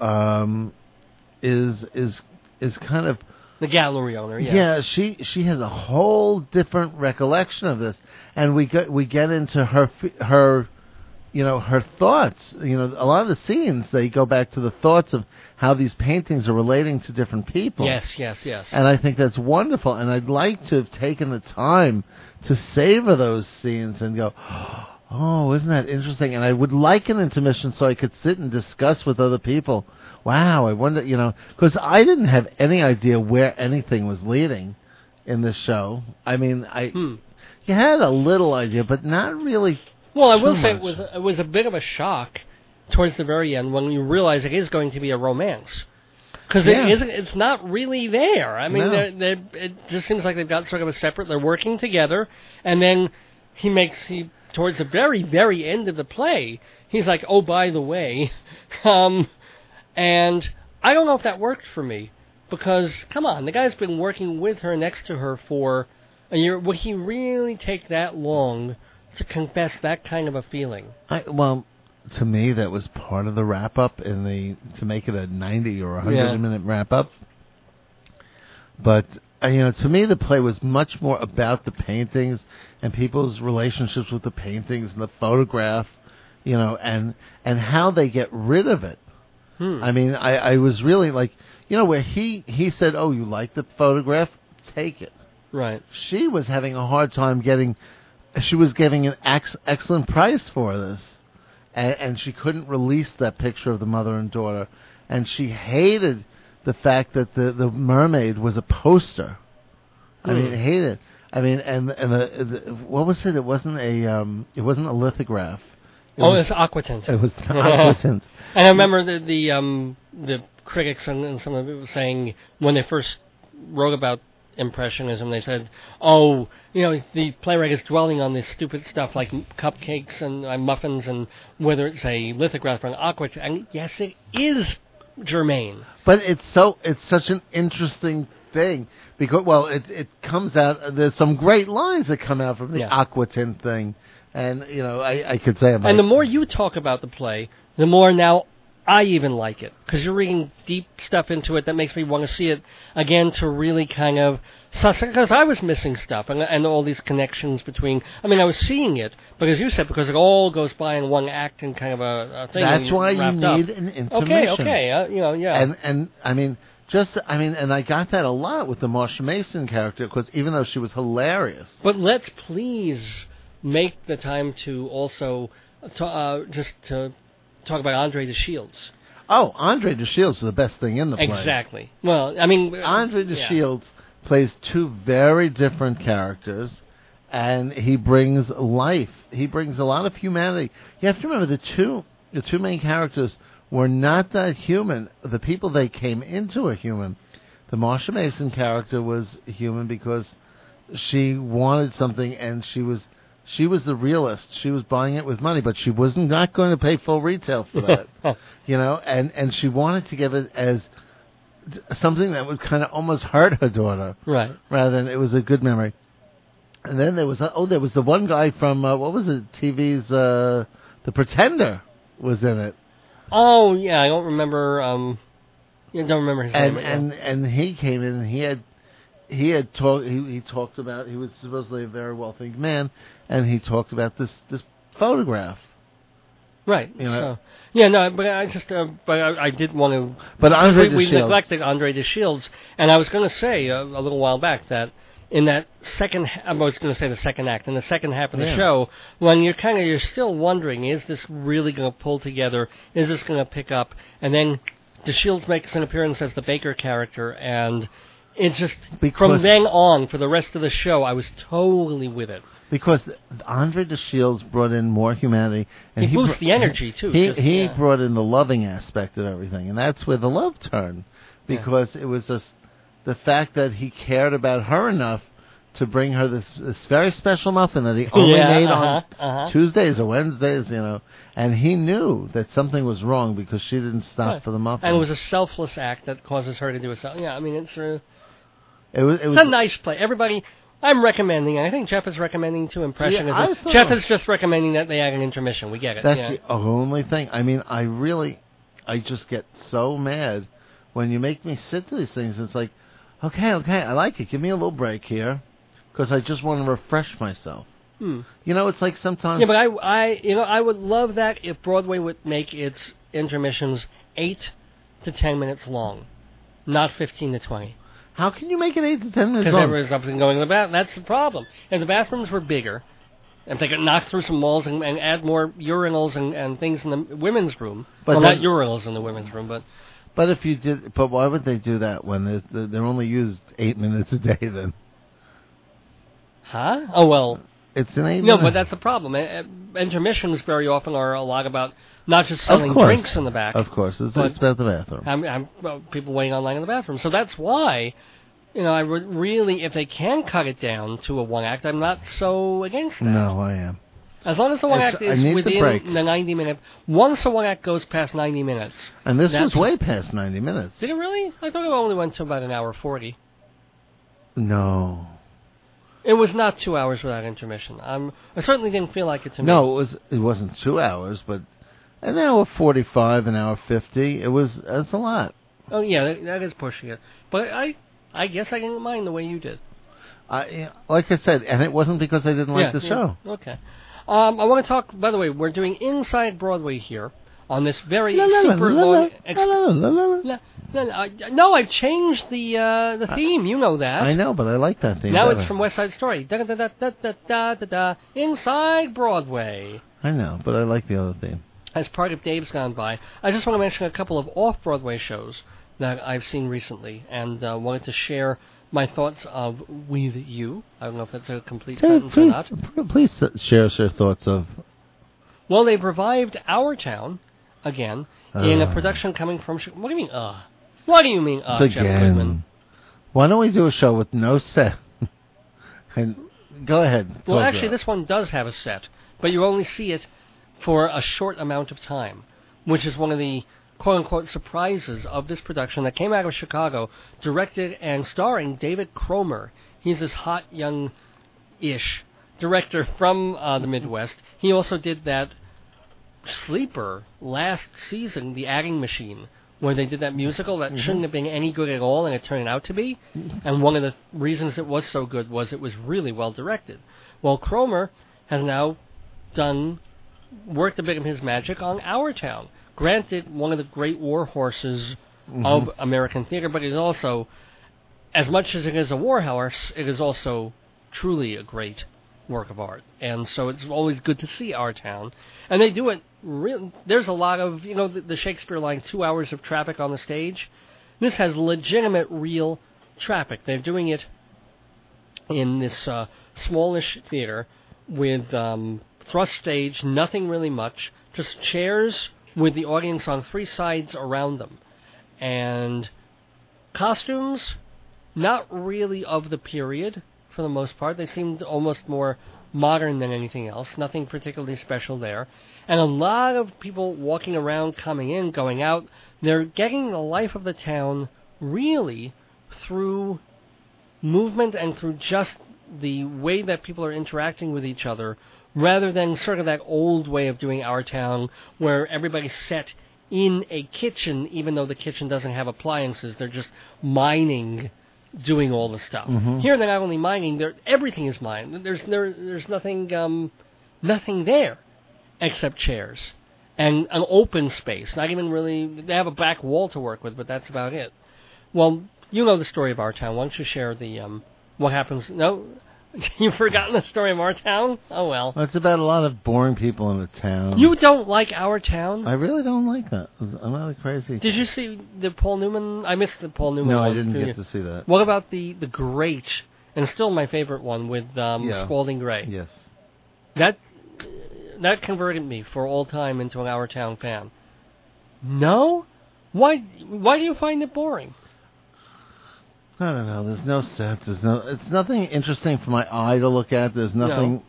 is kind of the gallery owner. Yeah. she has a whole different recollection of this, and we get into her her thoughts. A lot of the scenes, they go back to the thoughts of how these paintings are relating to different people. Yes. And I think that's wonderful, and I'd like to have taken the time to savor those scenes and go, oh, isn't that interesting? And I would like an intermission so I could sit and discuss with other people. Wow, I wonder, because I didn't have any idea where anything was leading in this show. I mean, you had a little idea, but not really. Well, I will too say much. it was a bit of a shock towards the very end when you realize it is going to be a romance. Because it's not really there. I mean, No. it just seems like they've got sort of a separate. They're working together, and then he towards the very, very end of the play, he's like, "Oh, by the way," and I don't know if that worked for me because, come on, the guy's been working with her, next to her for a year. Would he really take that long to confess that kind of a feeling? Well, to me, that was part of the wrap-up to make it a 90 or 100-minute wrap-up. But, to me, the play was much more about the paintings and people's relationships with the paintings and the photograph, and how they get rid of it. I mean, I was really like, where he said, oh, you like the photograph? Take it. Right. She was having a hard time she was getting an excellent price for this. And she couldn't release that picture of the mother and daughter. And she hated the fact that the mermaid was a poster. I mean, hated. I mean, and what was it? It wasn't a lithograph. It's aquatint. It was aquatint. And I remember the critics and some of it was saying when they first wrote about Impressionism, they said, "Oh, the playwright is dwelling on this stupid stuff like cupcakes and muffins, and whether it's a lithograph or an aquatint." And yes, it is germane. But it's such an interesting thing because it comes out. There's some great lines that come out from the aquatint thing, and I could say about. And the more you talk about the play, the more now I even like it, because you're reading deep stuff into it that makes me want to see it again to really kind of suss it, because I was missing stuff and all these connections between. I mean, I was seeing it, but as you said, because it all goes by in one act and kind of a thing. That's why you wrapped need up. an intermission. Okay, yeah. And I mean, and I got that a lot with the Marsha Mason character, because even though she was hilarious. But let's please make the time to also just to talk about Andre de Shields. Oh, Andre de Shields is the best thing in the play. Exactly. Well, I mean, Andre de Shields plays two very different characters, and he brings life. He brings a lot of humanity. You have to remember the two main characters were not that human. The people they came into are human. The Marsha Mason character was human because she wanted something, and she was the realist. She was buying it with money, but she was not going to pay full retail for that. And she wanted to give it as something that would kind of almost hurt her daughter, right? Rather than it was a good memory. And then there was the one guy from what was it? TV's The Pretender was in it. Oh yeah, I don't remember. I don't remember his name. And he came in and he talked about, he was supposedly a very wealthy man, and he talked about this photograph. Right. You know? But I did want to. But Andre we DeShields. neglected Andre DeShields, and I was going to say a little while back that in that I was going to say the second act, in the second half of the show, when you're still wondering, is this really going to pull together? Is this going to pick up? And then DeShields makes an appearance as the Baker character, and it just from then on for the rest of the show, I was totally with it. Because Andre DeShields brought in more humanity, and he boosts the energy too. He brought in the loving aspect of everything, and that's where the love turned, because it was just the fact that he cared about her enough to bring her this very special muffin that he only made on Tuesdays or Wednesdays, and he knew that something was wrong because she didn't stop for the muffin. And it was a selfless act that causes her to do it. Yeah, I mean it's it's a nice play. Everybody. I'm recommending, and I think Jeff is recommending too, Impressionism. Jeff is just recommending that they add an intermission. We get it. That's the only thing. I mean, I just get so mad when you make me sit through these things. It's like, okay, I like it. Give me a little break here, because I just want to refresh myself. It's like sometimes... Yeah, but I would love that if Broadway would make its intermissions 8 to 10 minutes long, not 15 to 20. How can you make it 8 to 10 minutes Because long? there was something going in the bathroom. That's the problem. If the bathrooms were bigger, if they could knock through some walls and add more urinals and things in the women's room, not urinals in the women's room, but... But if you did, but why would they do that when they're only used 8 minutes a day then? Huh? Oh, well... It's an 8 minutes. No, but that's the problem. Intermissions very often are a lot about not just selling drinks in the back. Of course, it's about the bathroom. People waiting online in the bathroom. So that's why, I would really, if they can cut it down to a one act, I'm not so against that. No, I am. As long as the one act is within the 90 minute. Once the one act goes past 90 minutes. And this was way past 90 minutes. Did it really? I thought it only went to about an hour 40. No. It was not 2 hours without intermission. I certainly didn't feel like it to me. No, it wasn't 2 hours, but an hour 45, an hour 50. That's a lot. Oh yeah, that is pushing it. But I guess I didn't mind the way you did. Like I said, and it wasn't because I didn't like the show. Okay. I want to talk. By the way, we're doing Inside Broadway here on this very super long. No, I've changed the theme. You know that. I know, but I like that theme. Now it's from West Side Story. Da da da da da da da da. Inside Broadway. I know, but I like the other theme. As part of Dave's Gone By, I just want to mention a couple of off-Broadway shows that I've seen recently, and wanted to share my thoughts with you. I don't know if that's a complete sentence or not. Please share your thoughts of... Well, they've revived Our Town again in a production coming from... What do you mean, What do you mean, Jeff Goodman? Why don't we do a show with no set? And go ahead. Well, actually, this one does have a set, but you only see it for a short amount of time, which is one of the quote-unquote surprises of this production that came out of Chicago, directed and starring David Cromer. He's this hot, young-ish director from the Midwest. He also did that sleeper last season, The Adding Machine, where they did that musical that shouldn't have been any good at all, and it turned out to be. And one of the reasons it was so good was it was really well directed. Well, Cromer has now worked a bit of his magic on Our Town. Granted, one of the great war horses of American theater, but it is also, as much as it is a war horse, it is also truly a great work of art. And so it's always good to see Our Town. And they do it there's a lot of, the Shakespeare line, 2 hours of traffic on the stage. This has legitimate, real traffic. They're doing it in this smallish theater with thrust stage, nothing really much, just chairs with the audience on three sides around them. And costumes, not really of the period for the most part. They seemed almost more modern than anything else. Nothing particularly special there. And a lot of people walking around, coming in, going out. They're getting the life of the town really through movement and through just the way that people are interacting with each other, rather than sort of that old way of doing Our Town where everybody's set in a kitchen, even though the kitchen doesn't have appliances. They're just mining, doing all the stuff. Mm-hmm. Here they're not only mining, everything is mined. There's nothing there except chairs and an open space. Not even really. They have a back wall to work with, but that's about it. Well, you know the story of Our Town. Why don't you share the what happens? No, you've forgotten the story of Our Town? Oh well. It's about a lot of boring people in a town. You don't like Our Town? I really don't like that. I'm not crazy. Did you see the Paul Newman? I missed the Paul Newman. No, one. I didn't get to see that. What about the great and still my favorite one with Spalding Gray? Yes. That converted me for all time into an Our Town fan. No? Why do you find it boring? I don't know. There's no sets. It's nothing interesting for my eye to look at. There's nothing,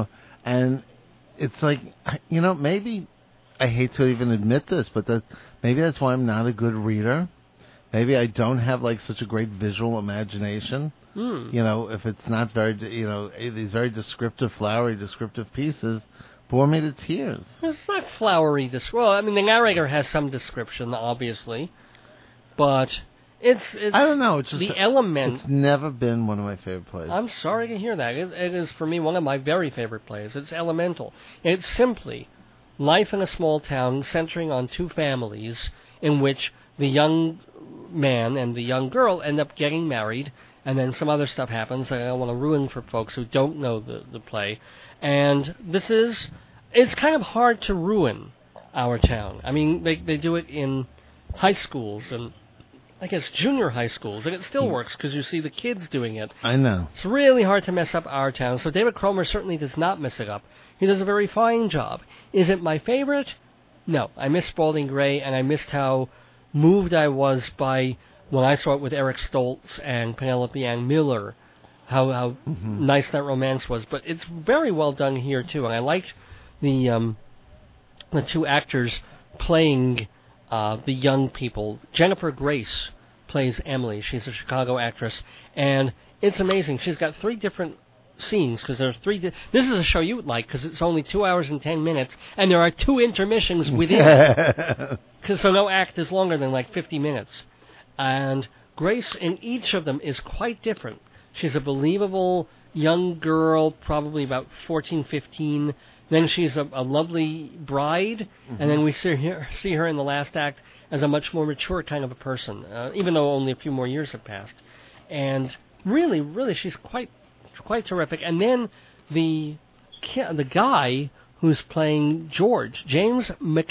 and it's like, maybe I hate to even admit this, but maybe that's why I'm not a good reader. Maybe I don't have like such a great visual imagination. If it's not very, these very descriptive, flowery, descriptive pieces bore me to tears. It's not flowery. Well, I mean, the narrator has some description, obviously, but it's I don't know. It's just the element. It's never been one of my favorite plays. I'm sorry to hear that. It is, for me, one of my very favorite plays. It's elemental. It's simply life in a small town centering on two families in which the young man and the young girl end up getting married, and then some other stuff happens that I don't want to ruin for folks who don't know the play. And it's kind of hard to ruin Our Town. I mean, they do it in high schools and I guess junior high schools, and it still works because you see the kids doing it. I know. It's really hard to mess up Our Town, so David Cromer certainly does not mess it up. He does a very fine job. Is it my favorite? No. I missed Spalding Gray, and I missed how moved I was by when I saw it with Eric Stoltz and Penelope Ann Miller, how nice that romance was. But it's very well done here, too, and I liked the two actors playing the young people. Jennifer Grace plays Emily. She's a Chicago actress, and it's amazing. She's got 3 different scenes because there are 3. This is a show you would like because it's only 2 hours and 10 minutes, and there are 2 intermissions within it. So no act is longer than like 50 minutes. And Grace in each of them is quite different. She's a believable young girl, probably about 14, 15. Then she's a lovely bride, and then we see her in the last act as a much more mature kind of a person, even though only a few more years have passed. And really, really, she's quite terrific. And then the guy who's playing George, James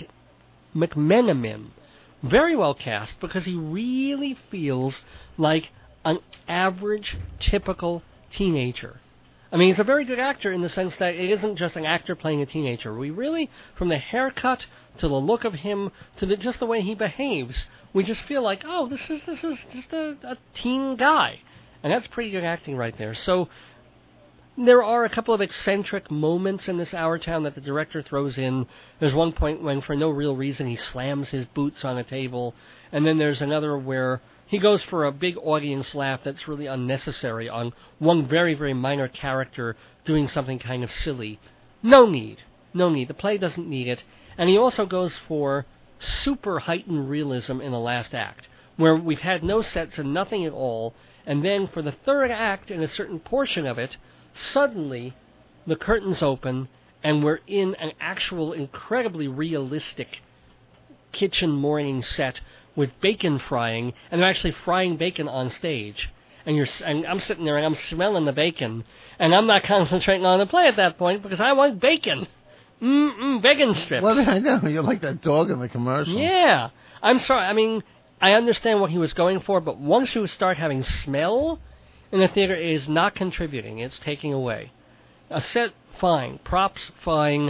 McMenamin, very well cast because he really feels like an average, typical teenager. I mean, he's a very good actor in the sense that it isn't just an actor playing a teenager. We really, from the haircut to the look of him to just the way he behaves, we just feel like, oh, this is just a teen guy. And that's pretty good acting right there. So there are a couple of eccentric moments in this Our Town that the director throws in. There's one point when, for no real reason, he slams his boots on a table. And then there's another where he goes for a big audience laugh that's really unnecessary on one very, very minor character doing something kind of silly. No need. The play doesn't need it. And he also goes for super heightened realism in the last act, where we've had no sets and nothing at all, and then for the third act, in a certain portion of it, suddenly the curtains open, and we're in an actual incredibly realistic kitchen morning set with bacon frying, and they're actually frying bacon on stage. And I'm sitting there and I'm smelling the bacon, and I'm not concentrating on the play at that point because I want bacon. Bacon strips. Well, I know. You're like that dog in the commercial. Yeah. I'm sorry. I mean, I understand what he was going for, but once you start having smell in the theater, it is not contributing. It's taking away. A set, fine. Props, fine.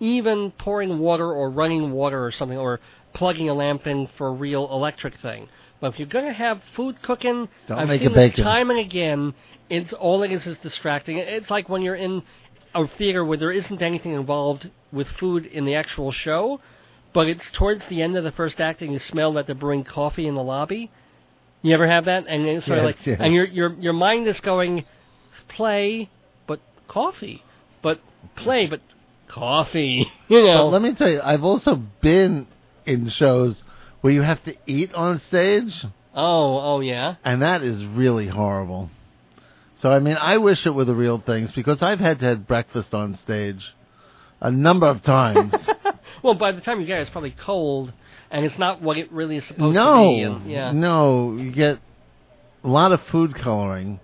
even pouring water or running water or something, or plugging a lamp in for a real electric thing. But if you're going to have food cooking, Don't I've make seen it this bacon. time and again, it's all it is distracting. It's like when you're in a theater where there isn't anything involved with food in the actual show, but it's towards the end of the first act and you smell that they're brewing coffee in the lobby. You ever have that? And it's sort of Yes, yes. and your mind is going, play, but coffee, but play, but coffee. You know. But let me tell you, I've also been in shows where you have to eat on stage, Oh, yeah. and that is really horrible. So, I mean, I wish it were the real things, because I've had to have breakfast on stage a number of times. Well, by the time you get it, it's probably cold, and it's not what it really is supposed to No, be. And, yeah. no, you get a lot of food coloring.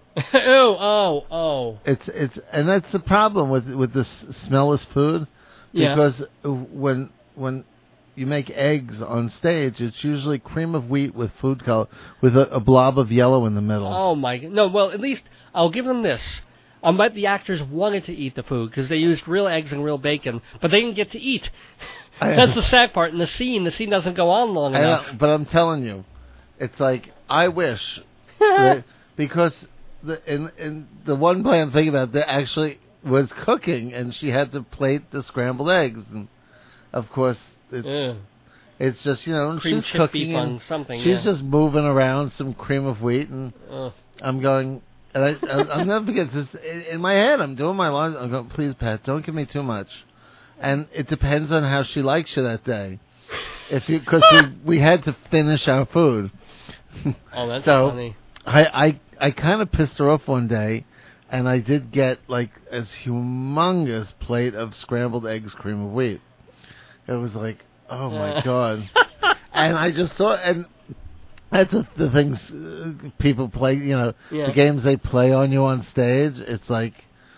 oh. It's and that's the problem with this smellless food, Yeah. because when you make eggs on stage, it's usually cream of wheat with food color, with a blob of yellow in the middle. Oh my! No, well, at least I'll give them this. I bet the actors wanted to eat the food because they used real eggs and real bacon, but they didn't get to eat. That's the sad part. In the scene doesn't go on long enough. But I'm telling you, it's like I wish that, because in the one play I'm thinking about, there actually was cooking, and she had to plate the scrambled eggs, and of course it's just, and Cream she's chip cooking beef on and something. she's just moving around some cream of wheat, and I'm going. And I'll never forget this. In my head, I'm doing my line. I'm going, please, Pat, don't give me too much. And it depends on how she likes you that day. Because we had to finish our food. Oh, that's so funny. I kind of pissed her off one day, and I did get like a humongous plate of scrambled eggs, cream of wheat. It was like, oh my god. And I just saw, and that's the things people play, the games they play on you on stage. It's like,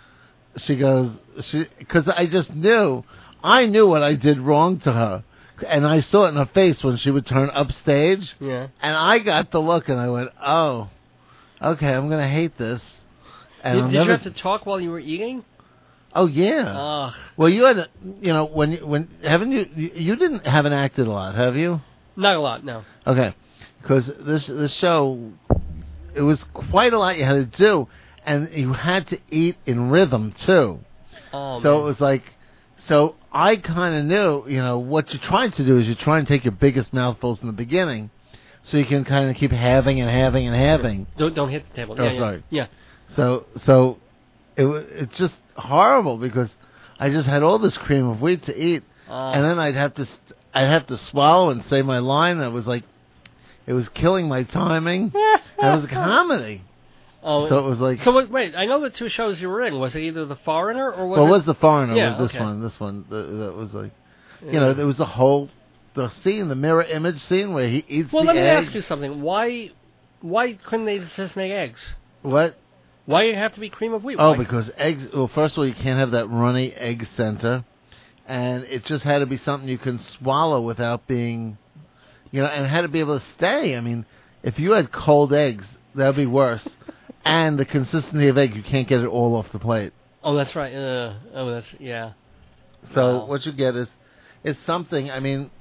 because I just knew, I knew what I did wrong to her. And I saw it in her face when she would turn upstage. Yeah. And I got the look, and I went, oh, okay, I'm going to hate this. And Did you have to talk while you were eating? Oh, yeah. Ugh. Well, you had, haven't you didn't haven't acted a lot, have you? Not a lot, no. Okay. Because this show, it was quite a lot you had to do, and you had to eat in rhythm, too. Oh, so man. it was like, so I kind of knew, what you're trying to do is you try and take your biggest mouthfuls in the beginning, so you can kind of keep having and having and having. Don't hit the table. Oh, Yeah, sorry. Yeah. So it's just horrible, because I just had all this cream of wheat to eat, and then I'd have to swallow and say my line. That was like, it was killing my timing. That was a comedy. Oh, so it was like. So wait, I know the two shows you were in. Was it either The Foreigner or was Well, it? it was The Foreigner. Yeah, This okay. one. That was like, Yeah. there was the scene, the mirror image scene where he eats Well, the let me egg. ask you something. Why couldn't they just make eggs? What? Why did it have to be cream of wheat? Oh, Why- because eggs. Well, first of all, you can't have that runny egg center, and it just had to be something you can swallow without being, and it had to be able to stay. I mean, if you had cold eggs, that would be worse. And the consistency of egg, you can't get it all off the plate. Oh, that's right. Yeah. So Wow. what you get is something. I mean,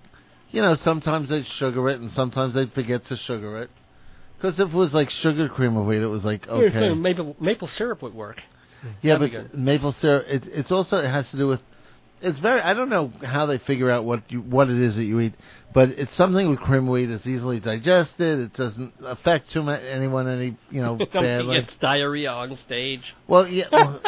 sometimes they'd sugar it, and sometimes they'd forget to sugar it. Because if it was like sugar cream of wheat, it was like, okay. Maple syrup would work. Yeah, That'd be but good. maple syrup. It's also, it has to do with. It's very. I don't know how they figure out what it is that you eat, but it's something with cream of wheat. It's easily digested. It doesn't affect anyone badly. Something gets diarrhea on stage. Well, yeah,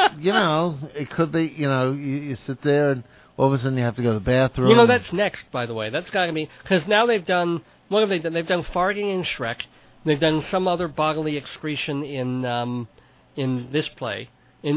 it could be. You sit there and all of a sudden you have to go to the bathroom. That's next, by the way. That's got to be because now they've done. What have they done? They've done farting in Shrek. They've done some other bodily excretion in this play.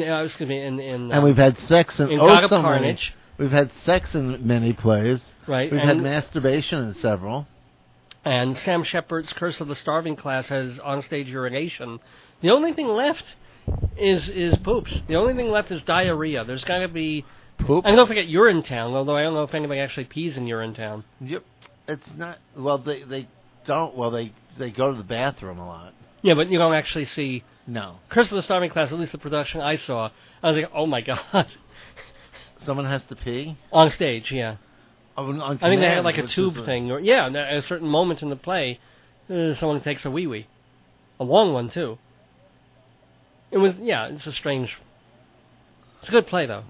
And we've had sex in God of so many. Carnage. We've had sex in many plays. Right. We've had masturbation in several. And Sam Shepard's Curse of the Starving Class has onstage urination. The only thing left is poops. The only thing left is diarrhea. There's got to be poop. And don't forget Urinetown, although I don't know if anybody actually pees in Urinetown. Yep. It's not. Well, they don't. Well, they go to the bathroom a lot. Yeah, but you don't actually see. No. Curse of the Starving Class, at least the production I saw, I was like, oh my god. Someone has to pee? On stage, yeah. On I think they command, had like a which tube is thing. Or, yeah, and at a certain moment in the play, someone takes a wee-wee. A long one, too. It's a strange... It's a good play, though.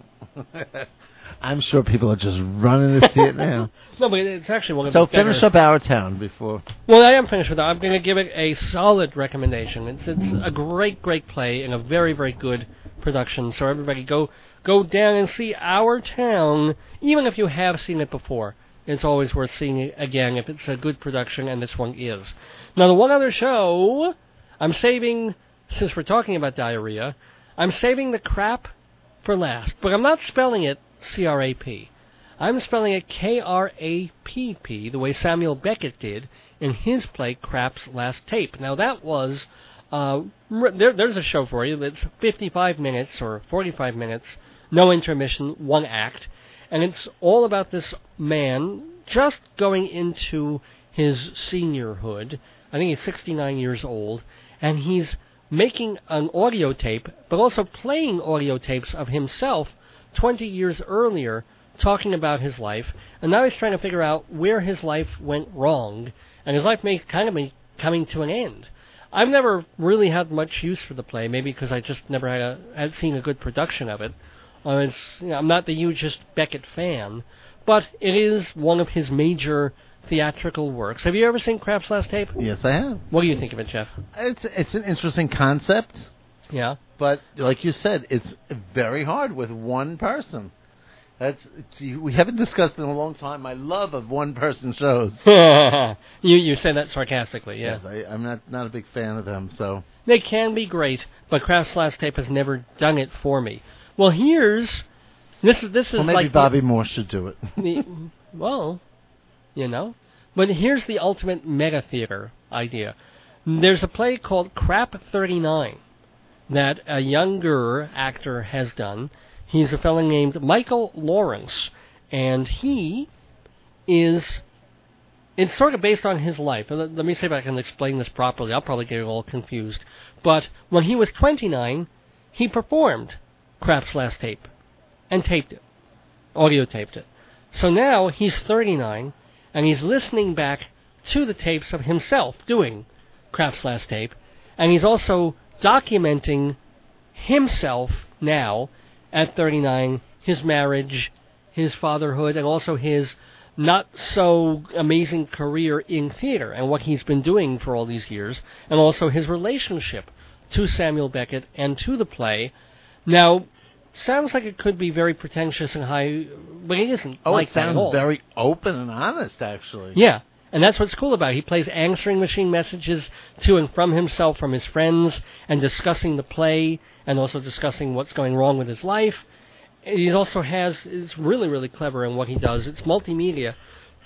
I'm sure people are just running to see it now. No, but it's actually one of So the better... finish up Our Town before... Well, I am finished with that. I'm going to give it a solid recommendation. It's a great, great play and a very, very good production. So everybody go down and see Our Town, even if you have seen it before. It's always worth seeing it again if it's a good production, and this one is. Now, the one other show I'm saving, since we're talking about diarrhea, I'm saving the crap for last. But I'm not spelling it C-R-A-P. I'm spelling it K-R-A-P-P, the way Samuel Beckett did in his play Crap's Last Tape. Now, that was... there's a show for you that's 55 minutes or 45 minutes, no intermission, one act, and it's all about this man just going into his seniorhood. I think he's 69 years old, and he's making an audio tape, but also playing audio tapes of himself 20 years earlier, talking about his life, and now he's trying to figure out where his life went wrong, and his life may kind of be coming to an end. I've never really had much use for the play, maybe because I just never had seen a good production of it. I'm not the hugest Beckett fan, but it is one of his major theatrical works. Have you ever seen Crap's Last Tape? Yes, I have. What do you think of it, Jeff? It's an interesting concept. Yeah. But, like you said, it's very hard with one person. We haven't discussed in a long time my love of one-person shows. You say that sarcastically, yeah. Yes, I'm not a big fan of them, so... They can be great, but Crap's Last Tape has never done it for me. Well, this is well, maybe like... Bobby Moore should do it. Well, But here's the ultimate meta-theater idea. There's a play called Crap 39 that a younger actor has done. He's a fellow named Michael Lawrence, and he is... It's sort of based on his life. Let me see if I can explain this properly. I'll probably get it all confused. But when he was 29, he performed Crap's Last Tape and taped it, audio taped it. So now he's 39, and he's listening back to the tapes of himself doing Crap's Last Tape, and he's also documenting himself now at 39, his marriage, his fatherhood, and also his not-so-amazing career in theater and what he's been doing for all these years, and also his relationship to Samuel Beckett and to the play. Now, sounds like it could be very pretentious and high, but it isn't like that at all. It sounds very open and honest, actually. Yeah, and that's what's cool about it. He plays answering machine messages to and from himself, from his friends, and discussing the play, and also discussing what's going wrong with his life. He also it's really, really clever in what he does. It's multimedia.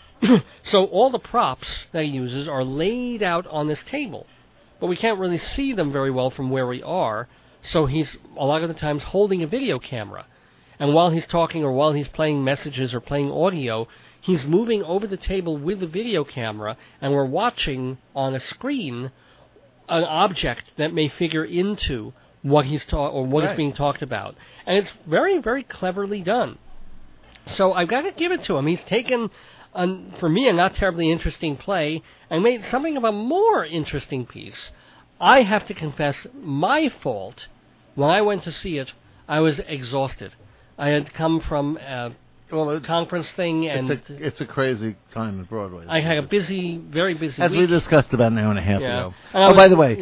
So all the props that he uses are laid out on this table, but we can't really see them very well from where we are. So he's, a lot of the times, holding a video camera. And while he's talking or while he's playing messages or playing audio, he's moving over the table with the video camera, and we're watching on a screen an object that may figure into what he's what is being talked about. And it's very, very cleverly done. So I've got to give it to him. He's taken, for me, a not terribly interesting play and made something of a more interesting piece. I have to confess, my fault, when I went to see it, I was exhausted. I had come from a conference thing, and it's a crazy time at Broadway. I had a very busy As week. we discussed about an hour and a half ago. And by the way,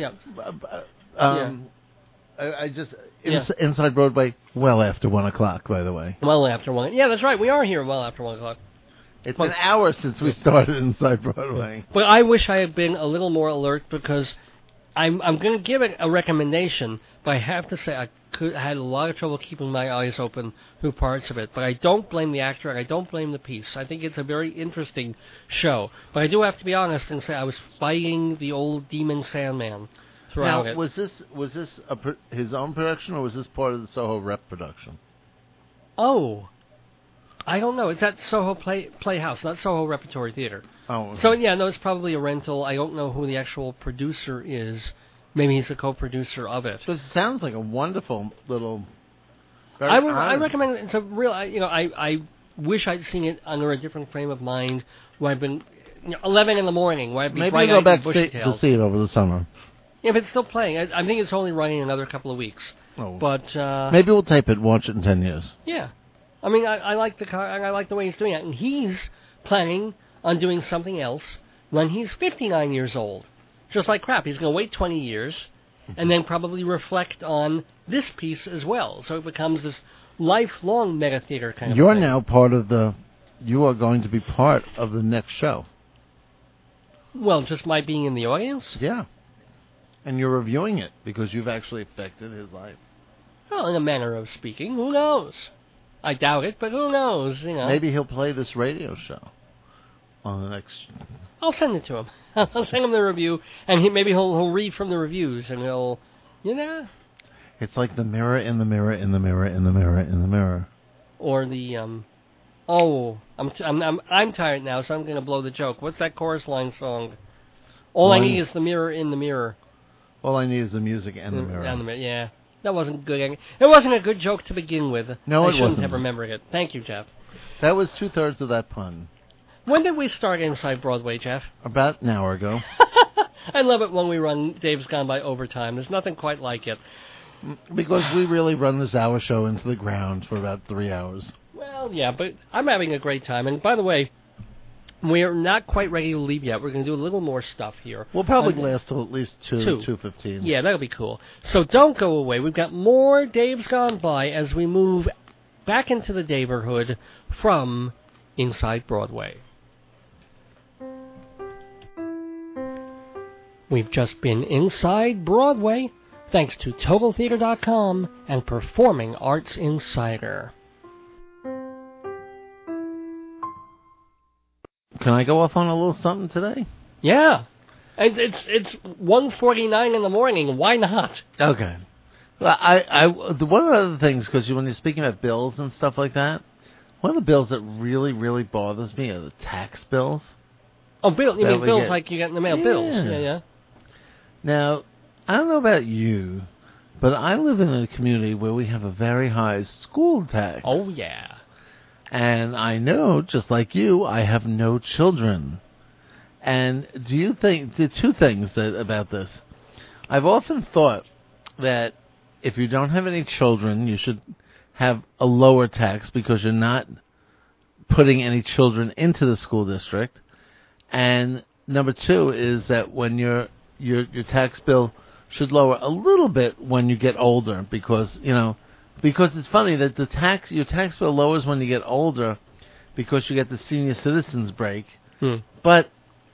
yeah. I just Inside Broadway well after 1 o'clock. By the way, well after 1. Yeah, that's right. We are here well after 1 o'clock. It's an hour since we started Inside Broadway. But I wish I had been a little more alert, because I'm going to give it a recommendation, but I have to say I had a lot of trouble keeping my eyes open through parts of it. But I don't blame the actor, and I don't blame the piece. I think it's a very interesting show. But I do have to be honest and say I was fighting the old Demon Sandman throughout it. Was this his own production, or was this part of the Soho Rep production? Oh, I don't know. It's at Soho Playhouse, not Soho Repertory Theater. Oh, okay. So, no, it's probably a rental. I don't know who the actual producer is. Maybe he's a co-producer of it. Because it sounds like a wonderful little Very I honest. recommend it. It's a real. I wish I'd seen it under a different frame of mind. Where I've been 11 in the morning. Where I'd be Maybe bright you go eyed back and bushy to tailed. see it over the summer. If it's still playing, I think it's only running another couple of weeks. Oh. But Maybe we'll tape it and watch it in 10 years. yeah, I mean, I like I like the way he's doing it, and he's planning on doing something else when he's 59 years old. Just like crap, he's going to wait 20 years, and then probably reflect on this piece as well. So it becomes this lifelong meta-theater kind of You're thing. now you are going to be part of the next show. Well, just my being in the audience? Yeah. And you're reviewing it because you've actually affected his life. Well, in a manner of speaking, who knows? I doubt it, but who knows, Maybe he'll play this radio show on the next... I'll send it to him. I'll send him the review, and maybe he'll read from the reviews, and he'll, It's like the mirror in the mirror in the mirror in the mirror in the mirror. Or the, I'm tired now, so I'm going to blow the joke. What's that chorus line song? All I need is the mirror in the mirror. All I need is the music and the mirror. Yeah. That wasn't good. It wasn't a good joke to begin with. No, I it shouldn't wasn't. have remembered it. Thank you, Jeff. That was 2/3 of that pun. When did we start Inside Broadway, Jeff? About an hour ago. I love it when we run Dave's Gone By overtime. There's nothing quite like it. Because we really run this hour show into the ground for about 3 hours. Well, yeah, but I'm having a great time. And by the way, we're not quite ready to leave yet. We're going to do a little more stuff here. We'll probably last till at least 2:15. Yeah, that'll be cool. So don't go away. We've got more Dave's Gone By as we move back into the neighborhood from Inside Broadway. We've just been Inside Broadway, thanks to TotalTheater.com and Performing Arts Insider. Can I go off on a little something today? Yeah. It's 1:49 in the morning. Why not? Okay. Well, one of the other things, because when you're speaking about bills and stuff like that, one of the bills that really, really bothers me are the tax bills. Oh, bill! You mean we bills get. like you get in the mail? Yeah. Bills. Yeah. Now, I don't know about you, but I live in a community where we have a very high school tax. Oh, yeah. And I know, just like you, I have no children. And do you think, the two things about this? I've often thought that if you don't have any children, you should have a lower tax because you're not putting any children into the school district. And number two is that when your tax bill should lower a little bit when you get older because it's funny that your tax bill lowers when you get older because you get the senior citizens break. But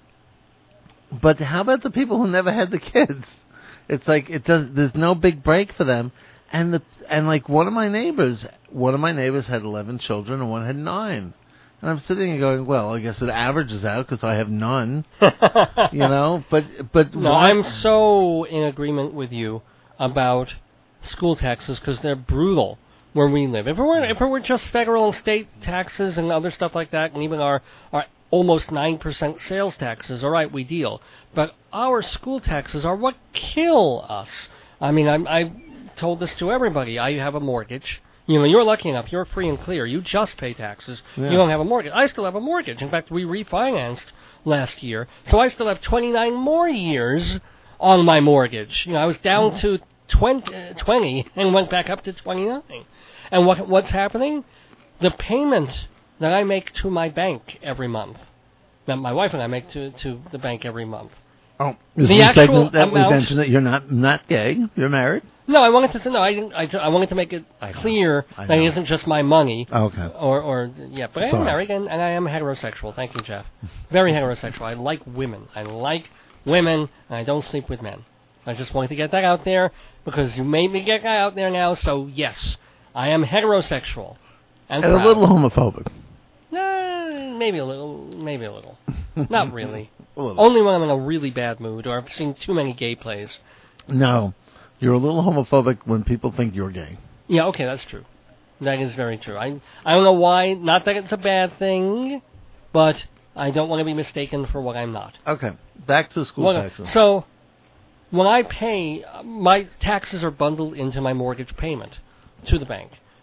how about the people who never had the kids? It's like there's no big break for them. And like one of my neighbors had 11 children and one had 9. And I'm sitting there going, well, I guess it averages out because I have none, But No, why? I'm so in agreement with you about school taxes because they're brutal where we live. If it were just federal and state taxes and other stuff like that, and even our almost 9% sales taxes, all right, we deal. But our school taxes are what kill us. I mean, I told this to everybody. I have a mortgage. You're lucky enough. You're free and clear. You just pay taxes. Yeah. You don't have a mortgage. I still have a mortgage. In fact, we refinanced last year, so I still have 29 more years on my mortgage. I was down to 20 and went back up to 29. And what's happening? The payment that I make to my bank every month, that my wife and I make to the bank every month. Oh, is the the actual segment that amount, we mentioned that you're not gay, you're married? No, I wanted to say no. I didn't. I wanted to make it clear that it isn't just my money. Okay. But I am married and I am heterosexual. Thank you, Jeff. Very heterosexual. I like women. And I don't sleep with men. I just wanted to get that out there because you made me get that out there now. So yes, I am heterosexual and a little homophobic. No, maybe a little. Not really. A little. Only when I'm in a really bad mood or I've seen too many gay plays. No, you're a little homophobic when people think you're gay. Yeah, okay, that's true. That is very true. I don't know why. Not that it's a bad thing, but I don't want to be mistaken for what I'm not. Okay, back to school taxes. So, when I pay, my taxes are bundled into my mortgage payment to the bank.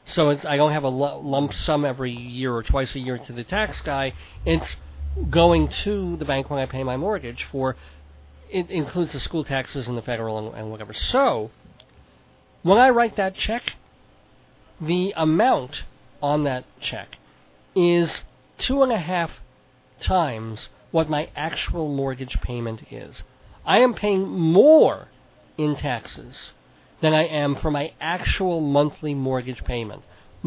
So I don't have a lump sum every year or twice a year to the tax guy. It's going to the bank when I pay my mortgage for. It includes the school taxes and the federal and whatever. So when I write that check, the amount on that check is 2.5 times what my actual mortgage payment is. I am paying more in taxes than I am for my actual monthly mortgage payment.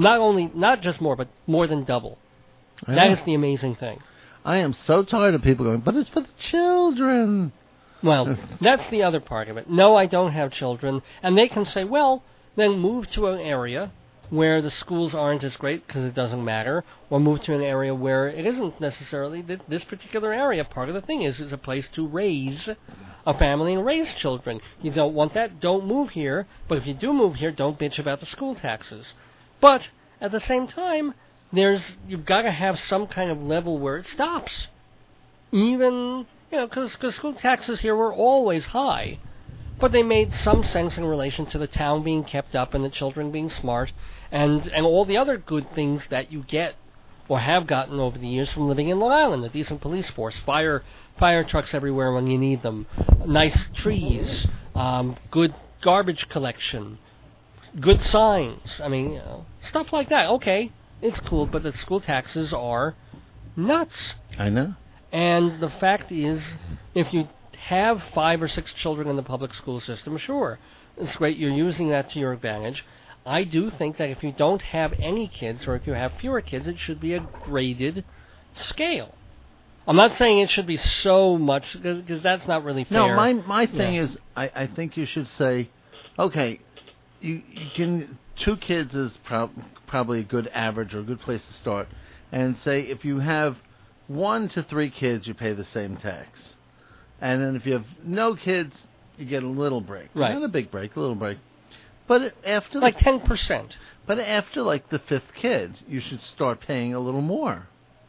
Not just more, but more than double. That is the amazing thing. I am so tired of people going, but it's for the children. Well, that's the other part of it. No, I don't have children. And they can say, well, then move to an area where the schools aren't as great because it doesn't matter, or move to an area where it isn't necessarily this particular area. Part of the thing is a place to raise a family and raise children. You don't want that, don't move here. But if you do move here, don't bitch about the school taxes. But at the same time, you've got to have some kind of level where it stops. Even, because school taxes here were always high. But they made some sense in relation to the town being kept up and the children being smart and all the other good things that you get or have gotten over the years from living in Long Island. A decent police force, fire trucks everywhere when you need them, nice trees, good garbage collection, good signs. I mean, stuff like that. Okay, it's cool, but the school taxes are nuts. I know. And the fact is, if you have 5 or 6 children in the public school system, sure, it's great, you're using that to your advantage. I do think that if you don't have any kids, or if you have fewer kids, it should be a graded scale. I'm not saying it should be so much, because that's not really fair. No, my thing is, I think you should say, okay, you can 2 kids is probably a good average or a good place to start, and say if you have 1 to 3 kids, you pay the same tax. And then if you have no kids, you get a little break. Right. Not a big break, a little break. But after... Like 10%. But after, like, the 5th kid, you should start paying a little more.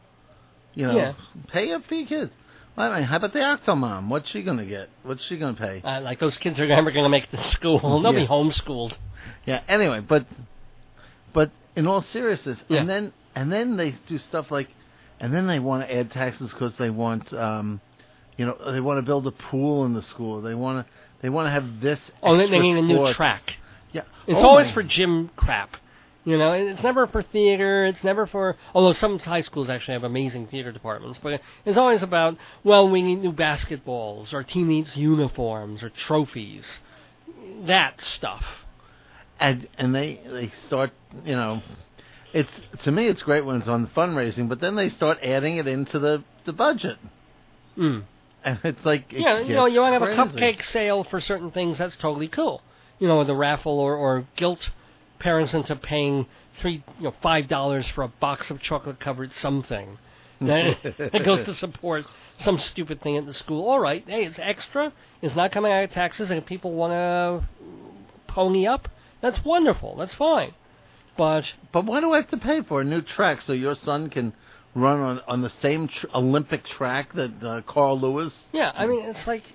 Pay up for your kids. I mean, how about the Octomom? What's she going to get? What's she going to pay? Like those kids are never going to make it to school. They'll be homeschooled. Yeah, anyway, but in all seriousness, and then they do stuff like... And then they want to add taxes because they want... they want to build a pool in the school. They want to have this. Oh, they need a new track. Yeah, it's always for gym crap. It's never for theater. It's never for. Although some high schools actually have amazing theater departments, but it's always about we need new basketballs, our team needs uniforms or trophies, that stuff. And they start it's to me it's great when it's on fundraising, but then they start adding it into the budget. Mm. And it's like... you want to have a cupcake sale for certain things, that's totally cool. The raffle or guilt parents into paying $5 for a box of chocolate-covered something. That goes to support some stupid thing at the school. All right, hey, it's extra. It's not coming out of taxes, and if people want to pony up, that's wonderful. That's fine. But why do I have to pay for a new track so your son can... run on the same Olympic track that Carl Lewis? Yeah, I mean, it's like,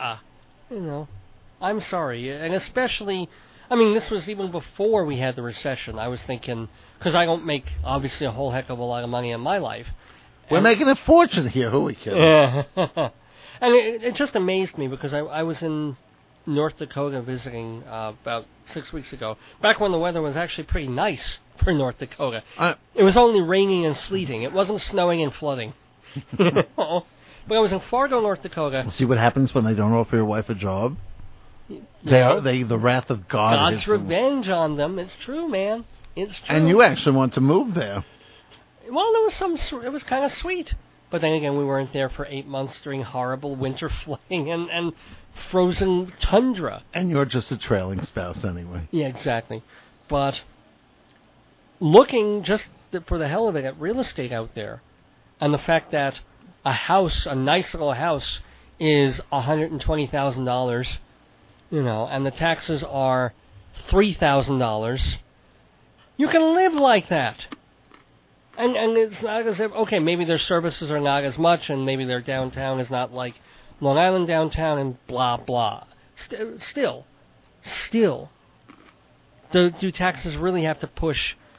I'm sorry. And especially, this was even before we had the recession. I was thinking, because I don't make, obviously, a whole heck of a lot of money in my life. We're making a fortune here. Who are we kidding? And it just amazed me, because I was in North Dakota visiting about 6 weeks ago, back when the weather was actually pretty nice for North Dakota. It was only raining and sleeting. It wasn't snowing and flooding. But I was in Fargo, North Dakota. See what happens when they don't offer your wife a job? The wrath of God. God's revenge on them. It's true, man. It's true. And you actually want to move there. Well, it was kind of sweet. But then again, we weren't there for 8 months during horrible winter flooding and frozen tundra. And you're just a trailing spouse anyway. Yeah, exactly. But looking just for the hell of it at real estate out there, and the fact that a nice little house, is $120,000, and the taxes are $3,000, you can live like that. And it's not as if, okay, maybe their services are not as much, and maybe their downtown is not like Long Island downtown, and blah, blah. Still, do taxes really have to push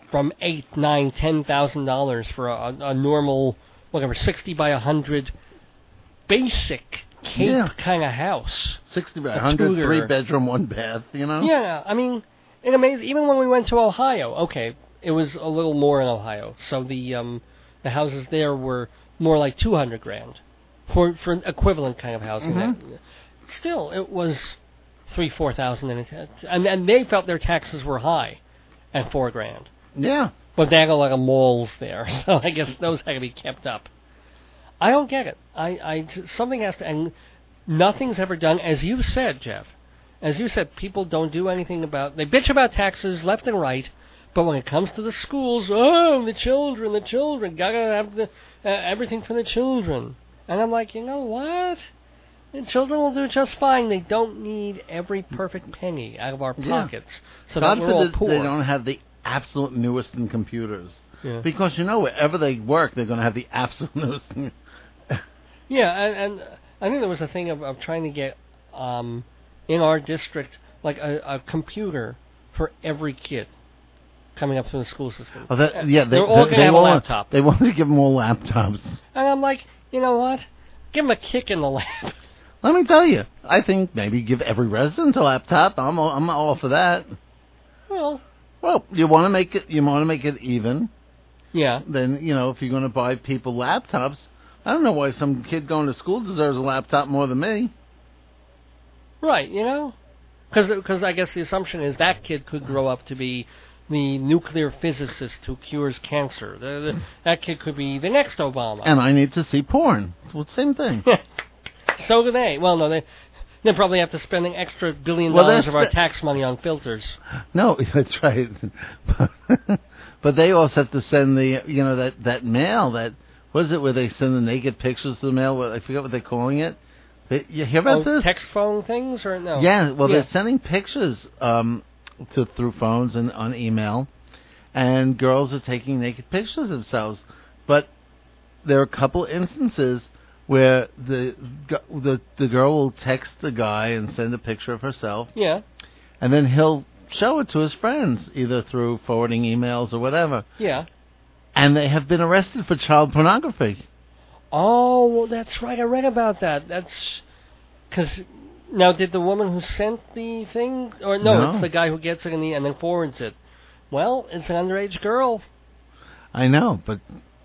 from $8, $9, $10,000 for a normal, whatever, 60 by 100 basic Cape kind of house. 60 by 100, Tudor. 3 bedroom, 1 bath, you know? Yeah, I mean, it amazing. Even when we went to Ohio, okay, it was a little more in Ohio. So the houses there were more like $200,000 for equivalent kind of housing. Mm-hmm. Still, it was $3,000-4,000, and they felt their taxes were high at $4,000. Yeah. But they had a lot of malls there, so I guess those had to be kept up. I don't get it. Something has to, and nothing's ever done, as you said, Jeff. As you said, people don't do anything about. They bitch about taxes left and right, but when it comes to the schools, the children, gotta have the everything for the children. And I'm like, you know what? The children will do just fine. They don't need every perfect penny out of our pockets, so that we're all poor. They don't have the absolute newest in computers. Yeah. Because, wherever they work, they're going to have the absolute newest. Yeah, and I think there was a thing of trying to get in our district like a computer for every kid coming up through the school system. Oh, they're all going to have a laptop. They want to give them all laptops. And I'm like, you know what? Give them a kick in the lap. Let me tell you, I think maybe give every resident a laptop. I'm all for that. Well, you want to make it. You want to make it even. Yeah. Then if you're going to buy people laptops, I don't know why some kid going to school deserves a laptop more than me. Right. Because I guess the assumption is that kid could grow up to be the nuclear physicist who cures cancer. That kid could be the next Obama. And I need to see porn. Well, same thing. So do they. Well, no, they probably have to spend an extra $1 billion of our tax money on filters. No, that's right. But they also have to send the, that mail, what is it where they send the naked pictures to the mail? I forget what they're calling it. You hear about this? Text phone things or no? Yeah, they're sending pictures through phones and on email, and girls are taking naked pictures of themselves. But there are a couple instances where the girl will text the guy and send a picture of herself. Yeah. And then he'll show it to his friends, either through forwarding emails or whatever. Yeah. And they have been arrested for child pornography. Oh, well, that's right. I read about that. That's because now, did the woman who sent the thing, or no, it's the guy who gets it and then forwards it. Well, it's an underage girl. I know, but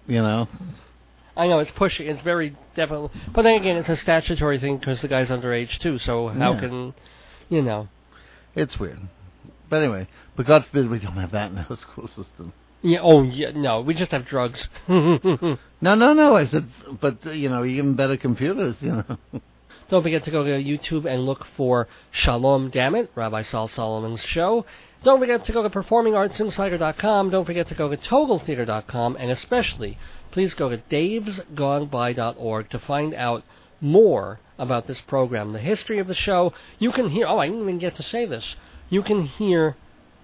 I know it's pushing. It's very definitely, but then again, it's a statutory thing because the guy's underage too. So how can, It's weird. But anyway, but God forbid we don't have that in our school system. Yeah. Oh, yeah. No, we just have drugs. No. I said, but even better computers. Don't forget to go to YouTube and look for Shalom Dammit, Rabbi Saul Solomon's show. Don't forget to go to PerformingArtsInsider.com. Don't forget to go to TotalTheater.com, and especially, please go to davesgoneby.org to find out more about this program, the history of the show. You can hear. Oh, I didn't even get to say this. You can hear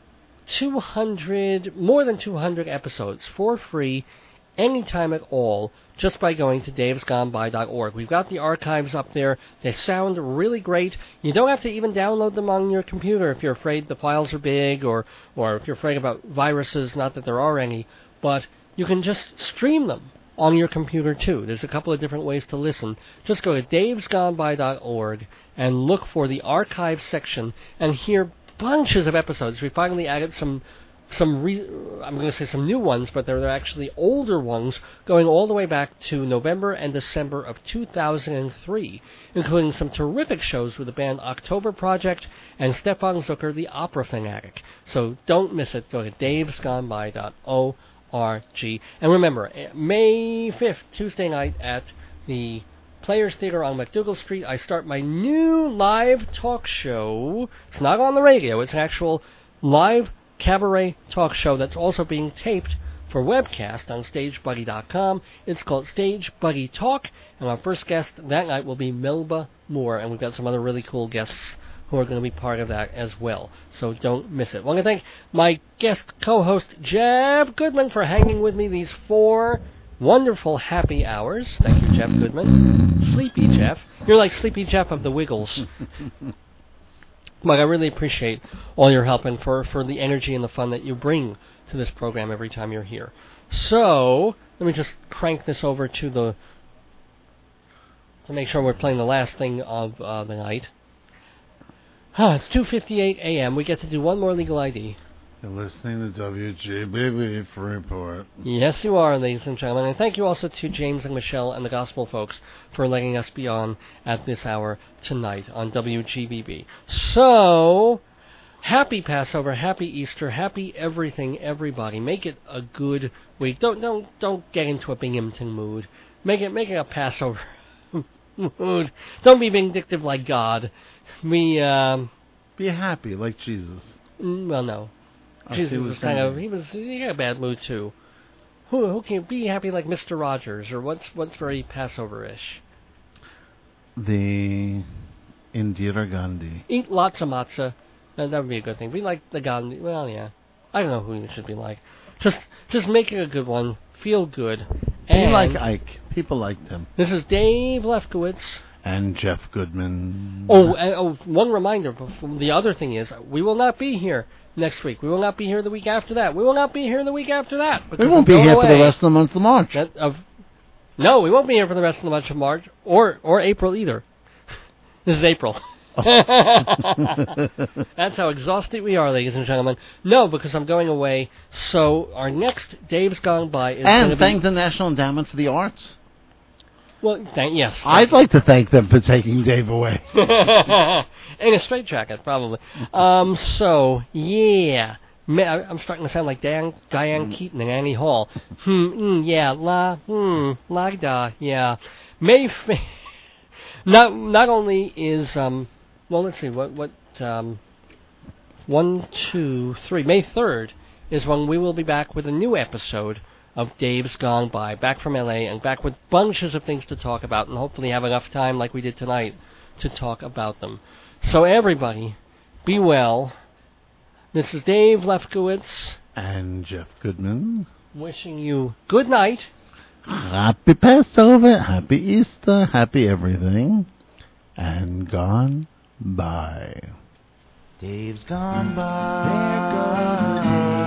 more than 200 episodes for free anytime at all just by going to davesgoneby.org. We've got the archives up there. They sound really great. You don't have to even download them on your computer if you're afraid the files are big or if you're afraid about viruses, not that there are any, but you can just stream them on your computer too. There's a couple of different ways to listen. Just go to davesgoneby.org and look for the archive section and hear bunches of episodes. We finally added some I'm going to say some new ones, but they're actually older ones going all the way back to November and December of 2003, including some terrific shows with the band October Project and Stefan Zucker, the opera fanatic. So don't miss it. Go to davesgoneby.org. And remember, May 5th, Tuesday night at the Players Theater on McDougal Street, I start my new live talk show. It's not on the radio. It's an actual live cabaret talk show that's also being taped for webcast on StageBuddy.com. It's called Stage Buddy Talk, and our first guest that night will be Melba Moore, and we've got some other really cool guests who are going to be part of that as well. So don't miss it. I want to thank my guest co-host, Jeff Goodman, for hanging with me these 4 wonderful happy hours. Thank you, Jeff Goodman. Sleepy Jeff. You're like Sleepy Jeff of the Wiggles. Mike, I really appreciate all your help and for the energy and the fun that you bring to this program every time you're here. So, let me just crank this over to make sure we're playing the last thing of the night. It's 2:58 a.m. We get to do one more legal ID. You're listening to WGBB Report. Yes, you are, ladies and gentlemen. And thank you also to James and Michelle and the Gospel folks for letting us be on at this hour tonight on WGBB. So, happy Passover, happy Easter, happy everything, everybody. Make it a good week. Don't get into a Binghamton mood. Make it a Passover mood. Don't be vindictive like God. Be happy like Jesus. Well, no. Jesus was kind of, he had a bad mood too. Who can be happy like Mr. Rogers, or what's very Passover-ish? The Indira Gandhi. Eat lots of matzah. That would be a good thing. Be like the Gandhi. Well, yeah. I don't know who you should be like. Just make it a good one. Feel good. Be like Ike. People liked him. This is Dave Lefkowitz. And Jeff Goodman. One reminder. The other thing is, we will not be here next week. We will not be here the week after that. We will not be here the week after that. We won't be here for the rest of the month of March. No, we won't be here for the rest of the month of March or April either. This is April. That's how exhausted we are, ladies and gentlemen. No, because I'm going away. So our next Dave's Gone By is going to be... thank the National Endowment for the Arts. Well, yes. I'd like to thank them for taking Dave away. In a straitjacket, probably. So, yeah. I'm starting to sound like Diane Keaton and Annie Hall. Yeah, la da, yeah. Not only is, well, let's see, what, 1, 2, 3, May 3rd is when we will be back with a new episode of Dave's Gone By, back from LA, and back with bunches of things to talk about, and hopefully have enough time, like we did tonight, to talk about them. So everybody, be well. This is Dave Lefkowitz. And Jeff Goodman. Wishing you good night. Happy Passover, happy Easter, happy everything. And gone by. Dave's gone by. There goes the day.